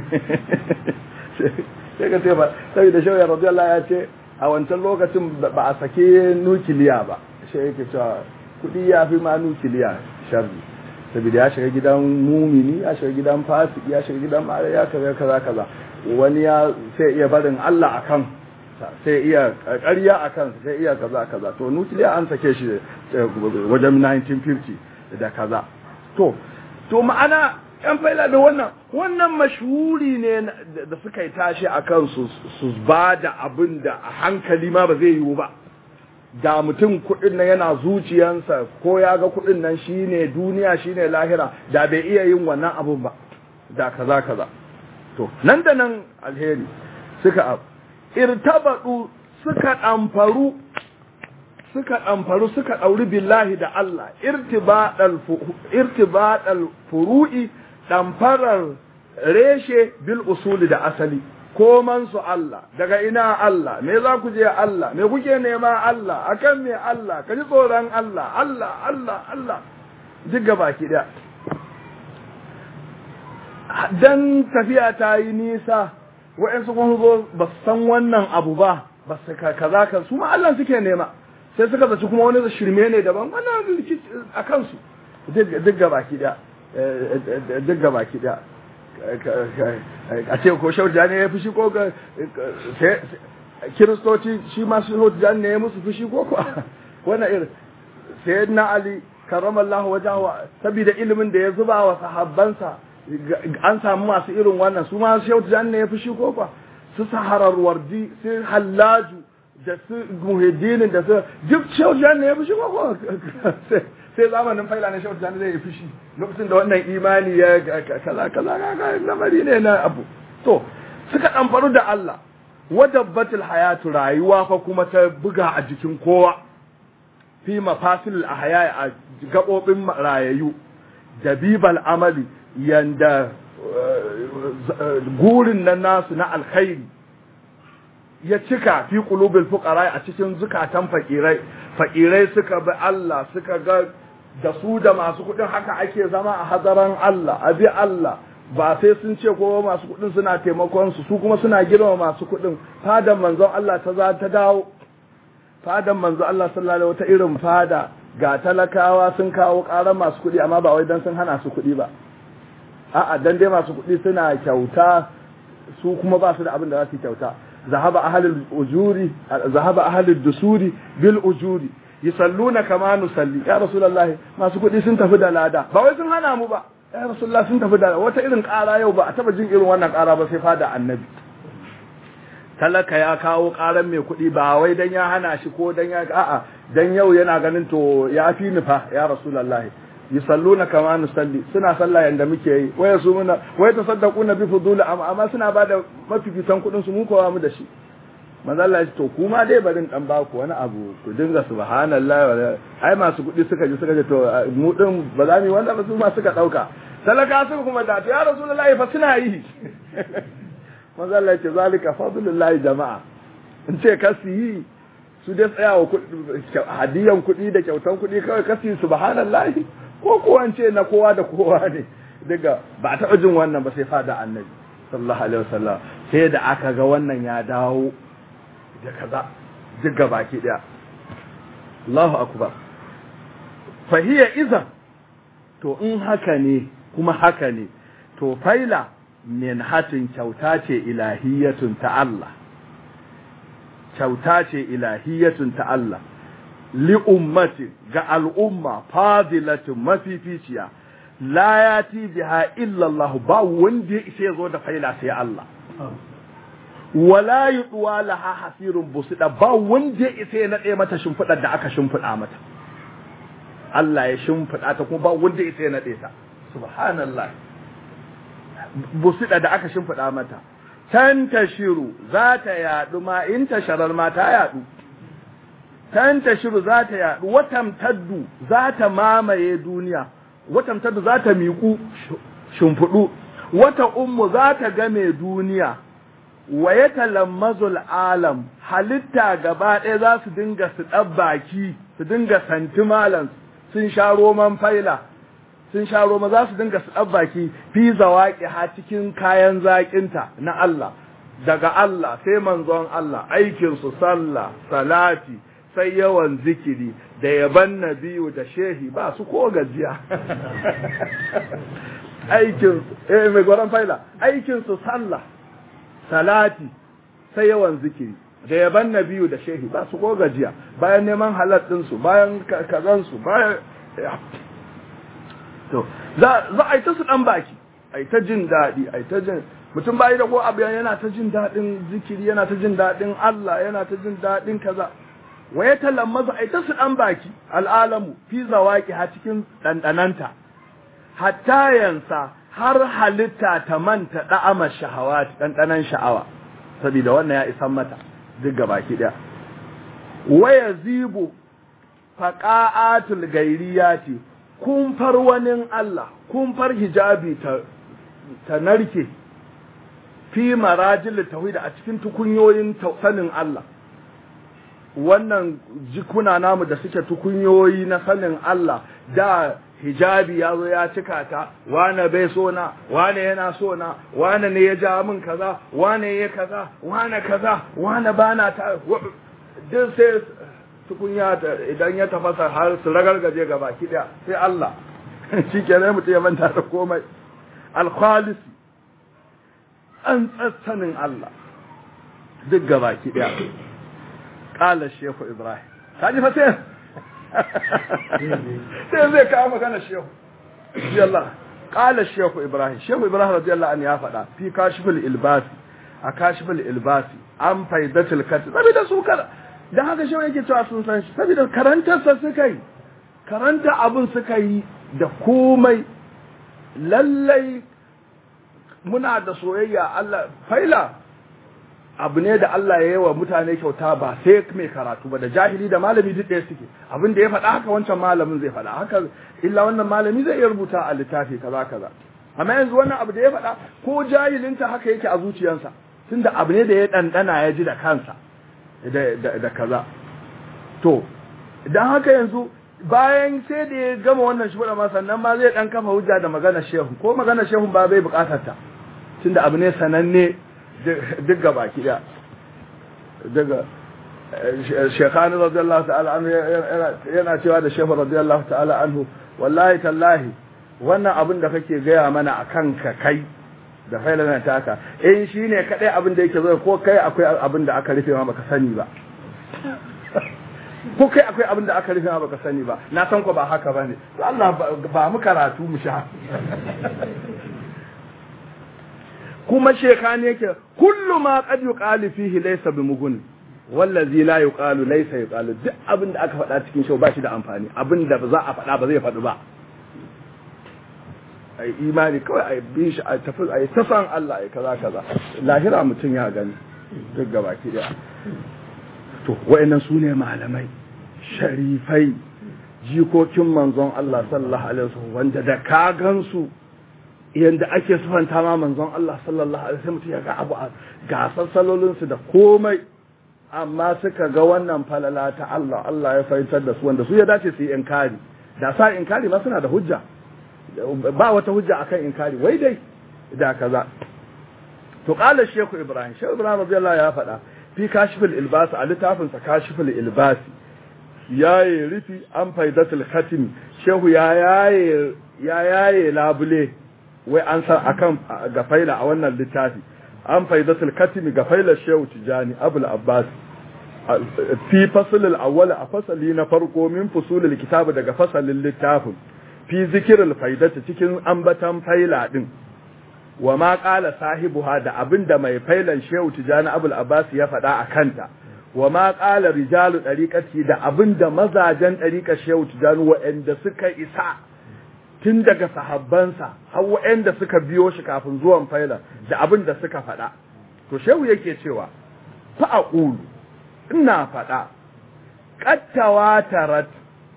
sai ka ce ba saboda shehu radiyallahu ya ce a wancan lokacin ba a sake nukiliya ba shi yake cewa kuɗi ya fi ma nukiliya sharri saboda ya shiga gidan mumini ya shiga gidan fasiki ya shiga gidan mara ya kaza kaza kaza wani ya sai iya barin Allah akan sai iya ƙarya akan sai iya kaza kaza to nukiliya an sake shi wajen nineteen fifty da kaza to to ma'ana yan faila da wannan wannan mashhuri ne da suka yi tashi akan su su bada abin da a hankali ma ba zai yiwu ba da mutum kudin nan yana zuciyansa ko ya ga kudin nan shine duniya shine lahira da bai iya yin wannan abun ba da kaza kaza to nan da nan alheri suka irtabadu suka damfaru suka damfaru suka dauri billahi da Allah irtibadal irtibadal furu'i damfarar reshe bil usuli da asali koman su Allah daga ina Allah me za ku je Allah me kuke nema Allah akan me Allah kaji tsoron Allah Allah Allah Allah duk gabaki da dan tafiya ta yi nisa wa'ansu kun zo ba san wannan abu ba ba su kaza ka su ma Allah suke nema sai suka zaci kuma wani shirme ne daban wannan a kansu duk gabaki da duk gabaki da a ce ko shauja ne ya fushi ko kiristoci shi ma shauja ne ya musu fushi ko kuwa wannan irin sai na Ali karamallahu wajahu saboda ilimin da ya zuba wa sahabbansa an samu masu irin wannan su ma shauja ne ya fushi ko kuwa su saharar wardi su hallaju da su muhiddinin da su duk shauja ne ya fushi ko kuwa sai zamanin faila na shautu zai yi fushi lokacin da wannan imani ya kaza kaza kaza lamari ne na abu to suka ɗamfaru da Allah wadabbatul hayatu rayuwa fa kuma ta buga a jikin kowa fi mafasil ahya a gabobin rayayu dabibal amali yanda gurin nan nasu na alkhairi ya cika fi qulubil fuqara a cikin zukatan fakirai fakirai suka bi Allah suka ga da su da masu kudin haka ake zama a hadaran Allah abi Allah ba sai sun ce ko masu kudin suna taimakon su su kuma suna girma masu kudin fadan manzon Allah ta za ta dawo fadan manzon Allah sallallahu alaihi wata irin fada ga talakawa sun kawo karan masu kudi amma ba wai dan sun hana su kudi ba a'a dan dai masu kudi suna kyauta su kuma ba su da abin da za su kyauta ذهب أهل الأجور ذهب أهل الدسور بالأجور يصلون كما نصلي يا رسول الله ما su kudi sun tafi da lada ba wai sun hana mu ba ya rasulullah sun tafi da wata irin ƙara yau ba a taba jin irin wannan ƙara ba sai fada annabi talaka ya kawo ƙaran mai kudi ba wai dan ya hana shi ko dan ya a'a dan yau yana ganin to ya fi ni fa ya rasulullah yusalluna kama nusalli suna sallah yanda muke yi waya su muna waya tasaddaquna bi fudul amma amma suna bada mafifitan kudin su mu kowa mu da shi manzo Allah ya ce to kuma dai barin dan ba ku wani abu ku dinga subhanallahi ai masu kudi suka ji suka ce to mu din ba za mu wanda ba su ma suka dauka talaka su kuma da ya rasulullahi fa suna yi manzo Allah ya ce zalika fadlullahi jama'a in ce kasu yi su dai tsayawa hadiyan kudi da kyautan kudi kawai kasu subhanallahi ko kuwa ce na kowa da kowa ne daga ba a taɓa jin wannan ba sai fada annabi sallallahu alaihi wasallam sai da aka ga wannan ya dawo da kaza duk baki daya Allahu akbar fa hiya idan to in haka ne kuma haka ne to faila min hatin kyauta ce ilahiyatun ta Allah kyauta ce ilahiyatun ta Allah li ummati ga al'umma fadilatun mafificiya la yati biha illa Allah ba wanda ya zo da faila sai Allah wala yudwa laha hasirun busida ba wanda ya ya nade mata shimfidar da aka shimfida mata Allah ya shimfida ta kuma ba wanda ya ya nade ta subhanallah busida da aka shimfida mata tantashiru za ta yadu ma in tasharar ma ta yadu tantashiru za ta yadu watamtaddu za ta mamaye duniya watamtaddu za ta miƙu shimfudu wata ummu za ta game duniya wa yatalammazul alam halitta gaba ɗaya za su dinga su ɗan baki su dinga santi malam sun sha roman faila sun sha roma za su dinga su ɗan baki fi zawaƙi ha cikin kayan zaƙinta na Allah daga Allah sai manzon Allah aikinsu sallah salati sai yawan zikiri da yaban nabiyu da shehi ba su ko gajiya aikinsu eh mai gwaran faila aikinsu sallah salati sai yawan zikiri da yaban nabiyu da shehi ba su ko gajiya bayan neman halal ɗinsu bayan kazansu bayan to za a yi ta su ɗan baki a yi ta jin daɗi a yi ta jin mutum bayi da ko abu yana ta jin daɗin zikiri yana ta jin daɗin Allah yana ta jin daɗin kaza wa ya talammaza a yi ta su ɗan baki al'alamu fi zawaki ha cikin ɗanɗananta hatta yansa har halitta ta manta ɗa'amar shahawa ɗanɗanan sha'awa saboda wannan ya isan mata duk ga baki ɗaya waya zibu faƙa'atul gairiyati kumfar wani Allah kumfar hijabi ta, ta narke fi marajil tauhid a cikin tukunyoyin sanin Allah wannan jikuna namu da suke tukunyoyi na sanin Allah da hijabi ya zo ya cika ta wane bai so na wane yana so na wane ne ya ja min kaza wane ya kaza wane kaza wane bana ta duk sai tukunya idan ya tafasa har su ragargaje gaba ki daya sai Allah shi kenan mutum ya manta da komai al-khalis an tsatsanin Allah duk gaba ki daya qala shaykh ibrahim kaji fa sai sai zai kawo magana shehu yalla qala shaykh ibrahim shaykh ibrahim radiyallahu anhu ya faɗa fi kashiful ilbasi a kashiful ilbasi an faidatul kat saboda su kala dan haka shehu yake cewa sun san shi saboda karantarsa suka yi karanta abun suka yi da komai lallai muna da soyayya Allah faila abu ne da Allah ya yi wa mutane kyauta ba sai mai karatu ba da jahili da malami duk ɗaya suke abin da ya faɗa haka wancan malamin zai faɗa haka illa wannan malami zai iya rubuta a littafi kaza kaza amma yanzu wannan abu da ya faɗa ko jahilinta haka yake a zuciyarsa tunda abu ne da ya ɗanɗana ya ji da kansa da da kaza to dan haka yanzu bayan sai da ya gama wannan shi ma sannan ma zai dan kafa hujja da magana shehu ko magana shehu ba bai bukatar ta tunda abu ne sananne duk gaba ki da daga shekhani radiyallahu ta'ala anhu yana cewa da shehu radiyallahu ta'ala anhu wallahi tallahi wannan abin da kake gaya mana akan ka kai da failana taka eh shine kadai abin da yake zo ko kai akwai abin da aka rufe ma baka sani ba ko kai akwai abin da aka rufe ma baka sani ba na san ko ba haka bane to Allah ba mu karatu mu sha kuma shekani yake kullu ma qad yuqalu fihi laysa bimugun wallazi la yuqalu laysa yuqalu duk abin da aka faɗa cikin show ba shi da amfani abin da za a faɗa ba zai faɗu ba ai imani kawai ai bi shi ai tafi ai tafan Allah ai kaza kaza lahira mutun ya gani duk gabaki daya to wayannan sune malamai sharifai jikokin manzon Allah sallallahu alaihi wasallam wanda da ka gansu yanda ake sufanta ma manzon Allah sallallahu alaihi wasallam ya ga abu ga sassalolin su da komai amma suka ga wannan falala ta Allah Allah ya fahimtar da su wanda su ya dace su yi inkari da sa inkari ma suna da hujja ba wata hujja akan inkari wai dai da kaza to qala shehu ibrahim shehu ibrahim radiyallahu ya faɗa fi kashiful ilbas a littafin sa kashiful ilbas yayi rufi an faidatul khatim shehu ya yaye ya yaye labule wai an san akan gafaila a wannan littafi an faidatul khatim gafaila shehu tijani abul abbas fi fasl al-awwal a fasali na farko min fusulul kitab daga fasalin littafin fi zikirul faidati cikin ambatan faila din wa ma qala sahibuha da abinda mai failan shehu tijani abul abbas ya faɗa a kanta wa ma qala rijalu dariqati da abinda mazajen dariqar shehu tijani wa'anda suka isa tun daga sahabbansa har wa'anda suka biyo shi kafin zuwan failan da abinda suka faɗa to shehu yake cewa fa aqulu ina faɗa qattawatarat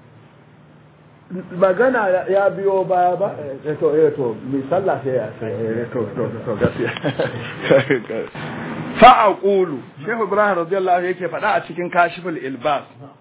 magana ya biyo baya ba to eh to mi sallah sai ya to to to gaskiya fa aqulu shehu ibrahim radiyallahu yake faɗa a cikin kashiful ilbas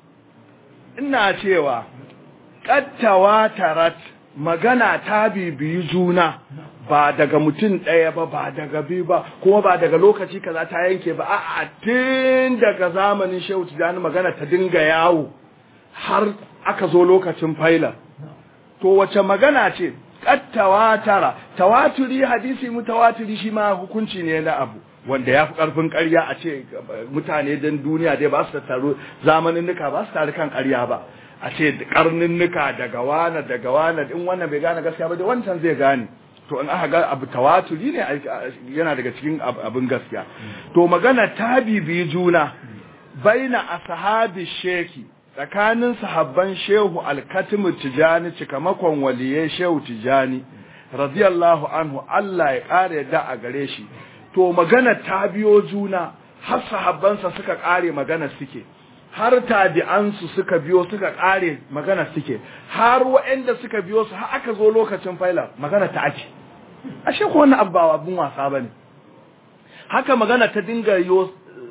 ina cewa qad tawatarat magana ta bibiyi juna ba daga mutum ɗaya ba ba daga biyu ba kuma ba daga lokaci kaza ta yanke ba a'a tun daga zamanin shehu tijani magana ta dinga yawo har aka zo lokacin faila to wace magana ce qad tawatara tawaturi hadisi mutawatiri shi ma hukunci ne na abu wanda ya fi ƙarfin ƙarya a ce mutane don duniya dai ba su tattaru zamaninnika ba su taru kan ƙarya ba a ce ƙarninnika daga wane daga wane in wannan bai gane gaskiya ba da wancan zai gane to in aka ga abu tawaturi ne yana daga cikin abin gaskiya to magana ta bibiyi juna baina ashabi sheki tsakanin sahabban shehu alkatimu tijani cikamakon waliyai shehu tijani radiyallahu anhu Allah ya ƙara yadda a gare shi to magana ta biyo juna har sahabbansa suka kare magana suke har tabi'ansu suka biyo suka kare magana suke har waɗanda suka biyo su har aka zo lokacin faila magana ta ake ashe ko wannan abba abun wasa bane haka magana ta dinga yo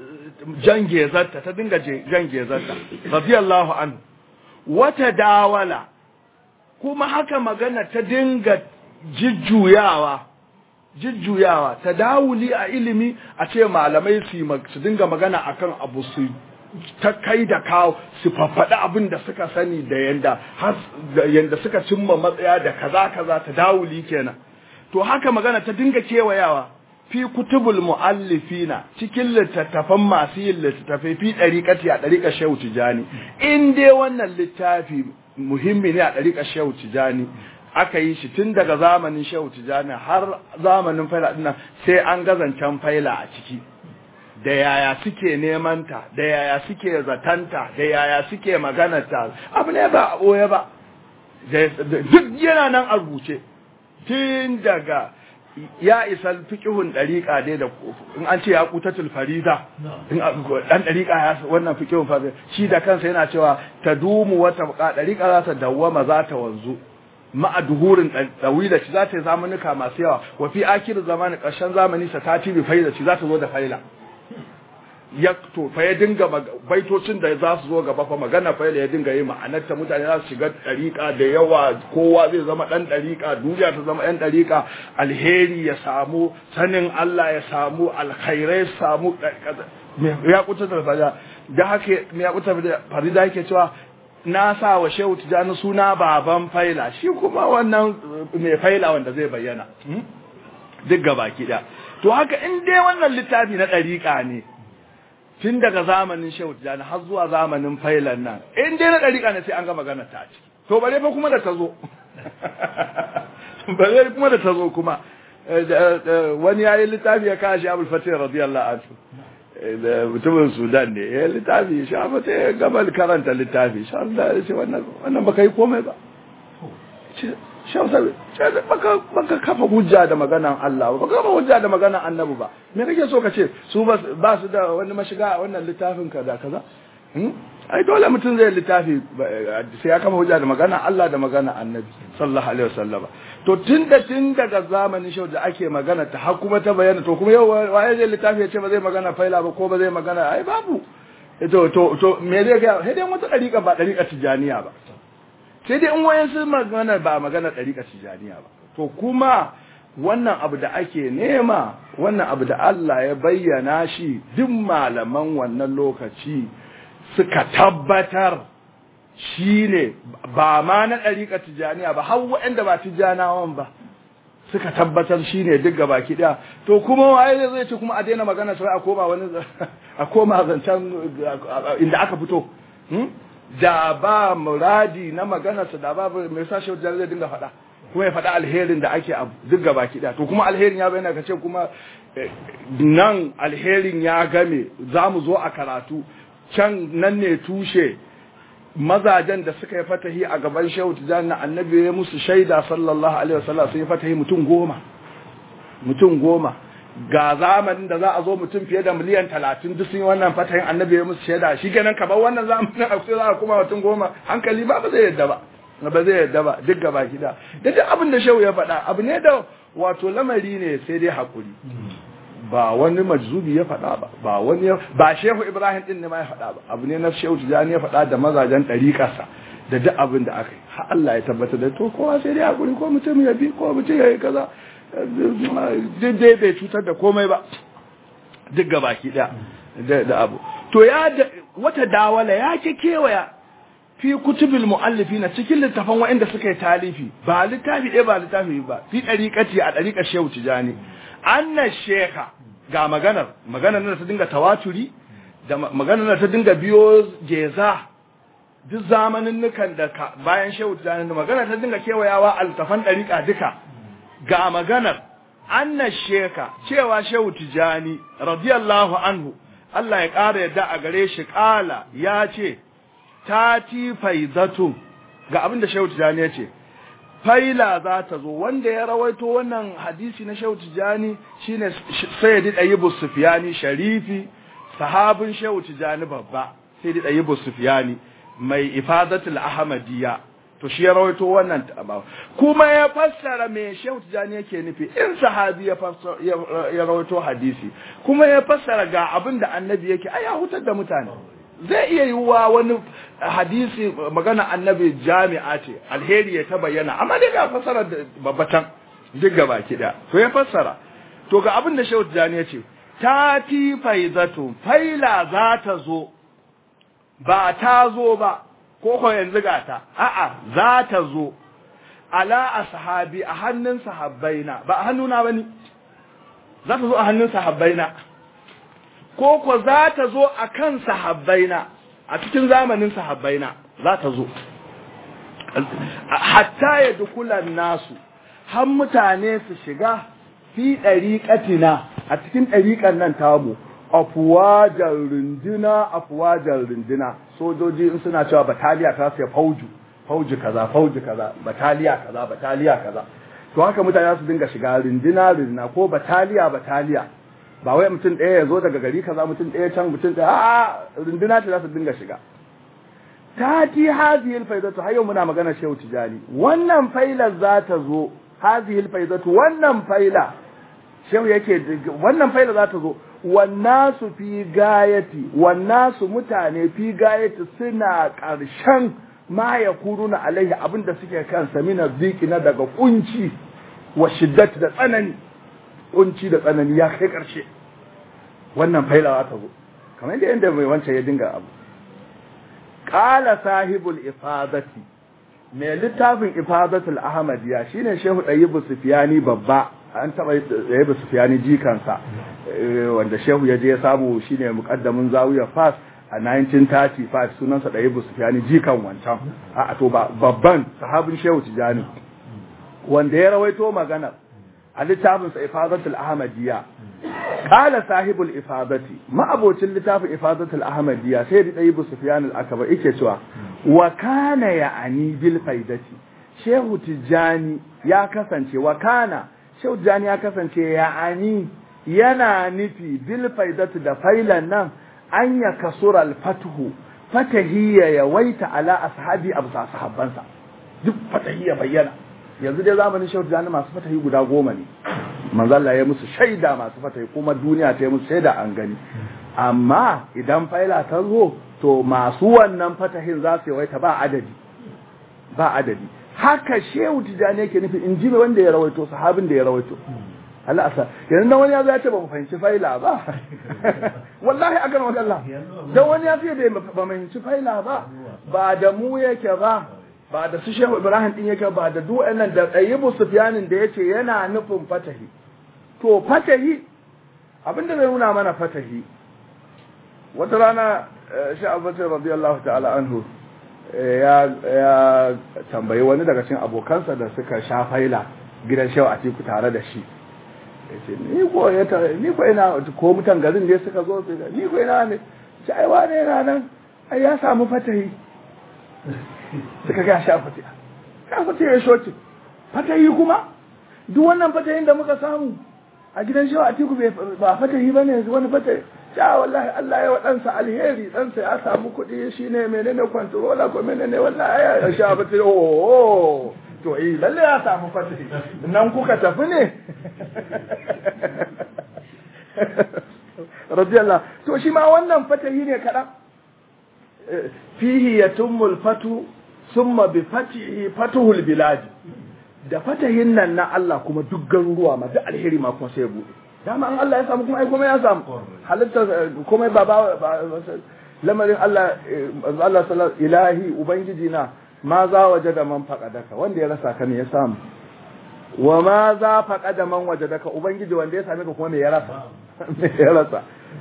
jange zatta ta dinga jange zatta radiyallahu anhu wata dawala kuma haka magana ta dinga jijjuyawa jijjuyawa tadawuli a ilimi a ce malamai su dinga magana akan abu su ta kai da kawo su faffada abin da suka sani da yanda har yanda suka cimma matsaya da kaza kaza tadawuli kenan to haka magana ta dinga kewayawa fi kutubul muallifina cikin littattafan masu yin littattafai fi dariqati a dariqar Shehu Tijani in dai wannan littafi muhimmi ne a dariqar Shehu Tijani aka yi shi tun daga zamanin Shehu Tijani har zamanin faila dinnan sai an gazancan faila a ciki da yaya suke neman ta da yaya suke zatanta da yaya suke maganarta abu ne ba a boye ba duk yana nan a rubuce tun daga ya isa fiqhun dariqa dai da in an ce ya qutatul farida in dan dariqa ya wannan fiqhun fa shi da kansa yana cewa tadumu wa tabqa dariqa za ta dawwama za ta wanzu ma'a duhurin tsawila ci za ta yi zamanuka masu yawa wa fi akir zamani ƙarshen zamani sa ta tibi faila ci za ta zo da faila ya to fa ya dinga baitocin da za su zo gaba fa magana faila ya dinga yi ma'anarta mutane za su shiga ɗariƙa da yawa kowa zai zama ɗan ɗariƙa duniya ta zama ɗan ɗariƙa alheri ya samu sanin Allah ya samu alkhairai su samu ya kuta da farida da haka ya kuta da farida yake cewa na sa wa Shehu Tijani suna baban faila shi kuma wannan mai faila wanda zai bayyana duk gabaki da to haka in dai wannan littafi na dariƙa ne tun daga zamanin Shehu Tijani har zuwa zamanin failan nan in dai na dariƙa ne sai an ga magana ta ciki to bare fa kuma da tazo bare kuma da tazo kuma wani yayi littafi ya kashi Abul Fatih radiyallahu anhu da mutumin Sudan ne ya littafi shi amma sai gabal karanta littafi shi Allah ya ce wannan wannan baka yi komai ba shi sai baka baka kafa hujja da maganan Allah ba baka kafa hujja da maganan Annabi ba me kake so ka ce su ba ba su da wani mashiga a wannan littafin kaza kaza ai dole mutum zai littafi sai ya kafa hujja da maganan Allah da maganan Annabi sallallahu alaihi wasallam to tunda tun daga zamanin shau da ake magana ta har kuma ta bayyana to kuma yau waye zai littafi ya ce ba zai magana faila ba ko ba zai magana ai babu to to to me zai ga sai dai wata dariƙa ba dariƙa tijaniya ba sai dai in wayan su magana ba magana dariƙa tijaniya ba to kuma wannan abu da ake nema wannan abu da Allah ya bayyana shi duk malaman wannan lokaci suka tabbatar shi ne ba ma na ɗariƙa tijaniya ba har waɗanda ba tijanawan ba suka tabbatar shi ne duk gaba ɗaya to kuma waye zai ce kuma a daina magana sai a koma wani a koma zancen inda aka fito da ba muradi na maganarsa da ba mai sa shi zai dinga faɗa kuma ya faɗa alherin da ake duk gaba ɗaya to kuma alherin ya bayyana kace kuma nan alherin ya game za mu zo a karatu can nan ne tushe mazajen da suka yi fatahi a gaban Shehu Tijani na annabi ya musu shaida sallallahu alaihi wasallam sun yi fatahi mutum goma mutum goma ga zamanin da za a zo mutum fiye da miliyan talatin duk sun yi wannan fatahin annabi ya musu shaida shi kenan ka bar wannan zamanin a sai za a kuma mutum goma hankali ba ba zai yadda ba ba zai yadda ba duk gaba gida da duk abin da Shehu ya faɗa abu ne da wato lamari ne sai dai hakuri ba wani majzubi ya faɗa ba ba wani ba shehu ibrahim din ne ma ya faɗa ba abu ne na shehu tijani ya faɗa da mazajen ɗariƙarsa da duk abin da aka yi har Allah ya tabbata da to kowa sai dai hakuri ko mutum ya bi ko mutum ya yi kaza dai bai cutar da komai ba duk gabaki ɗaya da abu to ya wata dawala ya ke kewaya fi kutubil muallifina cikin littafan waɗanda suka yi talifi ba littafi ɗaya ba littafi ba fi ɗariƙati a ɗariƙar shehu tijani anna sheka ga maganar maganar nan ta dinga tawaturi da maganar nan ta dinga biyo jeza duk zamanin nukan da bayan shehu tijani maganar ta dinga kewayawa altafan ɗariƙa duka ga maganar anna sheka cewa shehu tijani radiyallahu anhu Allah ya ƙara yadda a gare shi ƙala ya ce tati faizatun ga abin da shehu tijani ya ce faila za ta zo wanda ya rawaito wannan hadisi na shehu tijani shine sayyidi ayyubu sufyani sharifi sahabin shehu tijani babba sayyidi ayyubu sufyani mai ifadatul ahmadiyya to shi ya rawaito wannan kuma ya fassara me shehu tijani yake nufi in sahabi ya fassara ya rawaito hadisi kuma ya fassara ga abin da annabi yake ai ya hutar da mutane zai iya yiwuwa wani hadisi magana annabi jami'a ce alheri ya ta bayyana amma dai ga fassara babbatan duk gaba kida to ya fassara to ga abin da shehu tijani yace tati faizatu faila za ta zo ba ta zo ba ko ko yanzu gata a'a za ta zo ala ashabi a hannun sahabbaina ba a hannuna bane za ta zo a hannun sahabbaina ko ko za ta zo akan sahabbaina a cikin zamanin sahabbaina za ta zo hatta ya dukulan nasu har mutane su shiga fi dariqatina a cikin dariqan nan tamu afuwajar runduna afuwajar runduna sojoji in suna cewa bataliya ta sai fauju fauji kaza fauji kaza bataliya kaza bataliya kaza to haka mutane su dinga shiga runduna runduna ko bataliya bataliya ba wai mutum ɗaya ya zo daga gari kaza mutum ɗaya can mutum ɗaya a runduna ce za su dinga shiga tati hazihil faidatu har yau muna magana shehu tijani wannan failar za ta zo hazihil faidatu wannan faila shehu yake wannan faila za ta zo wannasu fi gayati wannasu mutane fi gayati suna ƙarshen ma ya kuruna alaihi abinda suke kansa mina ziki na daga kunci wa shiddat da tsanani kunci da tsanani ya kai ƙarshe wannan failawa ta zo kamar yadda yanda mai wancan ya dinga abu qala sahibul ifadati mai littafin ifadatul ahmadiyya shine shehu dayyibu sufyani babba an taba dayyibu sufyani jikansa wanda shehu ya je ya samu shine muqaddamin zawiya fas a nineteen thirty-five sunansa dayyibu sufyani jikan wancan a to babban sahabin shehu tijani wanda ya rawaito magana a littafin sa ifadatul ahmadiyya qala sahibul ifadati ma abocin littafin ifadatul ahmadiyya sai da dayyibu sufyan al-akbar yake cewa wa kana ya'ani bil faidati shehu tijani ya kasance wa kana shehu tijani ya kasance ya'ani yana nufi bil faidati da failan nan an ya kasura al-fathu fatahiyya yawaita ala ashabi abu sahabbansa duk fatahiyya bayyana yanzu dai zamanin shehu tijani masu fatahi guda goma ne manzo Allah ya musu shaida masu fatahi kuma duniya ta yi musu shaida an gani amma idan faila ta zo to masu wannan fatahin za su yawaita ba adadi ba adadi haka shehu tijani yake nufi in ji wanda ya rawaito sahabin da ya rawaito Allah asa yanzu dan wani ya zo ya ce ba mu fahimci faila ba wallahi akan wani Allah dan wani ya ce ba mu fahimci faila ba ba da mu yake ba ba da su shehu ibrahim din yake ba da duk wannan da Ayyibu Sufyanin da yace yana nufin fatahi to fatahi abinda zai nuna mana fatahi wata rana shi Abubakar radiyallahu ta'ala anhu ya ya tambayi wani daga cikin abokansa da suka sha faila gidan shehu Atiku tare da shi yace ni ko ya ni ko ina ko mutan garin ne suka zo ni ko ina ne sai wane yana nan ai ya samu fatahi suka ga sha fatiha ka fatiha ya shoki fatahi kuma duk wannan fatahin da muka samu a gidan shehu Atiku ba fatahi bane wani fatahi ja wallahi Allah ya wadansa alheri dan sai ya samu kudi shine menene controller ko menene wallahi ya sha fatiha oh to eh lalle ya samu fatahi nan kuka tafi ne radiyallahu to shi ma wannan fatahi ne kaɗan fihi yatumul fatu summa bi fatihi fatuhul bilad da fatahin nan na Allah kuma duk garuruwa ma duk alheri ma kuma sai ya bude dama an Allah ya samu kuma ai kuma ya samu halitta kuma ba ba lamarin Allah Allah sallallahu ilahi ubangiji na ma za wajada man faqadaka wanda ya rasa ka ne ya samu wa ma za faqada man wajadaka ubangiji wanda ya same ka kuma me ya rasa me ya rasa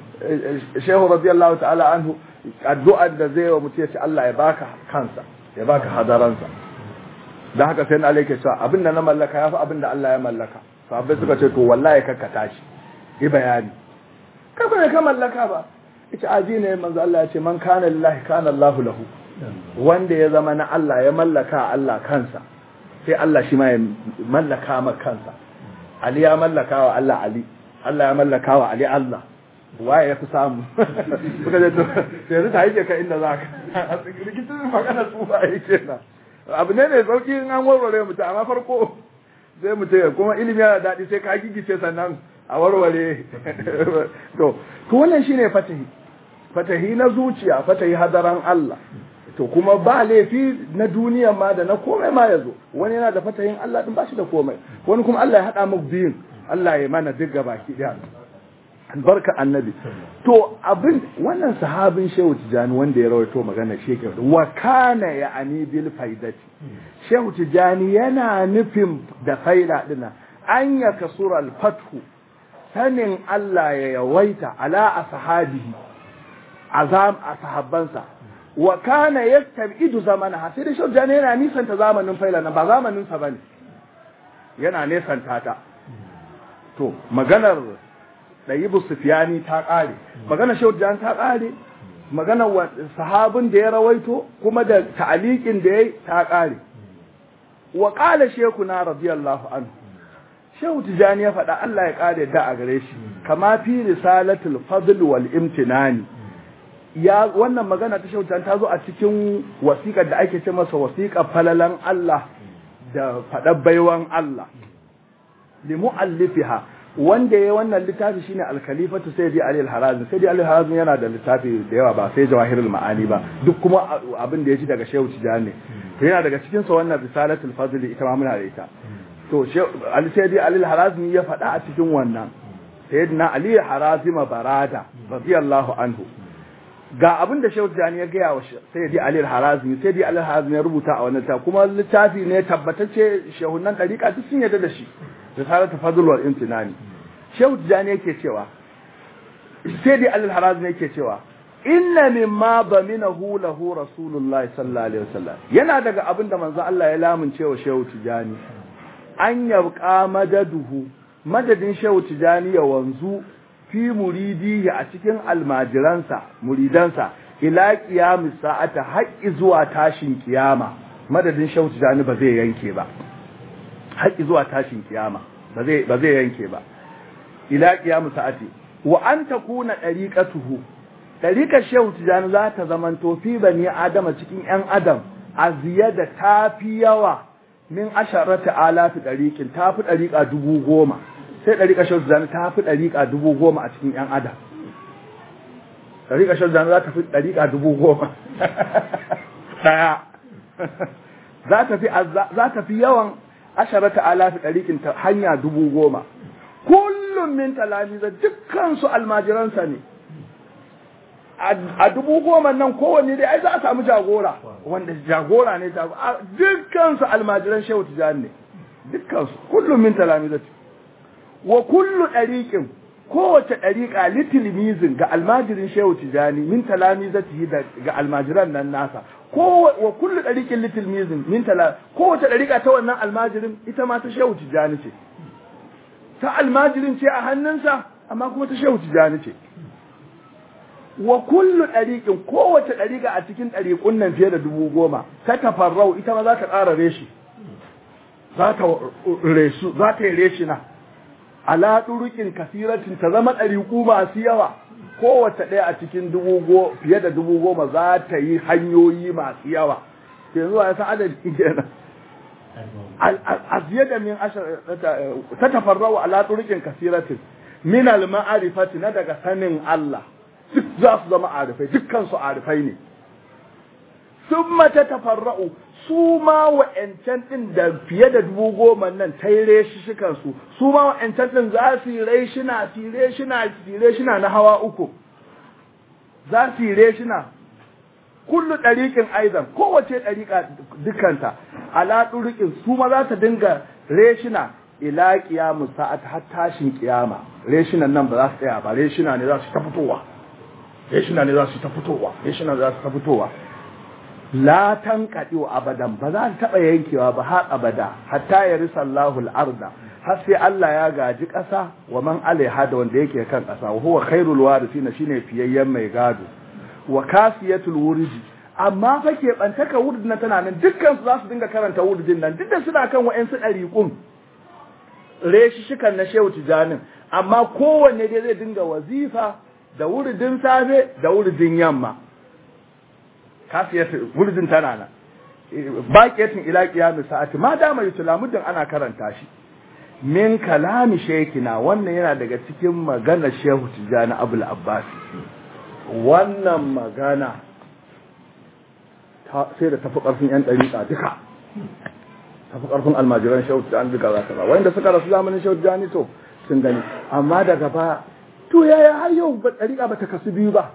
shehu radiyallahu ta'ala anhu addu'ar da zai wa mutum ya ce Allah ya baka kansa ya baka hadaransa dan haka sai na alaike cewa abinda na mallaka yafi abinda Allah ya mallaka sahabbai suka ce to wallahi kakka tashi yi bayani kai ba ka mallaka ba ita aji ne manzo Allah ya ce man kana lillahi kana Allahu lahu wanda ya zama na Allah ya mallaka Allah kansa sai Allah shi ma ya mallaka ma kansa Ali ya mallaka wa Allah Ali Allah ya mallaka wa Ali Allah waye ya fi samu suka ce to yanzu ta yake ka inda zaka rikicin magana su ba yake na abu ne mai sauki in an warware mutum amma farko sai mutum kuma ilimi yana daɗi sai ka gigice sannan a warware to to wannan shine fatahi fatahi na zuciya fatahi hadaran Allah to kuma ba laifi na duniya ma da na komai ma yazo wani yana da fatahin Allah din ba shi da komai wani kuma Allah ya hada mu biyun Allah ya mana duk gabaki daya albarka annabi to abin wannan sahabin Shehu Tijani wanda ya rawaito magana sheke wa kana ya'ani bil faidati Shehu Tijani yana nufin da faida dinnan an ya kasura al fathu sanin Allah ya yawaita ala ashabihi azam ashabansa wa kana yastabidu zamanaha sai da Shehu Tijani yana nisanta zamanin faila nan ba zamanin sa bane yana nisanta ta to maganar Ɗayibu Sufyani ta ƙare, magana Shehu Tijani ta ƙare, magana sahabin da ya rawaito kuma da ta'aliƙin da ya yi ta ƙare. Wa ƙala Shekuna radiyallahu anhu, Shehu Tijani ya faɗa Allah ya ƙare da a gare shi, kama fi risalatul fadl wal imtinani. Ya wannan magana ta Shehu Tijani ta zo a cikin wasiƙar da ake ce masa wasiƙar falalan Allah da faɗar baiwan Allah. Li mu'allifiha wanda ya wannan littafi shine al-khalifatu sayyidi ali al-harazmi sayyidi ali al-harazmi yana da littafi da yawa ba sai jawahirul ma'ani ba duk kuma abin da ya ji daga Shehu Tijani to yana daga cikin sa wannan risalatul fadl ita ma muna da ita to ali sayyidi ali al-harazmi ya faɗa a cikin wannan sayyidina ali al-harazmi barada radiyallahu anhu ga abin da Shehu Tijani ya gaya wa sayyidi ali al-harazmi sayyidi ali al-harazmi ya rubuta a wannan ta kuma littafi ne tabbatacce shehunan dariqa duk sun yarda da shi risalatu fadl wal imtinani Shehu Tijani yake cewa sai dai al-Harazmi yake cewa inna mimma baminahu lahu rasulullahi sallallahu alaihi wasallam yana daga abin da manzo Allah ya lamunce wa Shehu Tijani an yabqa madaduhu madadin Shehu Tijani ya wanzu fi muridihi a cikin almajiransa muridansa ila qiyamis sa'ata haqqi zuwa tashin kiyama madadin Shehu Tijani ba zai yanke ba haƙi zuwa tashin kiyama ba zai ba zai yanke ba ila qiyamu sa'ati wa an takuna dariqatuhu dariqar Shehu Tijani za ta zamanto fi bani adama cikin ƴan adam aziyada tafi yawa min asharati alafi dariqin tafi dariqa dubu goma sai dariqar Shehu Tijani tafi dariqa dubu goma a cikin ƴan adam dariqar Shehu Tijani za ta fi dariqa dubu goma daya za ta fi za ta fi yawan asharata alafi ɗariƙin ta hanya dubu goma kullum min talamiza dukkan su almajiransa ne a dubu goma nan kowanne dai ai za a samu jagora wanda jagora ne dukkan su almajiran Shehu Tijani ne dukkan su kullum min talamiza wa kullu ɗariƙin kowace ɗariƙa litilmizin ga almajirin Shehu Tijani min talamizatihi ga almajiran nan nasa ko wa kullu dariqin little mizin min tala kowace dariqa ta wannan almajirin ita ma ta Shehu Tijani ce ta almajirin ce a hannunsa amma kuma ta Shehu Tijani ce wa kullu dariqin kowace dariqa a cikin dariqun nan fiye da dubu goma ta tafarrau ita ma za ta ƙara reshi za ta resu za ta reshi na ala durukin kasiratin ta zama dariqu masu yawa kowace ɗaya a cikin dubu go fiye da dubu goma za ta yi hanyoyi masu yawa yanzu a yasa adadin kenan a fiye da min ashar ta tafarrawa ala turukin kasiratin min al-ma'rifati na daga sanin Allah duk za su zama arifai dukkan su arifai ne summa tatafarra'u su ma wa'ancan din da fiye da dubu goma nan ta yi reshishikan su su ma wa'ancan din za su yi reshina su yi reshina su yi reshina na hawa uku za su yi reshina kullu ɗariƙin aizan kowace ɗariƙa dukanta ala ɗuriƙin su ma za ta dinga reshina ila ƙiyamu sa'at har tashin ƙiyama reshinan nan ba za su tsaya ba reshina ne za su ta fitowa reshina ne za su ta fitowa reshina za su ta fitowa la tanqadi wa abadan ba za ta taɓa yankewa ba har abada hatta ya risa Allahu al-arda har sai Allah ya gaji ƙasa wa man alaiha da wanda yake kan ƙasa wa huwa khairul warithina shine fiyayyen mai gado wa kasiyatul wuridi amma fa ke bantaka wurdin nan tana nan dukkan su za su dinga karanta wurdin nan duk da suna kan wa'ansu dariqun reshi shikan na Shehu Tijanin amma kowanne dai zai dinga wazifa da wurdin safe da wurdin yamma kasiyatul wurdin tana nan baqiyatin ila qiyamis sa'ati ma dama yutla muddin ana karanta shi min kalami shekina wannan yana daga cikin magana Shehu Tijani Abul Abbas wannan magana sai da tafi ƙarfin ‘yan ɗariƙa duka tafi ƙarfin almajiran Shehu Tijani duka za ka ba wanda suka rasu zamanin Shehu Tijani to sun gani amma daga ba to yaya har yau ɗariƙa ba ta kasu biyu ba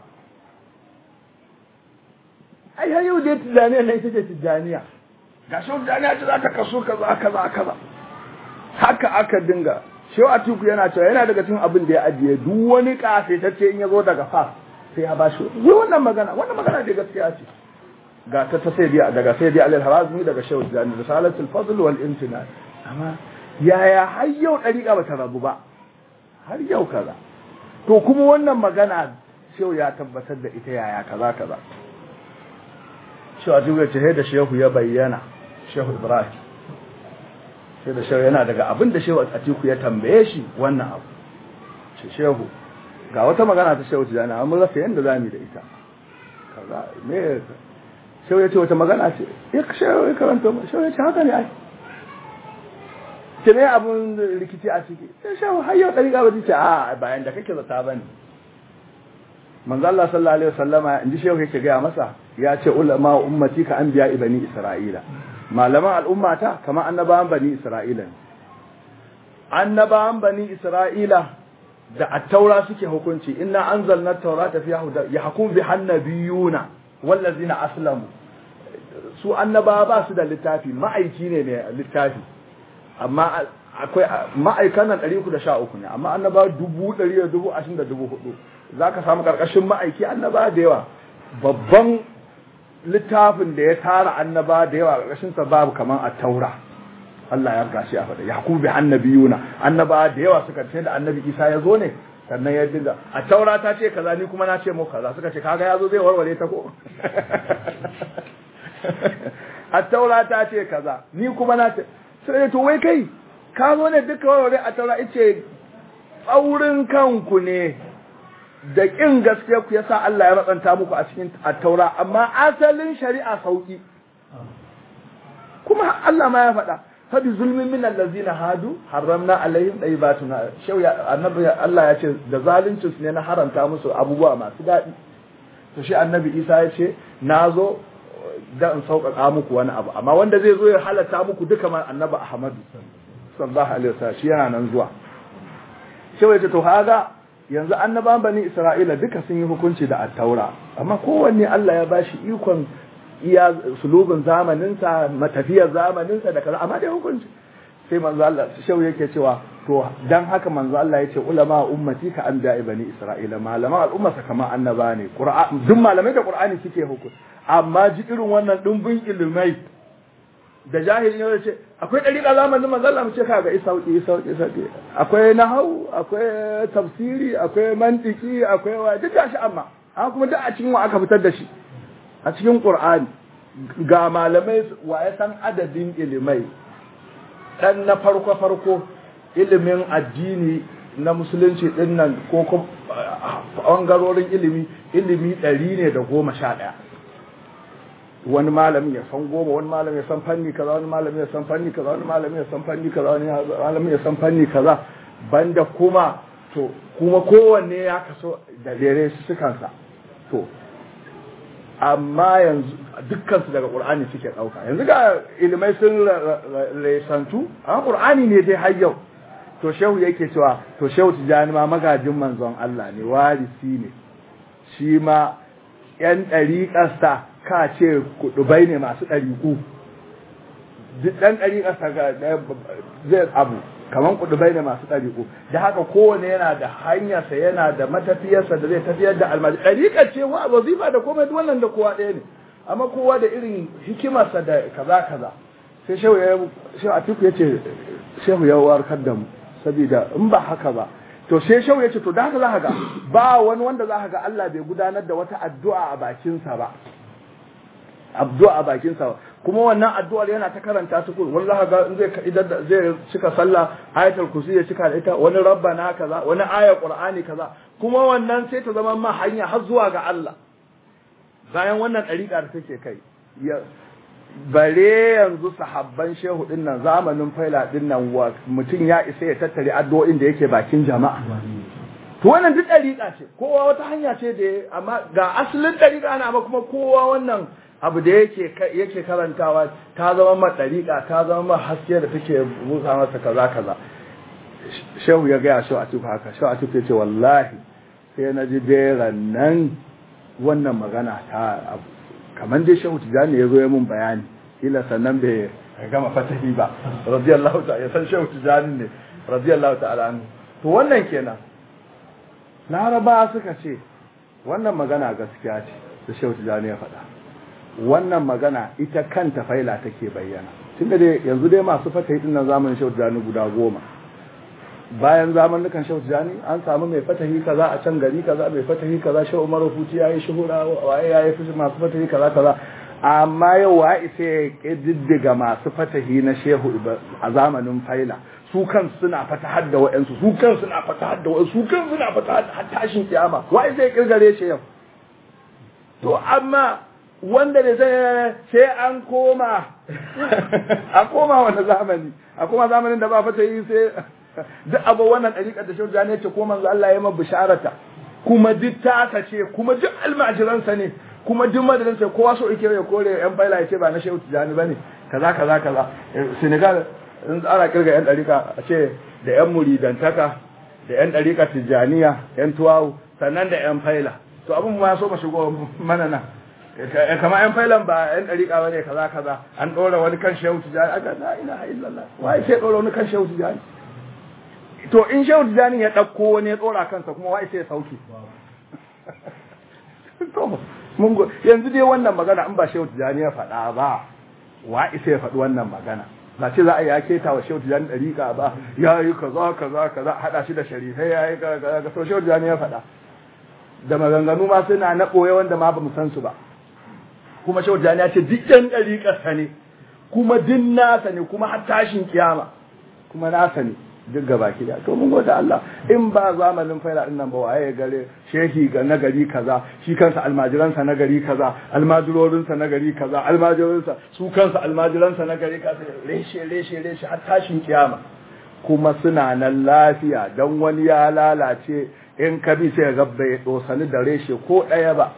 ai har yau dai Tijaniya na ita ce Tijaniya ga Shehu Tijani ya ce za ta kasu kaza kaza kaza haka aka dinga Shehu Atiku yana cewa yana daga cikin abin da ya ajiye duk wani kafetacce in ya zo daga fas sai ya bashi wai wannan magana wannan magana da gaskiya ce ga ta ta sai daga sai dai al-Harazmi daga Shehu Tijani risalatul fadl wal imtinan amma yaya har yau dariqa bata rabu ba har yau kaza to kuma wannan magana Shehu ya tabbatar da ita yaya kaza kaza Shehu Atiku ya ce da Shehu ya bayyana Shehu Ibrahim sai da Shehu yana daga abin da Shehu Atiku ya tambaye shi wannan abu ce Shehu ga wata magana ta Shehu Tijani amma mun rasa yanda zamu da ita kaza me Shehu yace wata magana ce ya Shehu ya karanta Shehu yace haka ne ai ce ne abun rikici a ciki sai Shehu har yau dariƙa ba ce a bayan da kake zata bane manzo Allah sallallahu alaihi wasallama inji Shehu yake ga masa ya ce ulama ummati ka anbiya ibani isra'ila malaman al'ummata kamar annabawan bani isra'ila annabawan bani isra'ila da at-taura suke hukunci inna anzalna at-taurata fiha hudan yahkum biha an-nabiyuna wallazina aslamu su annabawa ba su da littafi ma'aiki ne ne littafi amma akwai ma'aikan nan ɗari uku da sha uku ne amma annabawa dubu ɗari da dubu ashirin da dubu hudu zaka samu karkashin ma'aiki annabawa da yawa babban littafin da ya tara annaba da yawa karkashin sa babu kaman at-taura Allah ya gashi a fada yaqub bi annabiyuna annaba da yawa suka ce da annabi Isa ya zo ne sannan ya dinga at-taura ta ce kaza ni kuma na ce mu kaza suka ce kaga yazo zai warware ta ko at-taura ta ce kaza ni kuma na ce sai to wai kai ka zo ne duka warware at-taura ice tsaurin kanku ne da kin gaskiya ku yasa Allah ya matsanta muku a cikin at-taura amma asalin shari'a sauki kuma Allah ma ya faɗa fa bi zulmin min allazina hadu haramna alaihim dayyibatuna shau ya annabi Allah ya ce da zalincin su ne na haramta musu abubuwa masu daɗi to shi annabi Isa ya ce nazo da in sauƙaƙa muku wani abu amma wanda zai zo ya halatta muku duka man annabi Ahmadu sallallahu alaihi wasallam shi yana nan zuwa shau ya ce to haga yanzu annabawan bani Isra'ila duka sun yi hukunci da at-taura amma kowanne Allah ya bashi ikon iya sulubin zamaninsa matafiyar zamaninsa da kaza amma dai hukunci sai manzo Allah shau yake cewa to dan haka manzo Allah yace ulama ummati ka anbiya bani Isra'ila malama al'umma sa kamar annaba ne Qur'an duk malamai da Qur'ani suke hukunci amma ji irin wannan dumbin ilimai da jahili ne ce akwai dariƙa zamanin manzo Allah mu ce kaga isauki isauki isauki akwai nahwu akwai tafsiri akwai mantiki akwai wa duk gashi amma an kuma duk a cikin wa aka fitar da shi a cikin Qur'ani ga malamai wa ya san adadin ilimai dan na farko farko ilimin addini na musulunci din nan ko ko bangarorin ilimi ilimi ɗari ne da goma sha ɗaya wani malami ya san goma wani malami ya san fanni kaza wani malami ya san fanni kaza wani malami ya san fanni kaza wani malami ya san fanni kaza banda kuma to kuma kowanne ya kaso da dare su kansa to amma yanzu dukkansu daga ƙur'ani suke ɗauka yanzu ga ilimai sun resantu a ƙur'ani ne dai har yau to shehu yake cewa to shehu tijani ma magajin manzon Allah ne warisi ne shi ma yan ɗariƙarsa ka ce kuɗubai ne masu ɗariƙu duk ɗan ɗariƙarsa zai abu kaman kuɗubai ne masu ɗariƙu da haka kowane yana da hanyarsa yana da matafiyarsa da zai tafiyar da almaji ɗariƙar ce wa wazifa da komai wannan da kowa ɗaya ne amma kowa da irin hikimarsa da kaza kaza sai shehu ya shehu Atiku ya ce shehu ya warkar da mu saboda in ba haka ba to sai shehu ya ce to da haka za ka ga ba wani wanda za ka ga Allah bai gudanar da wata addu'a a bakinsa ba addu'a a bakinsa kuma wannan addu'ar yana ta karanta su kun wallahi ga zai idan zai cika sallah ayatul kursi ya cika da ita wani rabbana kaza wani ayar qur'ani kaza kuma wannan sai ta zama ma hanya har zuwa ga Allah bayan wannan dariƙa da take kai bare yanzu sahabban shehu din nan zamanin faila din nan mutum ya isa ya tattare addu'o'in da yake bakin jama'a to wannan duk dariƙa ce kowa wata hanya ce da amma ga asalin dariƙa ana amma kuma kowa wannan abu da yake yake karantawa ta zama ma dariƙa ta zama ma haske da take musa masa kaza kaza shehu ya ga shehu Atiku haka shehu Atiku ya ce wallahi sai na ji beran nan wannan magana ta abu kamar dai shehu tijani ya zo ya mun bayani ila sannan bai gama fatahi ba radiyallahu ta'ala ya san shehu tijani ne radiyallahu ta'ala anhu to wannan kenan laraba suka ce wannan magana gaskiya ce da shehu tijani ya faɗa wannan magana ita kanta faila take bayyana tunda dai yanzu dai masu fatahi din nan zamanin shehu tijani guda goma bayan zamanukan shehu tijani an samu mai fatahi kaza a can gari kaza mai fatahi kaza shehu Umar Futi yayi shuhura waye yayi fushi masu fatahi kaza kaza amma yau wa isa ya kididdiga masu fatahi na shehu a zamanin faila su kan suna fatahar da wa'ansu su kan suna fatahar da wa'ansu su kan suna fatahar da tashin kiyama wa isa ya kirgare shi yau to amma wanda da sai sai an koma a koma wani zamani a koma zamanin da ba fatahi sai duk abu wannan ɗariƙar da shehu jani ce ko manzo Allah ya ma bisharata kuma duk ta ce kuma duk almajiransa ne kuma duk madadan sai kowa so yake ya kore yan baila ya ce ba na shehu jani bane kaza kaza kaza Senegal in tsara kirga yan ɗariƙa a ce da yan muridantaka da yan ɗariƙa tijaniya yan tuwawu sannan da yan faila to abin ma so ba shigo mana nan kama yan failan ba yan ɗariƙa bane kaza kaza an ɗora wani kan shehu jani aka la ilaha illallah wai sai ɗora wani kan shehu jani to in shehu tijani ya ɗauko wani ya tsora kansa kuma wa isa ya sauke yanzu dai wannan magana in ba shehu tijani ya faɗa ba wa isa ya faɗi wannan magana ba ce za a yi ya keta wa shehu tijani ɗariƙa ba ya yi kaza kaza kaza haɗa shi da sharifai ya yi kaza kaza shehu tijani ya faɗa da maganganu ma suna na ɓoye wanda ma ba mu san su ba kuma shehu tijani ya ce duk ɗan ɗariƙarsa ne kuma duk nasa ne kuma har tashin kiyama kuma nasa ne duk gaba ki da to mun gode Allah in ba zamanin faila din nan ba waye gare shehi ga nagari kaza shi kansa almajiransa nagari kaza almajirorinsa nagari kaza almajirorinsa su kansa almajiransa nagari kaza reshe reshe reshe har tashin kiyama kuma suna nan lafiya dan wani ya lalace in ka bi sai gabba ya dosani da reshe ko daya ba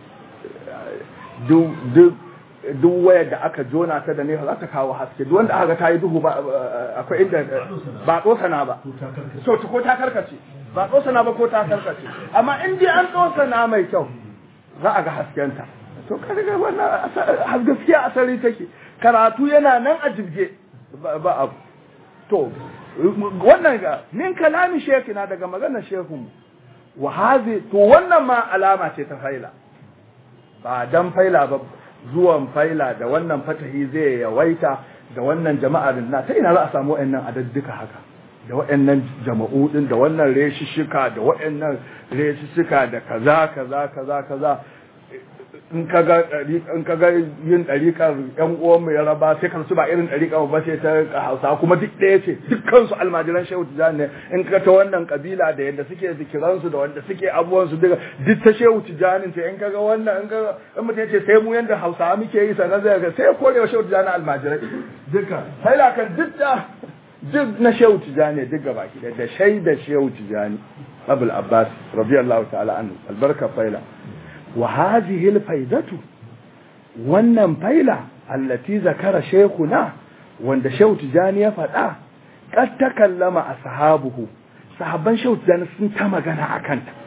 duk duk duk wayar da aka jona ta da ne za ta kawo haske duk wanda aka ta yi duhu ba akwai inda ba tsosana ba so ko ta karkace ba tsosana ba ko ta karkace amma in dai an tsosana mai kyau za a ga haskenta to kaga wannan gaskiya asali take karatu yana nan a jibge ba abu to wannan ga min kalami shekina daga maganar shehun wa hazi to wannan ma alama ce ta faila ba dan faila ba zuwan faila da wannan fatahi zai yawaita da wannan jama'ar na ta ina za a samu wayannan adaddika haka da wayannan jama'u din da wannan reshishika da wayannan reshishika da kaza kaza kaza kaza in kaga in kaga yin dariƙar ƴan uwan mu Yaraba sai kan su ba irin dariƙa ba sai ta Hausa kuma duk ɗaya ce dukkan su almajiran Shehu Tijani ne in ka ta wannan kabila da yanda suke zikiran su da wanda suke abuwan su duka duk ta Shehu Tijani ce in kaga wannan in kaga in mutum yace sai mu yanda Hausa muke yi sanan zai ga sai kore wa Shehu Tijani almajirai duka sai la kan duk da duk na Shehu Tijani duk gaba ki da shaida Shehu Tijani abul abbas radiyallahu ta'ala anhu albarka faila wa hadhihi alfaidatu wannan faila allati zakara shaykhuna wanda shehu tijani ya faɗa kad takallama ashabuhu sahabban shehu tijani sun ta magana akan ta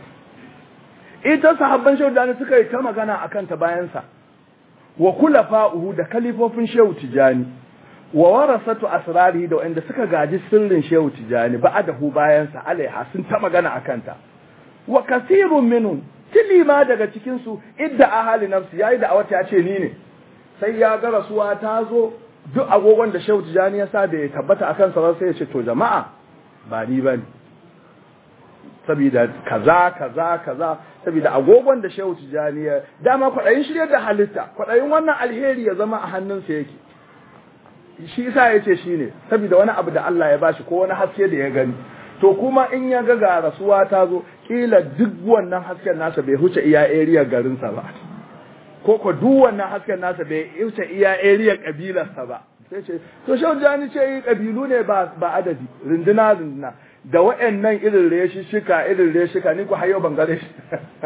ita sahabban shehu tijani suka yi ta magana akan ta bayan sa wa kulafa'uhu da kalifofin shehu tijani wa warasatu asrarihi da wanda suka gaji sirrin shehu tijani ba'adahu bayan sa alaiha sun ta magana akan ta wa kasirun minhum tilima daga cikin su idda ahali nafsi yayi da awata ya ce ni ne sai ya ga rasuwa ta zo duk agogon da shehu tijani ya sa da ya tabbata akan sa sai ya ce to jama'a ba ni bane saboda kaza kaza kaza saboda agogon da shehu tijani ya dama kwadayin shiryar da halitta kwadayin wannan alheri ya zama a hannunsa yake shi yasa yace shine saboda wani abu da Allah ya bashi ko wani haske da ya gani to kuma in ya ga ga rasuwa ta zo kila duk wannan hasken nasa bai huce iya area garin sa ba ko ko duk wannan hasken nasa bai huce iya area kabilar sa ba sai ce to shehu tijani ce kabilu ne ba ba adadi rinduna rinduna da wayannan irin reshishika irin reshika ni ko hayo bangare shi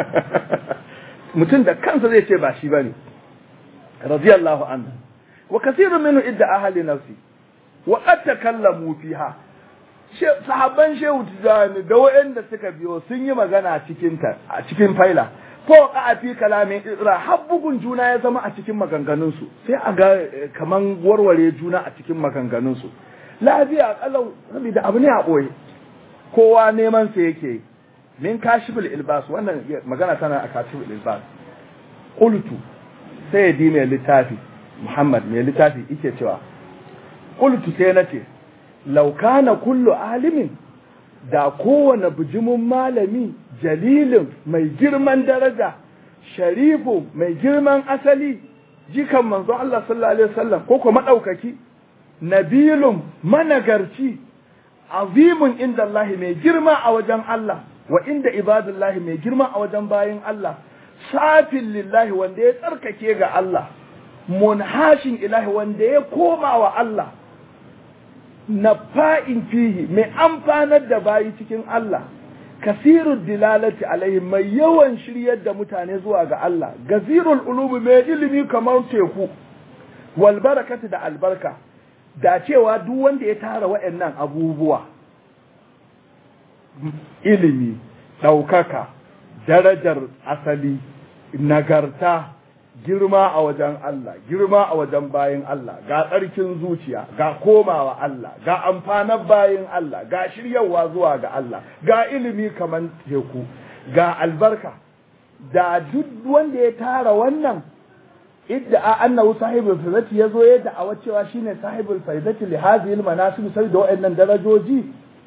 mutum da kansa zai ce ba shi bane radiyallahu anhu wa kaseerun minhu idda ahli nafsi wa qad takallamu fiha sahabban shehu tijani da wayanda suka biyo sun yi magana cikin ta a cikin faila ko a fi kalamin ira habbugun juna ya zama a cikin maganganun su sai a ga kaman warware juna a cikin maganganun su lafiya kallau saboda abu ne a boye kowa neman sa yake min kashiful ilbas wannan magana tana a kashiful ilbas qultu sai di mai littafi Muhammad mai littafi yake cewa qultu sai nace law kana kullu alimin da kowane bijimin malami jalilin mai girman daraja sharifu mai girman asali jikan manzon Allah sallallahu alaihi wasallam ko ko madaukaki nabilun managarci azimun inda Allah mai girma a wajen Allah wa inda ibadullahi mai girma a wajen bayin Allah safin lillahi wanda ya tsarkake ga Allah munhashin ilahi wanda ya koma wa Allah nafa'in fihi mai amfanar da bayi cikin Allah kasirud dilalati alaihi mai yawan shiryar da mutane zuwa ga Allah gazirul ulubi mai ilimi kamar teku wal barakatu da albarka da cewa duk wanda ya tara waɗannan abubuwa ilimi ɗaukaka darajar asali nagarta girma a wajen Allah girma a wajen bayin Allah ga tsarkin zuciya ga komawa Allah ga amfanar bayin Allah ga shiryawa zuwa ga Allah ga ilimi kaman teku ga albarka da duk wanda ya tara wannan idda annahu sahibul faidati yazo ya da'awa cewa shine sahibul faidati li hadhihi almanasib sai da wayannan darajoji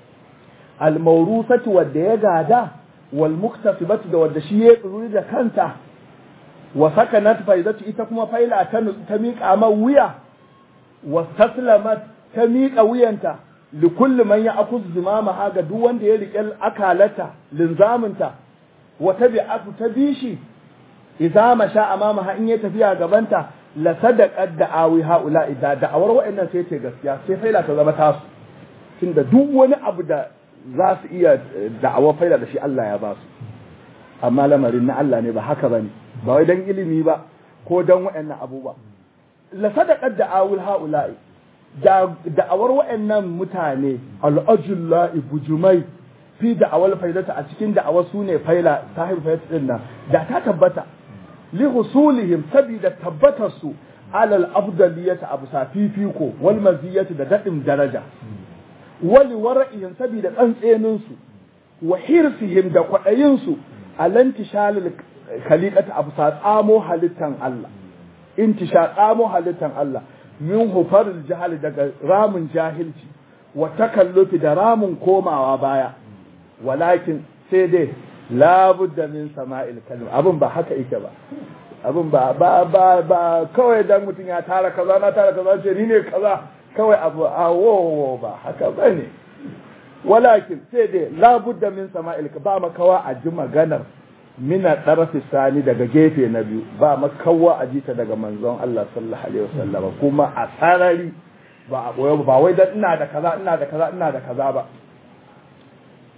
almawrusati wadda ya gada wal muktasibati da wadda shi ya tsuri da kanta wa sakanat faidati ita kuma faila ta ta miƙa ma wuya wa taslamat ta miƙa wuyanta li kulli man ya'khudh zimama haga duk wanda ya riƙe akalata linzaminta wa tabi'atu tabishi idza masha amamaha in ya tafiya gabanta la sadaqat da'awi haula idza da'awar wa'annan sai ce gaskiya sai faila ta zama tasu tunda duk wani abu da za su iya da'awar faila da shi Allah ya ba su amma lamarin na Allah ne ba haka bane ba wai dan ilimi ba ko dan wa'annan abubuwa la sadaqat da'awul haula da da'awar wa'annan mutane al-ajulla'i bujumai fi da'awal faidata a cikin da'awar sune faila sahib faidata din nan da ta tabbata li husulihim sabida tabbatarsu alal afdaliyati abu safifiko wal maziyati da dadin daraja wali wara'ihim sabida tsantsenin su wa hirsihim da kwadayin su alantishalil khaliqati abu tsamo halittan Allah intisha tsamo halittan Allah min hufaril jahal daga ramun jahilci wa takallufi da ramun komawa baya walakin sai dai labudda min sama'il kalim abin ba haka yake ba abin ba ba ba, ba kawai dan mutun ya tara kaza na tara kaza ce ni ne kaza kawai abu awo ba haka bane walakin sai dai labudda min sama'il ba makawa a ji maganar mina darafi sani daga gefe na biyu ba makawa a ji ta daga manzon Allah sallallahu alaihi wasallam kuma a sarari ba a boye ba wai dan ina da kaza ina da kaza ina da kaza ba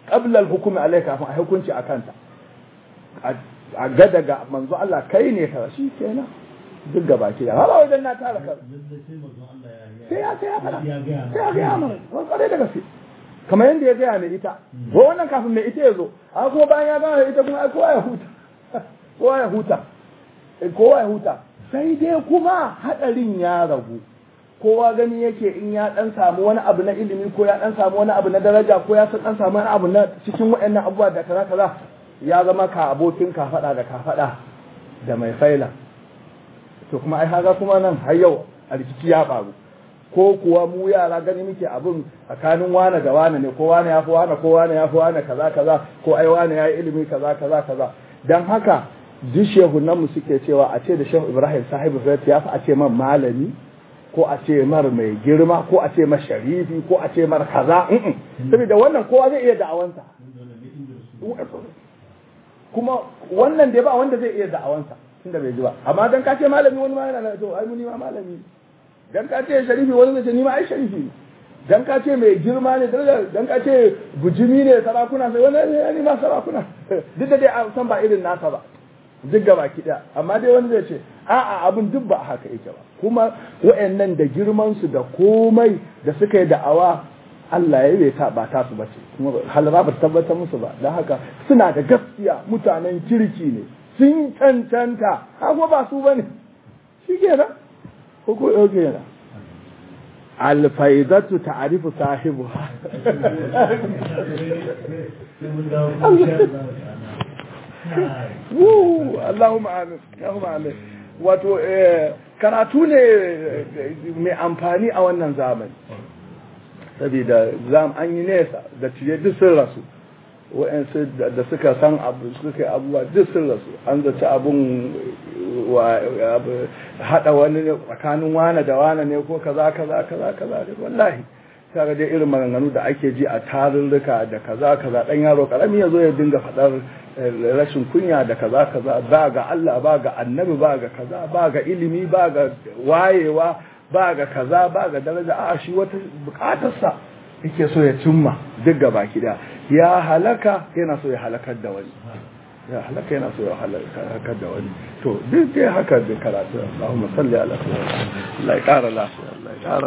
qabla al-hukm alayka kafin a hukunci akanta a ga daga manzo Allah kai ne ka shi kenan duk gaba ke har wajen na tara ka sai ya sai ya fara sai ya ga mana kare da gaske kamar yanda ya ga mai ita ko wannan kafin mai ita yazo a kuma bayan ya ga ita kuma kowa ya huta kowa ya huta kowa ya huta sai dai kuma hadarin ya ragu kowa gani yake in ya dan samu wani abu na ilimi ko ya dan samu wani abu na daraja ko ya san dan samu wani abu na cikin waɗannan abubuwa da kaza kaza ya zama ka abokin ka fada da ka fada da mai faila to kuma ai haga kuma nan har yau a rikici ya faru ko kuwa mu yara gani muke abin tsakanin wane da wane ne ko wane ya fi wane ko wane ya fi wane kaza kaza ko ai wane ya yi ilimi kaza kaza kaza dan haka duk shehunan mu suke cewa a ce da Shehu Ibrahim sahibu zai ya fi a ce man malami ko a ce mar mai girma ko a ce mar sharifi ko a ce mar kaza saboda wannan kowa zai iya da'awansa kuma wannan da ba wanda zai iya da'awansa tunda bai ji ba amma dan ka ce malami wani ma yana to ai muni ma malami dan ka ce sharifi wani zai ce ni ma ai sharifi dan ka ce mai girma ne dan ka ce bujimi ne sarakuna sai wani ne ma sarakuna duk da dai a san ba irin nasa ba duk gaba ki da amma dai wani zai ce a'a abin duk ba haka yake ba kuma wayannan da girman su da komai da suka yi da'awa Allah ya yi ta ba ta su bace kuma halra ba tabbatar musu ba dan haka suna da gaskiya mutanen kirki ne sun cancanta haka ba su bane shikenan ko ko yoge yana alfaidatu ta'rifu sahibuha Allahumma amin Allahumma amin wato karatu ne mai amfani a wannan zamani saboda zam an yi nesa da ciye duk sun rasu wa'ansu da suka san abu suka yi abubuwa duk sun rasu an zaci abun haɗa wani tsakanin wane da wane ne ko kaza kaza kaza kaza wallahi tare da irin maganganu da ake ji a tarurruka da kaza kaza dan yaro karami yazo ya dinga faɗar rashin kunya da kaza kaza ba ga Allah ba ga annabi ba ga kaza ba ga ilimi ba ga wayewa ba ga kaza ba ga daraja a shi wata bukatarsa yake so ya cimma duk gaba kida ya halaka yana so ya halakar da wani ya halaka yana so ya halakar da wani to duk dai haka da karatu Allahumma salli ala sayyidina Allah ya kara lafiya Allah ya kara